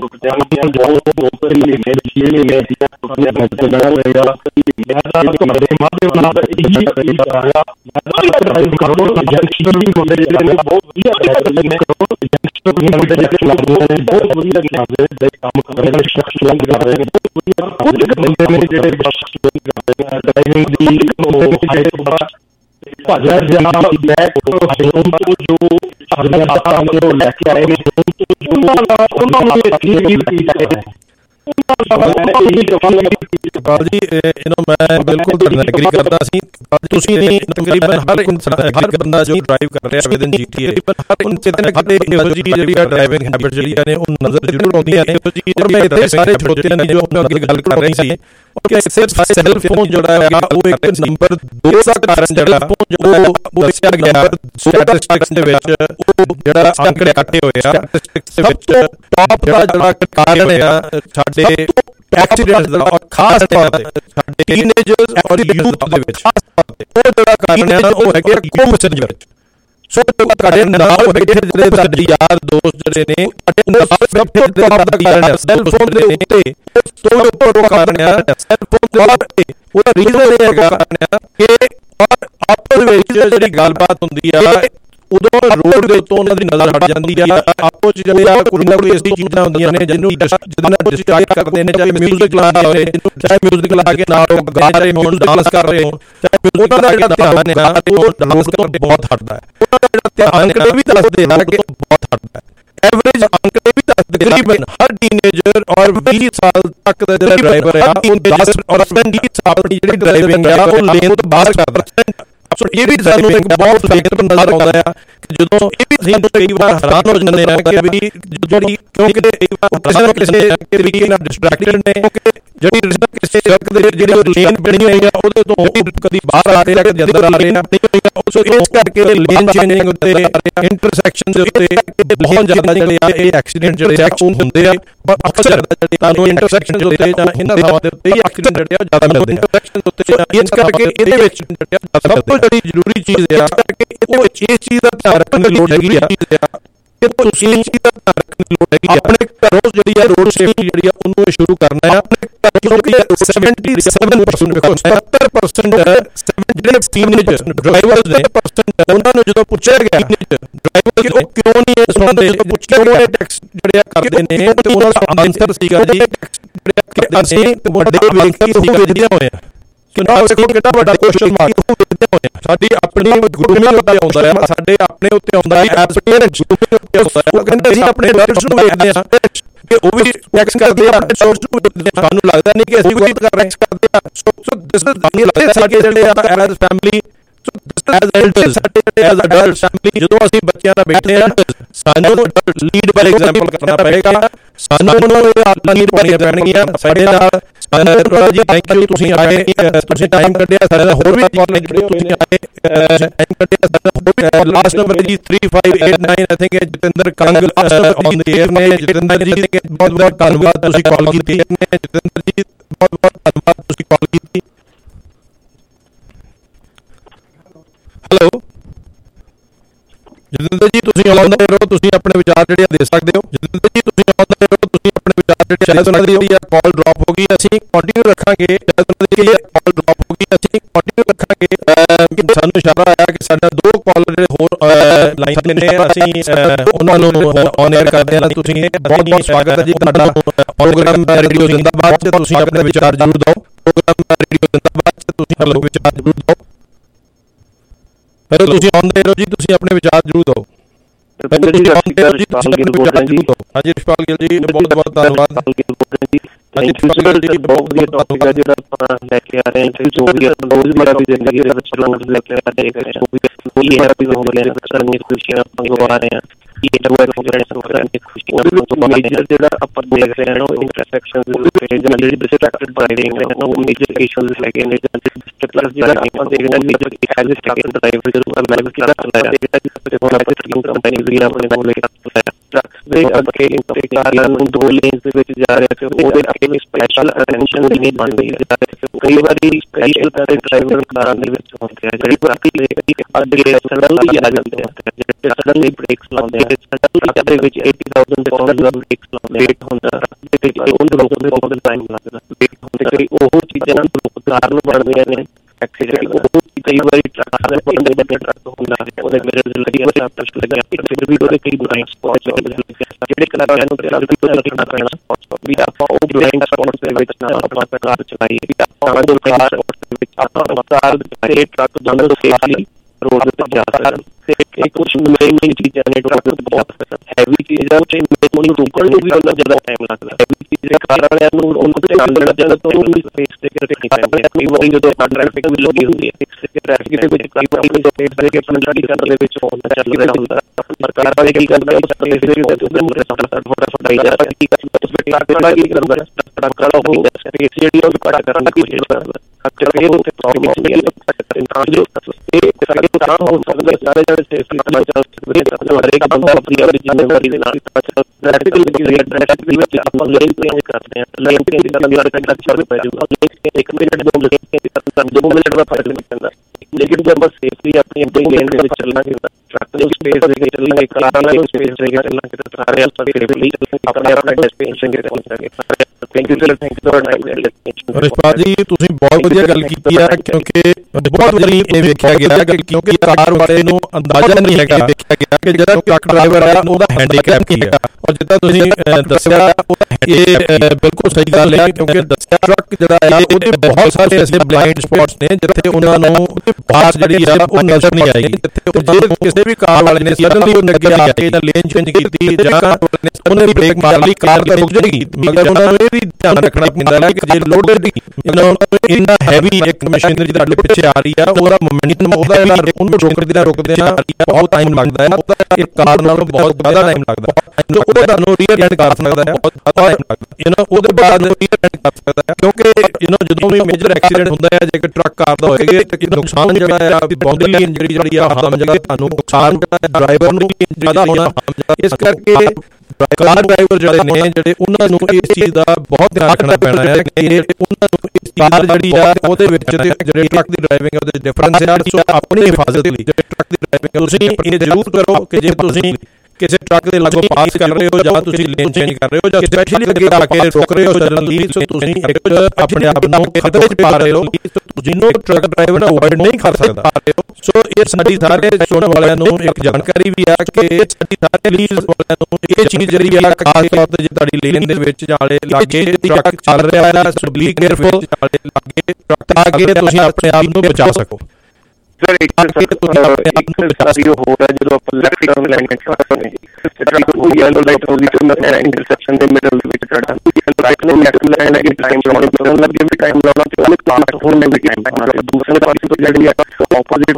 F: ਜੀ ਇਹਨੂੰ ਮੈਂ ਬਿਲਕੁਲ ਐਗਰੀ ਕਰਦਾ ਸੀ। ਤੁਸੀਂ ਤਕਰੀਬਨ ਹਰ ਹਰ ਬੰਦਾ ਜੋ ਡਰਾਈਵ ਕਰ ਰਿਹਾ ਵਿਦਨ ਜੀਟੀਏ ਪਰ ਹਰ ਕਿਤੇ ਨਾ ਕਿਤੇ ਇਹੋ ਜਿਹੀ ਜਿਹੜੀ ਆ ਡਰਾਈਵਿੰਗ ਹੈਬਿਟ ਜਿਹੜੀਆਂ ਨੇ ਉਹ ਨਜ਼ਰ ਜ਼ਰੂਰ ਆਉਂਦੀਆਂ ਨੇ। ਔਰ ਮੈਂ ਇੱਥੇ ਸਾਰੇ ਛੋਟੇ ਨੇ ਜੋ ਆਪਣੇ ਅੱਗੇ ਗੱਲ ਕਰ ਰਹੀ ਸੀ ਕਿ ਸਿਰਫ ਸੈਲ ਫੋਨ ਜਿਹੜਾ ਹੈ ਉਹ ਇੱਕ ਨੰਬਰ ਦੋ ਦਾ ਕਾਰਨ ਜਿਹੜਾ ਉਹ ਦੱਸਿਆ ਗਿਆ ਸਟੈਟਿਸਟਿਕਸ ਦੇ ਵਿੱਚ ਉਹ ਜਿਹੜਾ ਅੰਕੜੇ ਕੱਟੇ ਹੋਏ ਆ ਸਭ ਤੋਂ ਟਾਪ ਦਾ ਜਿਹੜਾ ਕਾਰਨ ਆ ਸਾਡੇ ਐਕਸੀਡੈਂਟ ਦਾ ਔਰ ਖਾਸ ਤੌਰ ਤੇ ਸਾਡੇ ਟੀਨੇਜਰਸ ਔਰ ਯੂਥ ਦੇ ਵਿੱਚ ਖਾਸ ਤੌਰ ਤੇ ਉਹ ਜਿਹੜਾ ਕਾਰਨ ਹੈ ਉਹ ਹੈਗੇ ਗੁੰਮ ਵਿੱਚ। ਸੋ ਤੁਹਾਡੇ ਨਾਲ ਬੈਠੇ ਜਿਹੜੇ ਸਾਡੇ ਯਾਰ ਦੋਸਤ ਜਿਹੜੇ ਨੇ ਉਹਨਾਂ ਦਾ ਕਾਰਨ ਹੈ ਸੈਲ ਫੋਨ ਦੇ ਉੱਤੇ ਤੋਂ ਉੱਪਰ ਕਾਰਨ ਹੈ ਸੈਲ ਫੋਨ ਦੇ ਉਹਦਾ ਰੀਜ਼ਨ ਇਹ ਹੈਗਾ ਕਿ ਔਰ ਆਪਸ ਵਿੱਚ ਜਿਹੜੀ ਗੱਲਬਾਤ ਹੁੰਦੀ ਆ ਉਦੋਂ ਰੋਡ ਦੇ ਉੱਤੋਂ ਉਹਨਾਂ ਦੀ ਨਜ਼ਰ ਹਟ ਜਾਂਦੀ ਆ। ਆਪੋ ਚ ਜਿਹੜੇ ਆ ਕੋਈ ਨਾ ਕੋਈ ਐਸੀ ਚੀਜ਼ਾਂ ਹੁੰਦੀਆਂ ਨੇ ਜਿਹਨੂੰ ਜਿਹਨਾਂ ਡਿਸਟਰੈਕਟ ਕਰਦੇ ਨੇ, ਚਾਹੇ ਮਿਊਜ਼ਿਕ ਲਾ ਰਹੇ ਹੋਏ ਚਾਹੇ ਮਿਊਜ਼ਿਕ ਲਾ ਕੇ ਨਾਲ ਗਾ ਰਹੇ ਹੋਣ ਡਾਂਸ ਕਰ ਰਹੇ ਹੋਣ ਚਾਹੇ ਉਹਦਾ ਦਾ ਜਿਹੜਾ ਧਿਆਨ ਹੈਗਾ ਉਹ ਡਾਂਸ ਤੋਂ ਬਹੁਤ ਹਟਦਾ ਹੈ। ਉਹਦਾ ਜਿਹੜਾ ਧਿਆਨ ਅੰਕੜੇ ਵੀ ਦੱਸਦੇ ਨੇ ਕਿ ਬਹੁਤ ਹਟਦਾ ਹੈ। ਐਵਰੇਜ ਅੰਕੜੇ ਵੀ ਦੱਸਦੇ ਤਕਰੀਬਨ ਹਰ ਟੀਨੇਜਰ ਔਰ ਵੀਹ ਸਾਲ ਤੱਕ ਦਾ ਜਿਹੜਾ ਡਰਾਈਵਰ ਆ ਉਹ ਦਸ ਔਰ ਵੀਹ ਸਾਲ ਆਪਣੀ ਜਿਹੜੀ ਡਰਾਈਵਿੰਗ ਆ ਉਹ ਲੇਨ ਤੋਂ ਬਾਹਰ ਕਰਦਾ। ਇਹ ਵੀ ਸਾਨੂੰ ਇੱਕ ਬਹੁਤ ਫੈਕਟਰ ਨਜ਼ਰ ਆਉਂਦਾ ਹੈ ਕਿ ਜਦੋਂ ਇਹ ਵੀ ਅਸੀਂ ਕਈ ਵਾਰ ਹੈਰਾਨ ਹੋ ਜਾਂਦੇ ਹਾਂ ਕਿ ਵੀ ਜਿਹੜੀ ਕਿਉਂਕਿ ਕਈ ਵਾਰ ਕਿਸੇ ਤਰੀਕੇ ਨਾਲ ਡਿਸਟਰੈਕਟਡ ਨੇ ਜਿਹੜੀ ਕਿਸੇ ਸੜਕ ਦੇ ਜਿਹੜੀ ਲੇਨ ਬਣੀ ਹੋਈ ਆ ਉਹਦੇ ਤੋਂ ਕਦੀ ਬਾਹਰ ਆ ਰਹੇ ਆ ਕਦੀ ਅੰਦਰ ਆ ਰਹੇ ਆ। ਉਸ ਇਸ ਕਰਕੇ ਲੇਨ ਚੇਂਜਿੰਗ ਉੱਤੇ ਇੰਟਰਸੈਕਸ਼ਨ ਦੇ ਉੱਤੇ ਬਹੁਤ ਜ਼ਿਆਦਾ ਜਿਹੜੇ ਆ ਇਹ ਐਕਸੀਡੈਂਟ ਜਿਹੜੇ ਐਕਸ਼ਨ ਹੁੰਦੇ ਆ ਪਰ ਅਕਸਰ ਤੁਹਾਨੂੰ ਇੰਟਰਸੈਕਸ਼ਨ ਦੇ ਉੱਤੇ ਜਾਂ ਇਹਨਾਂ ਥਾਵਾਂ ਦੇ ਉੱਤੇ ਐਕਸੀਡੈਂਟ ਜਿਹੜੇ ਆ ਜ਼ਿਆਦਾ ਮਿਲਦੇ ਆ। ਇੰਟਰਸੈਕਸ਼ਨ ਉੱਤੇ ਇਸ ਕਰਕੇ ਇਹਦੇ ਵਿੱਚ ਸਭ ਤੋਂ ਜਿਹੜੀ ਜ਼ਰੂਰੀ ਚੀਜ਼ ਆ ਉਹ ਇਸ ਚੀਜ਼ ਦਾ ਧਿਆਨ ਰੱਖਣ ਦੀ ਲੋੜ ਹੈਗੀ ਆ ਕਿ ਤੁਸੀਂ ਇਸ ਚੀਜ਼ ਦਾ ਧਿਆਨ ਰੱਖਣ ਦੀ ਲੋੜ ਹੈਗੀ ਆਪਣੇ ਘਰੋਂ ਜਿਹੜੀ ਆ ਰੋਡ ਸੇਫਟੀ ਜਿਹੜੀ ਆ ਉਹਨੂੰ ਸ਼ੁਰੂ ਕਰਨਾ ਹੈ ਆਪਣੇ ਕਿਉਂਕਿ ਸਤੱਤਰ ਪਰਸੈਂਟ ਜਿਹੜੇ ਟੀਨੇਜਰ ਡਰਾਈਵਰਸ ਨੇ ਉਹਨਾਂ ਨੂੰ ਜਦੋਂ ਪੁੱਛਿਆ ਗਿਆ ਡਰਾਈਵਰ ਕਿ ਉਹ ਕਿਉਂ ਨਹੀਂ ਇਹ ਸੁਣਦੇ ਜਦੋਂ ਪੁੱਛਿਆ ਉਹ ਟੈਕਸ ਜਿਹੜੇ ਕਰਦੇ ਨੇ ਤੇ ਉਹਨਾਂ ਦਾ ਆਨਸਰ ਸੀਗਾ ਜੀ ਕਿ ਅਸੀਂ ਵੱਡੇ ਵਿਅਕਤੀ ਉਹ ਵੇਚਦੇ ਹੋਏ ਆ ਕਿ ਨਾ ਦੇਖੋ ਕਿੰਨਾ ਵੱਡਾ ਕੁਐਸਚਨ ਮਾਰਕ ਉਹ ਵੇਚਦੇ ਹੋਏ ਆ। ਸਾਡੀ ਆਪਣੀ ਗੁਰਮਿਆਂ ਉੱਤੇ ਆਉਂਦਾ ਹੈ ਸਾਡੇ ਆਪਣੇ ਉੱਤੇ ਆਉਂਦਾ ਹੈ ਐਸ ਪੇਰੈਂਟਸ ਉੱਤੇ ਆਉਂਦਾ ਹੈ। ਉਹ ਕਹਿੰਦੇ ਅਸੀਂ ਆਪਣੇ ਪੇਰੈਂਟਸ ਨੂੰ ਵੇਚਦੇ ਆ ਕਿ ਉਹ ਵੀ ਟੈਕਸ ਕਰਦੇ ਆ ਆਪਣੇ ਸੋਰਸ ਨੂੰ ਵੇਚਦੇ ਆ। ਸਾਨੂੰ ਲੱਗਦਾ ਨਹੀਂ ਕਿ ਅਸੀਂ ਕੋਈ ਕਰ ਰਹੇ ਕਰਦੇ ਆ। ਸੋ ਦਿਸ ਇਜ਼ ਨਹੀਂ ਲੱਗਦਾ ਸਾਡੇ ਜਿਹੜੇ ਆ as family so this as elders ਸਾਡੇ ਐਜ਼ ਅਡਲਟ ਫੈਮਿਲੀ ਜਦੋਂ ਅਸੀਂ ਬੱਚਿਆਂ ਨਾਲ ਬੈਠੇ ਹਾਂ ਸਾਨੂੰ ਲੀਡ ਬਾਈ ਐਗਜ਼ਾਮਪਲ ਕਰਨਾ ਪਏਗਾ ਸਾਨੂੰ ਇਹ ਆਦਤਾਂ ਨਹੀਂ ਪਾਉਣੀਆਂ ਪੈਣਗੀਆਂ ਸਾਡੇ ਨਾਲ ਜੀ ਥੈਂਕ ਯੂ ਤੁਸੀਂ ਆਏ ਤੁਸੀਂ ਟਾਈਮ ਕੱਢਿਆ ਸਾਡੇ ਨਾਲ ਹੋਰ ਵੀ ਕਾਲਜ ਜਿਹੜੇ ਤੁਸੀਂ ਆਏ ਟਾਈਮ ਕੱਢਿਆ ਸਾਡੇ ਹੋਰ ਲਾਸਟ ਨੰਬਰ ਜੀ three five eight nine I think Jatinder Kang on the air ਨੇ ਜਤਿੰਦਰ ਜੀ ਬਹੁਤ ਬਹੁਤ ਧੰਨਵਾਦ ਤੁਸੀਂ ਕਾਲ ਕੀਤੀ ਜਤਿੰਦਰ ਜੀ ਬਹੁਤ ਬਹੁਤ ਧੰਨਵਾਦ ਤੁਸੀਂ ਕਾਲ ਕੀਤੀ ਹੈਲੋ ਜਤਿੰਦਰ ਜੀ ਤੁਸੀਂ ਆਉਂਦੇ ਰਹੋ ਤੁਸੀਂ ਆਪਣੇ ਵਿਚਾਰ ਜਿਹੜੇ ਦੇ ਸਕਦੇ ਹੋ ਜਤਿੰਦਰ ਜੀ ਤੁਸੀਂ ਆਉਂਦੇ ਰਹੋ ਤੁਸੀਂ ਆਪਣੇ ਵਿਚਾਰ ਜਿਹੜੇ ਸ਼ਾਇਦ ਉਹਨਾਂ ਦੀ ਕਾਲ ਡ੍ਰੌਪ ਹੋ ਗਈ ਅਸੀਂ ਕੰਟੀਨਿਊ ਰੱਖਾਂਗੇ ਸ਼ਾਇਦ ਉਹਨਾਂ ਦੀ ਕਾਲ ਡ੍ਰੌਪ ਹੋ ਗਈ ਅਸੀਂ ਕੰਟੀਨਿਊ ਰੱਖਾਂਗੇ ਸਾਨੂੰ ਇਸ਼ਾਰਾ ਆਇਆ ਕਿ ਸਾਡਾ ਦੋ ਕਾਲ ਜਿਹੜੇ ਹੋਰ ਲਾਈਨ ਤੇ ਨੇ ਅਸੀਂ ਉਹਨਾਂ ਨੂੰ ਔਨ 에ਅਰ ਕਰਦੇ ਹਾਂ ਤੁਸੀਂ ਬਹੁਤ ਬਹੁਤ ਸਵਾਗਤ ਹੈ ਜੀ ਤੁਹਾਡਾ ਪ੍ਰੋਗਰਾਮ ਰੇਡੀਓ ਜ਼ਿੰਦਾਬਾਦ ਚ ਤੁਸੀਂ ਆਪਣੇ ਵਿਚਾਰ ਜ਼ਰੂਰ ਦਿਓ ਪ੍ਰੋਗਰਾਮ ਰੇਡੀਓ ਜ਼ਿੰਦਾਬਾਦ ਚ ਤੁਸੀਂ ਆਪਣੇ ਵਿਚਾਰ ਜ਼ਰੂਰ ਦਿਓ ਫਿਰ ਤੁਸੀਂ ਆਉਂਦੇ ਰਹੋ ਜੀ ਤੁਸੀਂ ਆਪਣੇ ਵਿਚਾਰ ਜ਼ਰੂਰ ਦਿਓ ਹਾਂਜੀ ਰਿਸ਼ਪਾਲ ਗਿੱਲ ਜੀ ਬਹੁਤ ਬਹੁਤ ਧੰਨਵਾਦ ਹਾਂਜੀ ਰਿਸ਼ਪਾਲ ਜੀ ਬਹੁਤ ਵਧੀਆ ਟੌਪਿਕ ਹੈ ਜਿਹੜਾ ਆਪਾਂ ਲੈ ਕੇ ਆ ਰਹੇ ਹਾਂ ਜੋ ਵੀ ਰੋਜ਼ਮਰਰਾ ਦੀ ਜ਼ਿੰਦਗੀ ਦੇ ਵਿੱਚ ਲੋਕ ਲੈ ਕੇ ਆ ਰਹੇ ਹਾਂ ਉਹ ਵੀ ਹੈਪੀ ਹੋ ਗਏ ਨੇ ਸਾਰੀਆਂ ਖੁਸ਼ੀਆਂ ਆਪਾਂ ਗਵਾ ਰਹੇ ਹਾਂ ਇਹ ਤਾਂ ਵਰਕ ਜਨਰੇਸ਼ਨ ਕਰਨ ਦੀ ਖੁਸ਼ੀਆਂ ਤੋਂ ਮੇਜਰ ਜਿਹੜਾ ਆਪਾਂ ਦੇਖ ਰਹੇ ਹਾਂ ਉਹ ਇੰਟਰਸੈਕਸ਼ਨ ਦੇ ਜਿਹੜੀ ਡਿਸਟਰੈਕਟਡ ਬਾਈ ਰਹੇ ਨੇ ਉਹ ਮੇਜਰ ਇਸ਼ੂਜ਼ ਲੈ ਕੇ ਨੇ ਪਲੱਸ ਜਿਹੜਾ ਆਪਾਂ ਦੇਖ ਰਹੇ ਹਾਂ ਮੇਜਰ ਐਗਜ਼ਿਸਟ ਕਰਕੇ ਡਰਾਈਵਰ ਜਦੋਂ ਮੈਂ ਕਿਹਾ ਕਰਦਾ ਹੈ ਜਿਹੜਾ ਉਹਨਾਂ ਦੇ ਟ੍ਰਕਿੰਗ ਕੰਪਨੀ ਵੀ ਆਪਣੇ ਕੋਲ ਲੈ ਕੇ ਦੇ ਅੱਗੇ ਇੰਟਰਕਾਰ ਨੂੰ ਦੋ ਲੇਨਸ ਦੇ ਵਿੱਚ ਜਾ ਰਿਹਾ ਤੇ ਉਹਦੇ ਅੱਗੇ ਸਪੈਸ਼ਲ ਅਟੈਂਸ਼ਨ ਨਹੀਂ ਬਣ ਰਹੀ ਹੈ ਕਈ ਵਾਰੀ ਸਪੈਸ਼ਲ ਡਰਾਈਵਰ ਕਾਰਾਂ ਦੇ ਵਿੱਚ ਹੁੰਦੇ ਆ ਜਿਹੜੀ ਬਾਕੀ ਅੱਗੇ ਸਡਨਲੀ ਆ ਜਾਂਦੇ ਆ ਜਿਹੜੇ ਸਡਨਲੀ ਬ੍ਰੇਕਸ ਲਾਉਂਦੇ ਆ ਸਡਨਲੀ ਦੇ ਵਿੱਚ eighty thousand ਦੇ ਕਾਉਂਟਰ ਦਾ ਬ੍ਰੇਕਸ ਲਾਉਂਦੇ ਲੇਟ ਹੁੰਦਾ ਤੇ ਉਹਨਾਂ ਲੋਕਾਂ ਦੇ ਬਹੁਤ ਟਾਈਮ ਲੱਗਦਾ ਲੇਟ ਹੁੰਦੇ ਕਈ ਉਹ ਚੀਜ਼ਾਂ ਕਾਰਨ ਬਣਦੀਆਂ ਨੇ ਐਕਸੀਡੈਂਟ ਉਹ ਕਈ ਵਾਰੀ ਟਰੱਕ ਦੇ ਬੰਦੇ ਦੇ ਟਰੱਕ ਹੁੰਦਾ ਹੈ ਉਹਦੇ ਮੇਰੇ ਲੱਗੀ ਹੋਈ ਆਪਸ ਵਿੱਚ ਲੱਗਿਆ ਫਿਰ ਵੀ ਉਹਦੇ ਕਈ ਬਲਾਈਂਡ ਸਪੌਟਸ ਜਿਹੜੇ ਕਲਾਕਾਰਾਂ ਨੂੰ ਤੇਰਾ ਵੀ ਪਤਾ ਲੱਗਣਾ ਪੈਣਾ ਸਪੌਟਸ ਵੀ ਆਪਾਂ ਉਹ ਬਲਾਈਂਡ ਸਪੌਟਸ ਦੇ ਵਿੱਚ ਨਾ ਆਪਾਂ ਕਾਰ ਚਲਾਈਏ ਆਪਾਂ ਜੋ ਕਾਰ ਵਿੱਚ ਆਪਾਂ ਕਾਰ ਦੇ ਟਰੱਕ ਦੋਨੋਂ ਸੇਫਲੀ ਰੋਡ ਤੇ ਜਾ ਸਕਣ ਤੇ ਇੱਕ ਕੁਝ ਮੇਨ ਮੇਨ ਚੀਜ਼ਾਂ ਨੇ ਟਰੱਕ ਦੇ ਬਹੁਤ ਹੈਵੀ ਚੀਜ਼ਾਂ ਤੇ ਮੈਨੂੰ ਰੋਕਣ ਨੂੰ ਵੀ ਉਹਨਾਂ ਜ਼ਿਆਦਾ ਟਾਈਮ ਲੱਗਦਾ ਹੈਵੀ ਚੀਜ਼ਾਂ ਕਾਰ ਵਾਲਿਆਂ ਨੂੰ ਉਹਨਾਂ ਤੇ ਧਿਆਨ ਦੇਣਾ ਚਾਹੀਦਾ ਤਾਂ ਉਹ ਵੀ ਸਪੇਸ ਤੇ ਰੱਖਣੀ ਪੈਂਦੀ ਹੈ ਕਈ ਵਾਰੀ ਜਦੋਂ ਟ੍ਰੈਫਿਕ ਵੀ ਲੱਗੀ ਹੁੰਦੀ ਹੈ ਟ੍ਰੈਫਿਕ ਦੇ ਵਿੱਚ ਕਈ ਵਾਰੀ ਸਪੇਸ ਦੇ ਕੇ ਆਪਣੀ ਗੱਡੀ ਕਰਨ ਦੇ ਵਿੱਚ ਹੋਣਾ ਚੱਲ ਰਿਹਾ ਹੁੰਦਾ ਪਰ ਕਾਰ ਵਾਲੇ ਕੀ ਕਰਦੇ ਆ ਸਪੇਸ ਦੇ ਵਿੱਚ ਉਹਦੇ ਮੁਰੇ ਸੱਟ ਸੱਟ ਫੋਟੋ ਫਟਾਈ ਜਾ ਰਹੀ ਹੈ ਉਸ ਵਿੱਚ ਟਰੱਕ ਵਾਲਾ ਕੀ ਕਰਦਾ ਟਰੱਕ ਵਾਲਾ ਉਹ ਸਪੇਸ ਜਿਹੜੀ ਉਹ ਘੱਟ ਕਰਨ ਦੀ ਕੋਸ਼ਿਸ਼ ਕਰਦਾ ਅੱਗੇ ਉਹ ਤੇ ਪ੍ਰੋਬਲਮ ਹੈ ਤਾਂ ਜੋ ਇਹ ਸਾਰੇ ਤਾਂ ਹੋ ਸਕਦੇ ਸਾਰੇ ਜਿਹੜੇ ਸੇਫਟੀ ਨਾਲ ਚੱਲ ਸਕਦੇ ਨੇ ਹਰੇਕ ਬੰਦਾ ਆਪਣੀ ਆਪਣੀ ਜ਼ਿੰਮੇਵਾਰੀ ਦੇ ਨਾਲ ਪ੍ਰੈਕਟੀਕਲ ਦੀ ਪ੍ਰੈਕਟੀਕਲ ਵਿੱਚ ਆਪਾਂ ਲੇਨ ਤੇ ਕਰਦੇ ਹਾਂ ਲੇਨ ਤੇ ਦੀ ਤਰ੍ਹਾਂ ਦੀ ਕੰਟਰੈਕਟ ਚੱਲ ਪੈ ਜਾਊਗਾ ਇੱਕ ਮਿੰਟ ਦੋ ਮਿੰਟ ਦੋ ਮਿੰਟ ਦਾ ਫਰਕ ਨਹੀਂ ਪੈਂਦਾ ਲੇਕਿਨ ਜੇ ਆਪਾਂ ਸੇਫਲੀ ਆਪਣੀ ਆਪਣੀ ਲੇਨ ਦੇ ਵਿੱਚ ਚੱਲਾਂਗੇ ਟਰੱਕ ਦੇ ਸਪੇਸ ਦੇ ਵਿੱਚ ਚੱਲਾਂਗੇ ਕਾਰਾਂ ਨਾਲ ਸਪੇਸ ਦੇ ਵਿੱਚ ਚੱਲਾਂਗੇ ਤਾਂ ਸਾਰੇ ਸੇਫਲੀ ਆਪਣੇ ਆਪਣੇ ਡੈਸਟੀਨੇਸ਼ਨ ਤੇ ਪਹੁੰਚਾਂਗੇ thank you sir thank you for time Rishpal ji ਤੁਸੀਂ ਬਹੁਤ ਵਧੀਆ ਗੱਲ ਕੀਤੀ ਹੈ ਕਿਉਂਕਿ ਬਹੁਤ ਵਾਰੀ ਇਹ ਵੇਖਿਆ ਗਿਆ ਕਿ ਕਿਉਂਕਿ ਕਾਰ ਵਾਲੇ ਨੂੰ ਅੰਦਾਜ਼ਾ ਨਹੀਂ ਹੈਗਾ ਦੇਖਿਆ ਗਿਆ ਕਿ ਜਿਹੜਾ ਟਰੱਕ ਡਰਾਈਵਰ ਹੈ ਉਹਦਾ ਹੈਂਡੀਕੈਪ ਕੀ ਹੈ ਔਰ ਜਿੱਦਾਂ ਤੁਸੀਂ ਦੱਸਿਆ ਇਹ ਬਿਲਕੁਲ ਸਹੀ ਗੱਲ ਹੈ ਕਿਉਂਕਿ ਦੱਸਿਆ ਟਰੱਕ ਜਿਹੜਾ ਹੈ ਉਹਦੇ ਬਹੁਤ ਸਾਰੇ ਐਸੇ ਬਲਾਈਂਡ ਸਪੌਟਸ ਨੇ ਜਿੱਥੇ ਉਹਨਾਂ ਨੂੰ ਬਾਹਰ ਜਿਹੜੀ ਹੈ ਉਹ ਨਜ਼ਰ ਨਹੀਂ ਆਏਗੀ ਜਿੱਥੇ ਜੇ ਕਿਸੇ ਵੀ ਕਾਰ ਵਾਲੇ ਨੇ ਸਡਨਲੀ ਉਹ ਅੱਗੇ ਆ ਕੇ ਜਾਂ ਲੇਨ ਚੇਂਜ ਕੀਤੀ ਜਾਂ ਉਹਨੇ ਬ੍ਰੇਕ ਮਾਰ ਲਈ ਕਾਰ ਤਾਂ ਰੁਕ ਜਾਏਗੀ ਮਗਰ ਉਹਨਾਂ ਨੂੰ ਇਹ ਵੀ ਧਿਆਨ ਰੱਖਣਾ ਪੈਂਦਾ ਹੈ ਕਿ ਜੇ ਲੋਡਡ ਦੀ ਇੰਨਾ ਹੈਵੀ ਇੱਕ ਮਸ਼ੀਨਰੀ ਤੁਹਾਡੇ ਪਿੱਛੇ ਆ ਰਹੀ ਹੈ ਉਹਦਾ ਮੋਮੈਂਟਮ ਉਹਦਾ ਉਹਨੂੰ ਰੋਕਦੀ ਨਾ ਰੋਕਦੇ ਆ ਬਹੁਤ ਟਾਈਮ ਲੱਗਦਾ ਹੈ ਉਹਦਾ ਇੱਕ ਕਾਰ ਨਾਲੋਂ ਬਹੁਤ ਜ਼ਿਆਦਾ ਟਾਈਮ ਲੱਗਦਾ ਹੈ ਉਹ ਤੁਹਾਨੂੰ ਰੀਅਰ ਐਂਡ ਕਰ ਸਕਦਾ ਹੈ ਬਹੁਤ ਜ਼ਿਆਦਾ ਟਾਈਮ ਲੱਗਦਾ ਯੂ نو ਉਹਦੇ ਬਾਅਦ ਰੀਅਰ ਐਂਡ ਕਰ ਸਕਦਾ ਹੈ ਕਿਉਂਕਿ ਯੂ نو ਜਦੋਂ ਵੀ ਮੇਜਰ ਐਕਸੀਡੈਂਟ ਹੁੰਦਾ ਹੈ ਜੇ ਟਰੱਕ ਕਾਰ ਦਾ ਹੋਏਗਾ ਤਾਂ ਨੁਕਸਾਨ ਜਿਹੜਾ ਹੈ ਬੌਂਡਰੀ ਇੰਜਰੀ ਜਿਹੜੀ ਆ ਹਮ ਜਗ੍ਹਾ ਤੁਹਾਨੂੰ ਨੁਕਸਾਨ ਡਰਾਈਵਰ ਨੂੰ ਜ਼ਿਆਦਾ ਹੋਣਾ ਇਸ ਕਰਕੇ ਕਾਰ ਡਰਾਈਵਰ ਜਿਹੜੇ ਨੇ ਜਿਹੜੇ ਉਹਨਾਂ ਨੂੰ ਇਸ ਚੀਜ਼ ਦਾ ਬਹੁਤ ਧਿਆਨ ਰੱਖਣਾ ਪੈਣਾ ਹੈ ਕਿ ਉਹਨਾਂ ਨੂੰ ਇਸ ਕਾਰ ਜਿਹੜੀ ਆ ਉਹਦੇ ਵਿੱਚ ਜਿਹੜੇ ਟਰੱਕ ਦੀ ਡਰਾਈਵਿੰਗ ਉਹਦੇ ਡਿਫਰੈਂਸ ਹੈ ਸੋ ਆਪਣੀ ਹਿਫਾਜ਼ਤ ਲਈ ਜਿਹੜੇ ਟਰੱਕ ਦੀ ਡਰਾਈਵਿੰਗ ਤੁਸੀਂ ਇਹ ਜ਼ਰੂਰ ਕਰੋ ਕਿ ਜੇ ਤੁਸੀਂ ਕਿਸੇ ਟਰੱਕ ਦੇ ਲਾਗੋਂ ਪਾਸ ਕਰ ਰਹੇ ਹੋ ਜਾਂ ਤੁਸੀਂ ਲੇਨ ਚੇਂਜ ਕਰ ਰਹੇ ਹੋ ਜਾਂ ਸਪੈਸ਼ਲੀ ਅੱਗੇ ਆ ਕੇ ਰੋਕ ਰਹੇ ਹੋ ਸਡਨਲੀ ਸੋ ਤੁਸੀਂ ਆਪਣੇ ਆਪ ਨੂੰ ਖਤਰੇ 'ਚ ਪਾ ਰਹੇ ਹੋ ਜਿਹਨੂੰ ਟਰੱਕ ਡਰਾਈਵਰ ਅਵੋਇਡ ਨਹੀਂ ਕਰ ਸਕਦਾ ਸੋ ਇਹ ਸਾਡੀ ਸਾਰੇ ਸੁਣਨ ਵਾਲਿਆਂ ਨੂੰ ਇੱਕ ਜਾਣਕਾਰੀ ਵੀ ਆ ਕਿ ਸਾਡੀ ਸਾਰੇ ਲੀਜ਼ ਵਾਲਿਆਂ ਨੂੰ ਇਹ ਚੀਜ਼ ਜਿਹੜੀ ਆ ਖਾਸ ਤੌਰ ਤੇ ਜੇ ਤੁਹਾਡੀ ਲੇਨ ਦੇ ਵਿੱਚ ਜਾਲੇ ਲਾਗੇ ਟਰੱਕ ਚੱਲ ਰਿਹਾ ਹੈ ਸੋ ਬੀ ਕੇਅਰਫੁਲ ਜਾਲੇ ਲਾਗੇ ਟਰੱਕ ਤਾਂ ਕਿ ਤੁਸੀਂ ਆਪਣੇ ਆਪ ਨੂੰ ਬਚਾ ਸਕੋ ਸਰ ਇੱਕ ਸਾਰੀਓ ਹੋ ਰਿਹਾ ਜਦੋਂ ਆਪਾਂ ਲੈਫਟ ਟਰਨ ਲੈਣ ਕਰਦੇ ਹਾਂ ਉਹ ਯੈਲੋ ਲਾਈਟ ਪੋਜੀਸ਼ਨ ਦਾ ਇੰਟਰਸੈਕਸ਼ਨ ਦੇ ਮਿਡਲ ਦੇ ਵਿੱਚ ਖੜਾ ਰਾਈਟ ਨੂੰ ਲੈਫਟ ਲੈਣ ਲੱਗੇ ਟਾਈਮ ਲਾਉਣਾ ਤੋਂ ਲੱਗੇ ਵੀ ਟਾਈਮ ਲਾਉਣਾ ਤੇ ਉਹਨੇ ਕਲਾਸ ਹੋਣ ਦੇ ਟਾਈਮ ਪਾਉਣਾ ਦੂਸਰੇ ਪਾਸੇ ਤੋਂ ਜਿਹੜੀ ਆ ਆਪੋਜ਼ਿਟ ਸਾਈਡ ਨੂੰ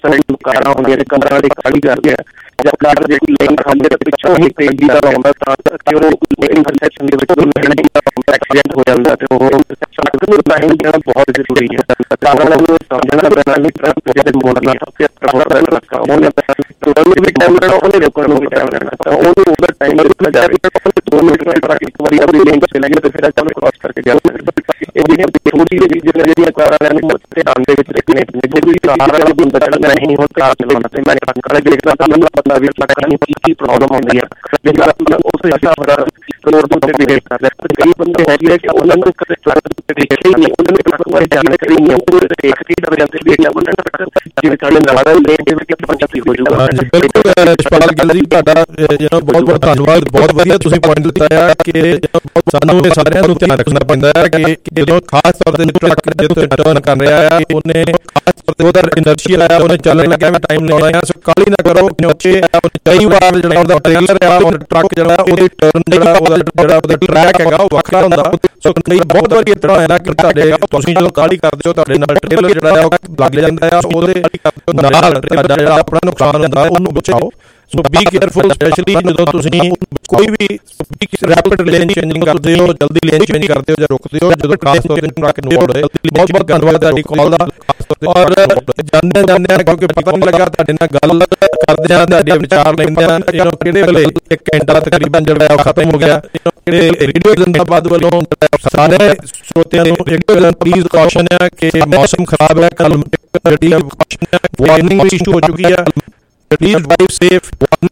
D: ਕਾਰਾਂ ਹੁੰਦੀਆਂ ਨੇ ਕੰਨਾਂ ਦੇ ਕਾਲੀ ਕਰਦੇ ਆ ਜਾਂ ਕਾਰ ਜਿਹੜੀ ਲੇਨ ਖਾਂਦੇ ਤੇ ਪਿੱਛੋਂ ਹੀ ਤੇਜ਼ੀ ਦਾ ਆਉਂਦਾ ਤਾਂ ਕਿ ਉਹ ਇੰਟਰਸੈਕਸ਼ਨ ਦੇ ਵਿੱਚ ਨਹੀਂ ਐਕਸੀਡੈਂਟ ਹੋ ਜਾਂਦਾ ਤੇ ਉਹ ਸੜਕ ਨੂੰ ਲਾਈਨ ਜਿਹੜਾ ਬਹੁਤ ਜ਼ਰੂਰੀ ਹੈ ਤਾਂ ਉਹ ਸਮਝਣਾ ਪੈਣਾ ਨਹੀਂ ਜਿਹੜੇ ਮੋੜਨਾ ਸਭ ਤੋਂ ਪਹਿਲਾਂ ਰੱਖਾ ਉਹਨੇ ਟੋਟਲ ਵੀ ਟਾਈਮ ਲੈਣਾ ਉਹਨੇ ਰੋਕਣ ਨੂੰ ਵੀ ਟਾਈਮ ਲੈਣਾ ਤਾਂ ਉਹਨੂੰ ਓਵਰ ਟਾਈਮ ਰੁਕਣਾ ਜਾ ਰਿਹਾ ਦੋ ਮਿੰਟ ਦਾ ਇੱਕ ਵਾਰੀ ਆਪਣੀ ਲੇਨ ਤੇ ਲੱਗੇ ਤੇ ਫਿਰ ਚੱਲ ਕ੍ਰਾਸ ਕਰਕੇ ਜਾ ਇਹ ਜਿਹੜੀਆਂ ਛੋਟੀ ਜਿਹੀ ਜਿਹੜੀਆਂ ਕਾਰਾਂ ਵਾਲਿਆਂ ਨੇ ਤੇ ਆਂ ਦੇ ਵਿੱਚ ਰੱਖਣੇ ਜੇ ਕੋਈ ਕਾਰ ਵਾਲਾ ਬੰਦਾ ਚੱਲਣਾ ਨਹੀਂ ਹੋ ਕਾਰ ਚਲਾਉਣਾ ਤੇ ਮੈਂ ਕਾਰ ਦੇਖਦਾ ਤਾਂ ਮੈਨੂੰ ਪਤਾ ਵੀ ਲੱਗਣਾ ਨਹੀਂ ਕੀ ਪ੍ਰੋਬਲਮ ਹੁੰਦੀ ਹੈ ਜਿਹੜਾ ਉਸ ਹਿਸਾਬ ਨਾਲ ਰੋਡ ਤੋਂ ਤੇ ਦੇਖ ਕਰਦਾ ਕਈ ਬੰਦੇ ਹੈਗੇ ਕਿ ਉਹਨਾਂ ਨੂੰ ਕਦੇ ਟਰੱਕ ਤੇ ਦੇਖੇ ਨਹੀਂ ਉਹਨਾਂ ਨੇ ਟਰੱਕ ਵਾਲੇ ਜਾਣਕਾਰੀ ਨਹੀਂ ਉਹ ਦੇਖ ਕੇ ਤਾਂ ਜਾਂਦੇ ਵੀ ਉਹਨਾਂ ਨੇ ਜਿਵੇਂ ਕਾਲੇ ਨਵਾਂ ਲੇਨ ਦੇ ਵਿੱਚ ਪੰਚਾਇਤੀ ਹੋ ਜਾਊਗਾ।
F: ਹਾਂਜੀ ਬਿਲਕੁਲ ਰਿਸ਼ਪਾਲ ਗਿੱਲ ਜੀ ਤੁਹਾਡਾ ਜਿਹੜਾ ਬਹੁਤ ਬਹੁਤ ਧੰਨਵਾਦ ਬਹੁਤ ਵਧੀਆ ਤੁਸੀਂ ਪੁਆਇੰਟ ਦਿੱਤਾ ਹੈ ਕਿ ਸਾਨੂੰ ਸਾਰਿਆਂ ਨੂੰ ਧਿਆਨ ਰੱਖਣਾ ਪੈਂਦਾ ਹੈ ਕਿ ਜਦੋਂ ਖਾਸ ਤੌਰ ਤੇ ਟਰੱਕ ਜਦੋਂ ਟਰਨ ਕਰ ਰਿਹਾ ਹੈ ਉਹਨੇ ਖਾਸ ਤੌਰ ਤੇ ਉਹਦਾ ਇਨਰਸ਼ੀਆ ਹੈ ਉਹਨੇ ਚੱਲਣ ਲੱਗਿਆ ਮੈਂ ਟਾਈਮ ਲਾਉਣਾ ਹੈ ਸੋ ਕਾਹਲੀ ਨਾ ਕਰੋ ਕਿਉਂਕਿ ਕਈ ਵਾਰ ਜਿਹੜਾ ਉਹਦਾ ਟ੍ਰੇਲਰ ਹੈ ਉਹ ਟਰੱਕ ਜਿਹੜਾ ਉਹਦੀ ਟਰਨ ਜਿਹੜਾ ਉਹਦਾ ਜਿਹੜਾ ਉਹਦਾ ਟਰੈਕ ਹੈਗਾ ਉਹ ਵੱਖਰਾ ਹੁੰਦਾ ਸੋ ਕਈ ਬਹੁਤ ਵਾਰੀ ਇਤਨਾ ਹੈ ਨਾ ਕਿ ਤੁਹਾਡੇ ਤੁਸੀਂ ਜਦੋਂ ਕਾਹਲੀ ਕਰਦੇ ਹੋ ਤੁਹਾਡੇ ਨਾਲ ਟ੍ਰੇਲਰ ਜਿਹੜਾ ਹੈ ਉਹ ਲੱਗ ਜਾਂਦਾ ਹੈ ਉਹਦੇ ਨਾਲ ਜਿਹੜਾ ਆਪਣਾ ਨੁਕਸਾਨ ਹੁੰਦਾ ਉਹਨੂੰ ਬਚਾਓ ਸੋ ਬੀ ਕੇਅਰਫੁਲ ਸਪੈਸ਼ਲੀ ਜਦੋਂ ਤੁਸੀਂ ਕੋਈ ਵੀ ਰੈਪਿਡ ਲੇਨ ਚੇਂਜਿੰਗ ਕਰਦੇ ਹੋ ਜਲਦੀ ਲੇਨ ਚੇਂਜ ਕਰਦੇ ਹੋ ਜਾਂ ਰੁਕਦੇ ਹੋ ਜਦੋਂ ਖਾਸ ਤੌਰ ਤੇ ਟਰੱਕ ਨੂੰ ਹੋਵੇ ਬਹੁਤ ਬਹੁਤ ਧੰਨਵਾਦ ਤੁਹਾਡੀ ਕਾਲ ਦਾ ਔਰ ਜਾਣਦੇ ਜਾਣਦੇ ਕਿਉਂਕਿ ਪਤਾ ਨਹੀਂ ਲੱਗਾ ਤੁਹਾਡੇ ਨਾਲ ਗੱਲ ਕਰਦੇ ਆ ਤੁਹਾਡੇ ਵਿਚਾਰ ਲੈਂਦੇ ਆ ਕਿਹੜੇ ਵੇਲੇ ਇੱਕ ਘੰਟਾ ਤਕਰੀਬਨ ਜਿਹੜਾ ਖਤਮ ਹੋ ਗਿਆ ਜਿਹੜੇ ਰੇਡੀਓ ਜ਼ਿੰਦਾਬਾਦ ਵੱਲੋਂ ਸਾਰੇ ਸਰੋਤਿਆਂ ਨੂੰ ਪਲੀਜ਼ ਕਾਸ਼ਨ ਹੈ ਕਿ ਮੌਸਮ ਖਰਾਬ ਹੈ ਕੱਲ ਜਿਹੜੀ ਵਾਰਨਿੰਗ ਇਸ਼ੂ ਹੋ ਚੁੱਕੀ ਹੈ ਪਲੀਜ਼ ਡਰਾਈਵ ਸੇਫ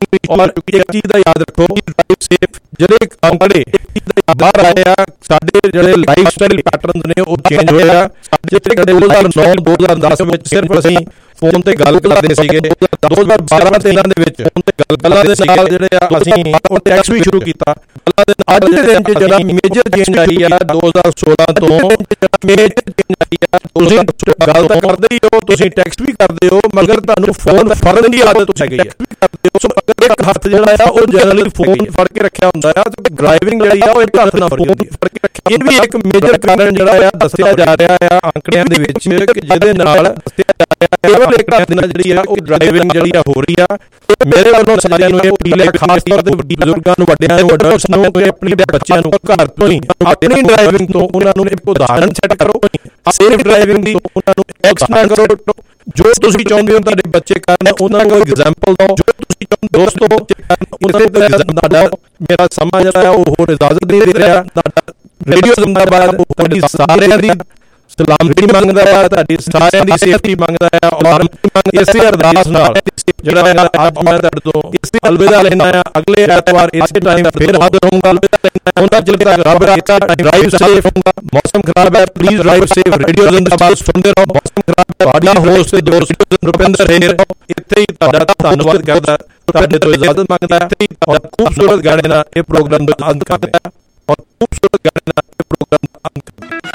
F: ਔਰ ਇੱਕ ਚੀਜ਼ ਦਾ ਯਾਦ ਰੱਖੋ ਡਰਾਈਵ ਸੇਫ ਜਿਹੜੇ ਅੰਕੜੇ ਬਾਹਰ ਆਏ ਆ ਸਾਡੇ ਜਿਹੜੇ ਲਾਈਫ ਸਟਾਈਲ ਪੈਟਰਨਸ ਨੇ ਉਹ ਚੇਂਜ ਹੋਏ ਆ ਜਿਹੜੇ ਦੋ ਹਜ਼ਾਰ ਨੌ ਦੋ ਹਜ਼ਾਰ ਦਸ ਵਿੱਚ ਸਿਰਫ ਅਸੀਂ ਫੋਨ ਤੇ ਗੱਲ ਕਰਦੇ ਸੀਗੇ ਦੋ ਹਜ਼ਾਰ ਬਾਰਾਂ ਤੇਰਾਂ ਦੇ ਵਿੱਚ ਫੋਨ ਤੇ ਗੱਲ ਕਰਦੇ ਸੀਗੇ ਜਿਹੜੇ ਆ ਅਸੀਂ ਉਹ ਟੈਕਸ ਵੀ ਸ਼ੁਰੂ ਕੀਤਾ ਅੱਜ ਦੇ ਦਿਨ 'ਚ ਜਿਹੜਾ ਮੇਜਰ ਚੇਂਜ ਆਈ ਆ ਦੋ ਹਜ਼ਾਰ ਸੋਲਾਂ ਤੋਂ ਮੇਜਰ ਚੇਂਜ ਆਈ ਆ ਤੁਸੀਂ ਗੱਲ ਤਾਂ ਕਰਦੇ ਹੀ ਹੋ ਤੁਸੀਂ ਟੈਕਸਟ ਵੀ ਕਰਦੇ ਹੋ ਮਗਰ ਤੁਹਾਨੂੰ ਫੋਨ ਫੜਨ ਦੀ ਆਦਤ ਪੈ ਗਈ ਹੈ ਸੋ ਅਗਰ ਇੱਕ ਹੱਥ ਜਿਹੜਾ ਆ ਉਹ ਜਨਰਲੀ ਫੋਨ ਫੜ ਕੇ ਰੱਖਿਆ ਹੁੰਦਾ ਆ ਤੇ ਡਰਾਈਵਿੰਗ ਜਿਹੜੀ ਆ ਉਹ ਇੱਕ ਹੱਥ ਨਾਲ ਫੜ ਕੇ ਰੱਖਿਆ ਇਹ ਵੀ ਇੱਕ ਮੇਜਰ ਕਾਰਨ ਜਿਹੜਾ ਆ ਦੱਸਿਆ ਜਾ ਰਿਹਾ ਆ ਅੰਕੜਿਆਂ ਦੇ ਵਿੱਚ ਕਿ ਜਿਹਦੇ ਨਾਲ ਦੱਸਿਆ ਜਾ ਰਿਹਾ ਕੇਵਲ ਇੱਕ ਹੱਥ ਨਾਲ ਜਿਹੜੀ ਆ ਉਹ ਡਰਾਈਵਿੰਗ ਜਿਹੜੀ ਆ ਹੋ ਰਹੀ ਆ ਮੇਰੇ ਵੱਲੋਂ ਸਾਰਿਆਂ ਨੂੰ ਇਹ ਅਪੀਲ ਹੈ ਖਾਸ ਤੌਰ ਤੇ ਬਜ਼ੁਰਗਾਂ ਨੂੰ ਵੱਡਿਆਂ ਨੂੰ ਅਡਲਟਸ ਨੂੰ ਕਿ ਆਪਣੇ ਬੱਚਿਆਂ ਨੂੰ ਘਰ ਤੋਂ ਹੀ ਆਪਣੀ ਡਰਾਈਵਿੰਗ ਤੋਂ ਉਹਨਾਂ ਨੂੰ ਇੱਕ ਉਦਾਹਰਨ ਸੈੱਟ ਕਰੋ ਸੇਫ ਡਰਾਈਵਿੰਗ ਦੀ ਉਹਨਾਂ ਨੂੰ ਐਕਸਟਰਾ ਕਰੋ ਜੋ ਤੁਸੀਂ ਚਾਹੁੰਦੇ ਹੋ ਤੁਹਾਡੇ ਬੱਚੇ ਕਰਨ ਉਹਨਾਂ ਨੂੰ ਐਗਜ਼ਾਮਪਲ ਦਿਓ ਜੋ ਤੁਸੀਂ ਚਾਹੁੰਦੇ ਦੋਸਤੋ ਉਹਨਾਂ ਦੇ ਤੁਹਾਡਾ ਮੇਰਾ ਸਮਾਂ ਜਿਹੜਾ ਹੈ ਉਹ ਹੋਰ ਇਜਾਜ਼ਤ ਦੇ ਰਿਹਾ ਤੁਹਾਡਾ ਰੇਡੀਓ ਜ਼ਿੰਦਾਬਾਦ ਤੁਹਾਡੀ ਸਾਰਿਆਂ ਦੀ ਸਲਾਮਤੀ ਮੰਗਦਾ ਹੈ ਤੁਹਾਡੀ ਸਾਰਿਆਂ ਦੀ ਸੇਫਟੀ ਮੰਗਦਾ ਹੈ ਔਰ ਇਸੇ ਅਰਦਾਸ ਨਾਲ ਜਿਹੜਾ ਹੈ ਅੱਜ ਮੈਂ ਤੁਹਾਡੇ ਤੋਂ ਇਸੇ ਅਲਵਿਦਾ ਲੈਣਾ ਹੈ ਅਗਲੇ ਐਤਵਾਰ ਇਸੇ ਟਾਈਮ ਫਿਰ ਹਾਜ਼ਰ ਹੋਊਂਗਾ ਉਹਨਾਂ ਚਿਰ ਤੱਕ ਰੱਬ ਰੱਖਾ ਡਰਾਈਵ ਸੇਫ ਹੋਊਗਾ ਮੌਸਮ ਖਰਾਬ ਹੈ ਪਲੀਜ਼ ਡਰਾਈਵ ਸੇਫ ਰੇਡੀਓ ਜ਼ਿੰਦਾਬਾਦ ਸੁਣਦੇ ਰਹੋ ਮੌਸਮ ਖਰਾਬ ਹੈ ਤੁਹਾਡਾ ਹੋਸਟ ਤੇ ਦੋਸਤ ਰੁਪਿੰਦਰ ਹੇਰ ਇੱਥੇ ਹੀ ਤੁਹਾਡਾ ਧੰਨਵਾਦ ਕਰਦਾ ਤੁਹਾਡੇ ਤੋਂ ਇਜਾਜ਼ਤ ਮੰਗਦਾ ਹੈ ਔਰ ਖੂਬਸੂਰਤ ਗਾਣੇ ਨਾਲ ਇਹ ਪ੍ਰੋਗਰਾਮ ਦਾ ਅੰਤ ਕਰਦਾ ਹੈ ਔਰ ਖੂਬਸੂਰਤ ਗਾਣੇ ਨਾਲ ਇਹ ਪ੍ਰੋਗਰਾਮ ਦਾ ਅੰਤ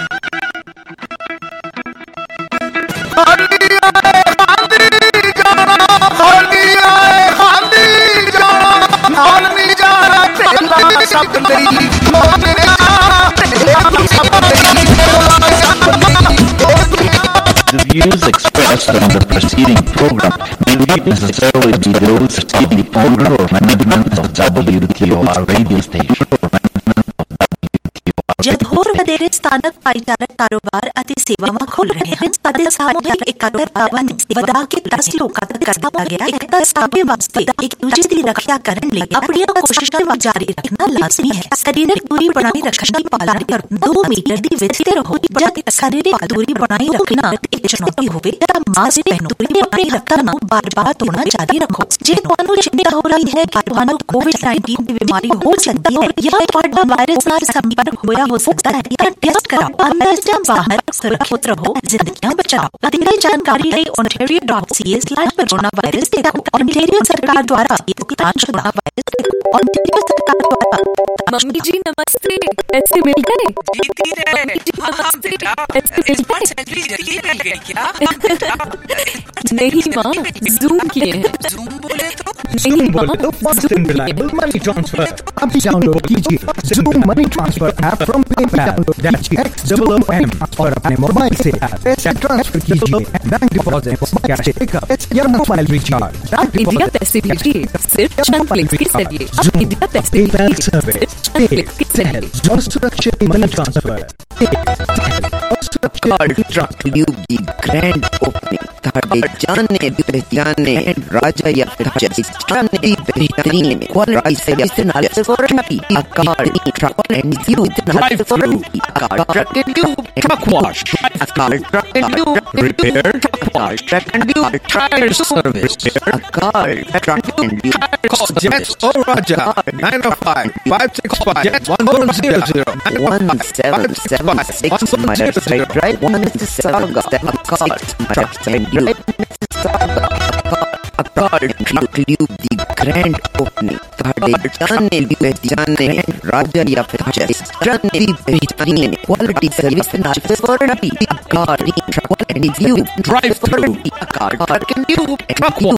H: The views expressed on the preceding program may not necessarily be those of the owner or management of W T O R radio station or management of W T O R.
I: ਜਦ ਹੋਰ ਵਧੇਰੇ ਸਥਾਨਕ ਭਾਈਚਾਰਕ ਕਾਰੋਬਾਰ ਅਤੇ ਸੇਵਾਵਾਂ ਖੁੱਲ ਰਹੇ ਹਨ ਅਤੇ ਸਾਮੂਹਿਕ ਇਕੱਤਰਤਾਵਾਂ ਨੂੰ ਵਧਾ ਕੇ ਦਸ ਲੋਕਾਂ ਤੱਕ ਕਰ ਦਿੱਤਾ ਗਿਆ ਹੈ ਤਾਂ ਸਾਡੇ ਵਾਸਤੇ ਇੱਕ ਦੂਜੇ ਦੀ ਰੱਖਿਆ ਕਰਨ ਲਈ ਆਪਣੀਆਂ ਕੋਸ਼ਿਸ਼ਾਂ ਜਾਰੀ ਰੱਖਣਾ ਲਾਜ਼ਮੀ ਹੈ। ਸਰੀਰਕ ਦੂਰੀ ਬਣਾਈ ਰੱਖਣ ਦੀ ਪਾਲਣਾ ਕਰੋ ਦੋ ਮੀਟਰ ਦੀ ਵਿੱਥ ਤੇ ਰਹੋ ਜਦ ਸਰੀਰਕ ਦੂਰੀ ਬਣਾਈ ਰੱਖਣਾ ਇੱਕ ਚੁਣੌਤੀ ਹੋਵੇ ਤਾਂ ਮਾਸਕ ਪਹਿਨੋ ਦੂਰੀ ਆਪਣੇ ਹੱਥਾਂ ਨੂੰ ਬਾਰ-ਬਾਰ ਧੋਣਾ ਜਾਰੀ ਰੱਖੋ। ਜੇ ਤੁਹਾਨੂੰ ਚਿੰਤਾ ਹੋ ਰਹੀ ਹੈ ਕਿ ਤੁਹਾਨੂੰ ਕੋਵਿਡ ਨਾਈਨਟੀਨ ਦੀ ਬਿਮਾਰੀ ਹੋ ਸਕਦੀ ਹੈ ਜਾਂ ਤੁਹਾਡਾ ਵਾਇਰਸ ਨਾਲ ਸੰਪਰਕ ਹੋਇਆ ਹੋ ਸਕਦਾ ਹੈ ਤਾਂ ਟੈਸਟ ਕਰਾਓ ਅੰਦਰ ਜਾਂ ਬਾਹਰ ਸੁਰੱਖਿਅਤ ਰਹੋ ਜ਼ਿੰਦਗੀਆਂ ਬਚਾਓ। अधिक जानकारी ਲਈ ontario dot c a slash corona virus देखो ontario सरकार द्वारा कोरोना वायरस ontario सरकार द्वारा।
J: मम्मी जी नमस्ते ऐसे मिल गए जीती रहे ऐसे मिल गए क्या नहीं माँ जूम किए हैं जूम बोले
A: नहीं बोले तो fast and reliable money transfer. अभी डाउनलोड कीजिए Zoom money transfer app from PayPal that's X double O M और अपने मोबाइल से पैसे ट्रांसफर कीजिए। बैंक डिपॉजिट, कैश पिकअप या मोबाइल रिचार्ज।
J: इंडिया पैसे भेजिए सिर्फ चंद क्लिक के जरिए। अब इंडिया पैसे
A: सर्विस
J: चंद क्लिक के जरिए।
A: जो सुरक्षित money transfer.
K: Card truck tube की ग्रैंड ओपनिंग ताड़े जाने पहचाने राजा या जाने बेहतरीन में क्वालिटी से इस्तेमाल से फॉरनपी कार्ड ट्रक एंड यू इस्तेमाल से फॉरनपी card truck and tube truck wash card truck and tube repair truck wash truck and tube tyre service card truck and tube
F: Jets or Raja nine oh five five six five one one zero zero
K: one seven seven six minus right one seven seven card truck and you a card tube दी grand opening ताड़े जाने पहचाने राजा या जाने बेहतरीन में quality service nice फॉरनपी card truck and you drive through card truck and tube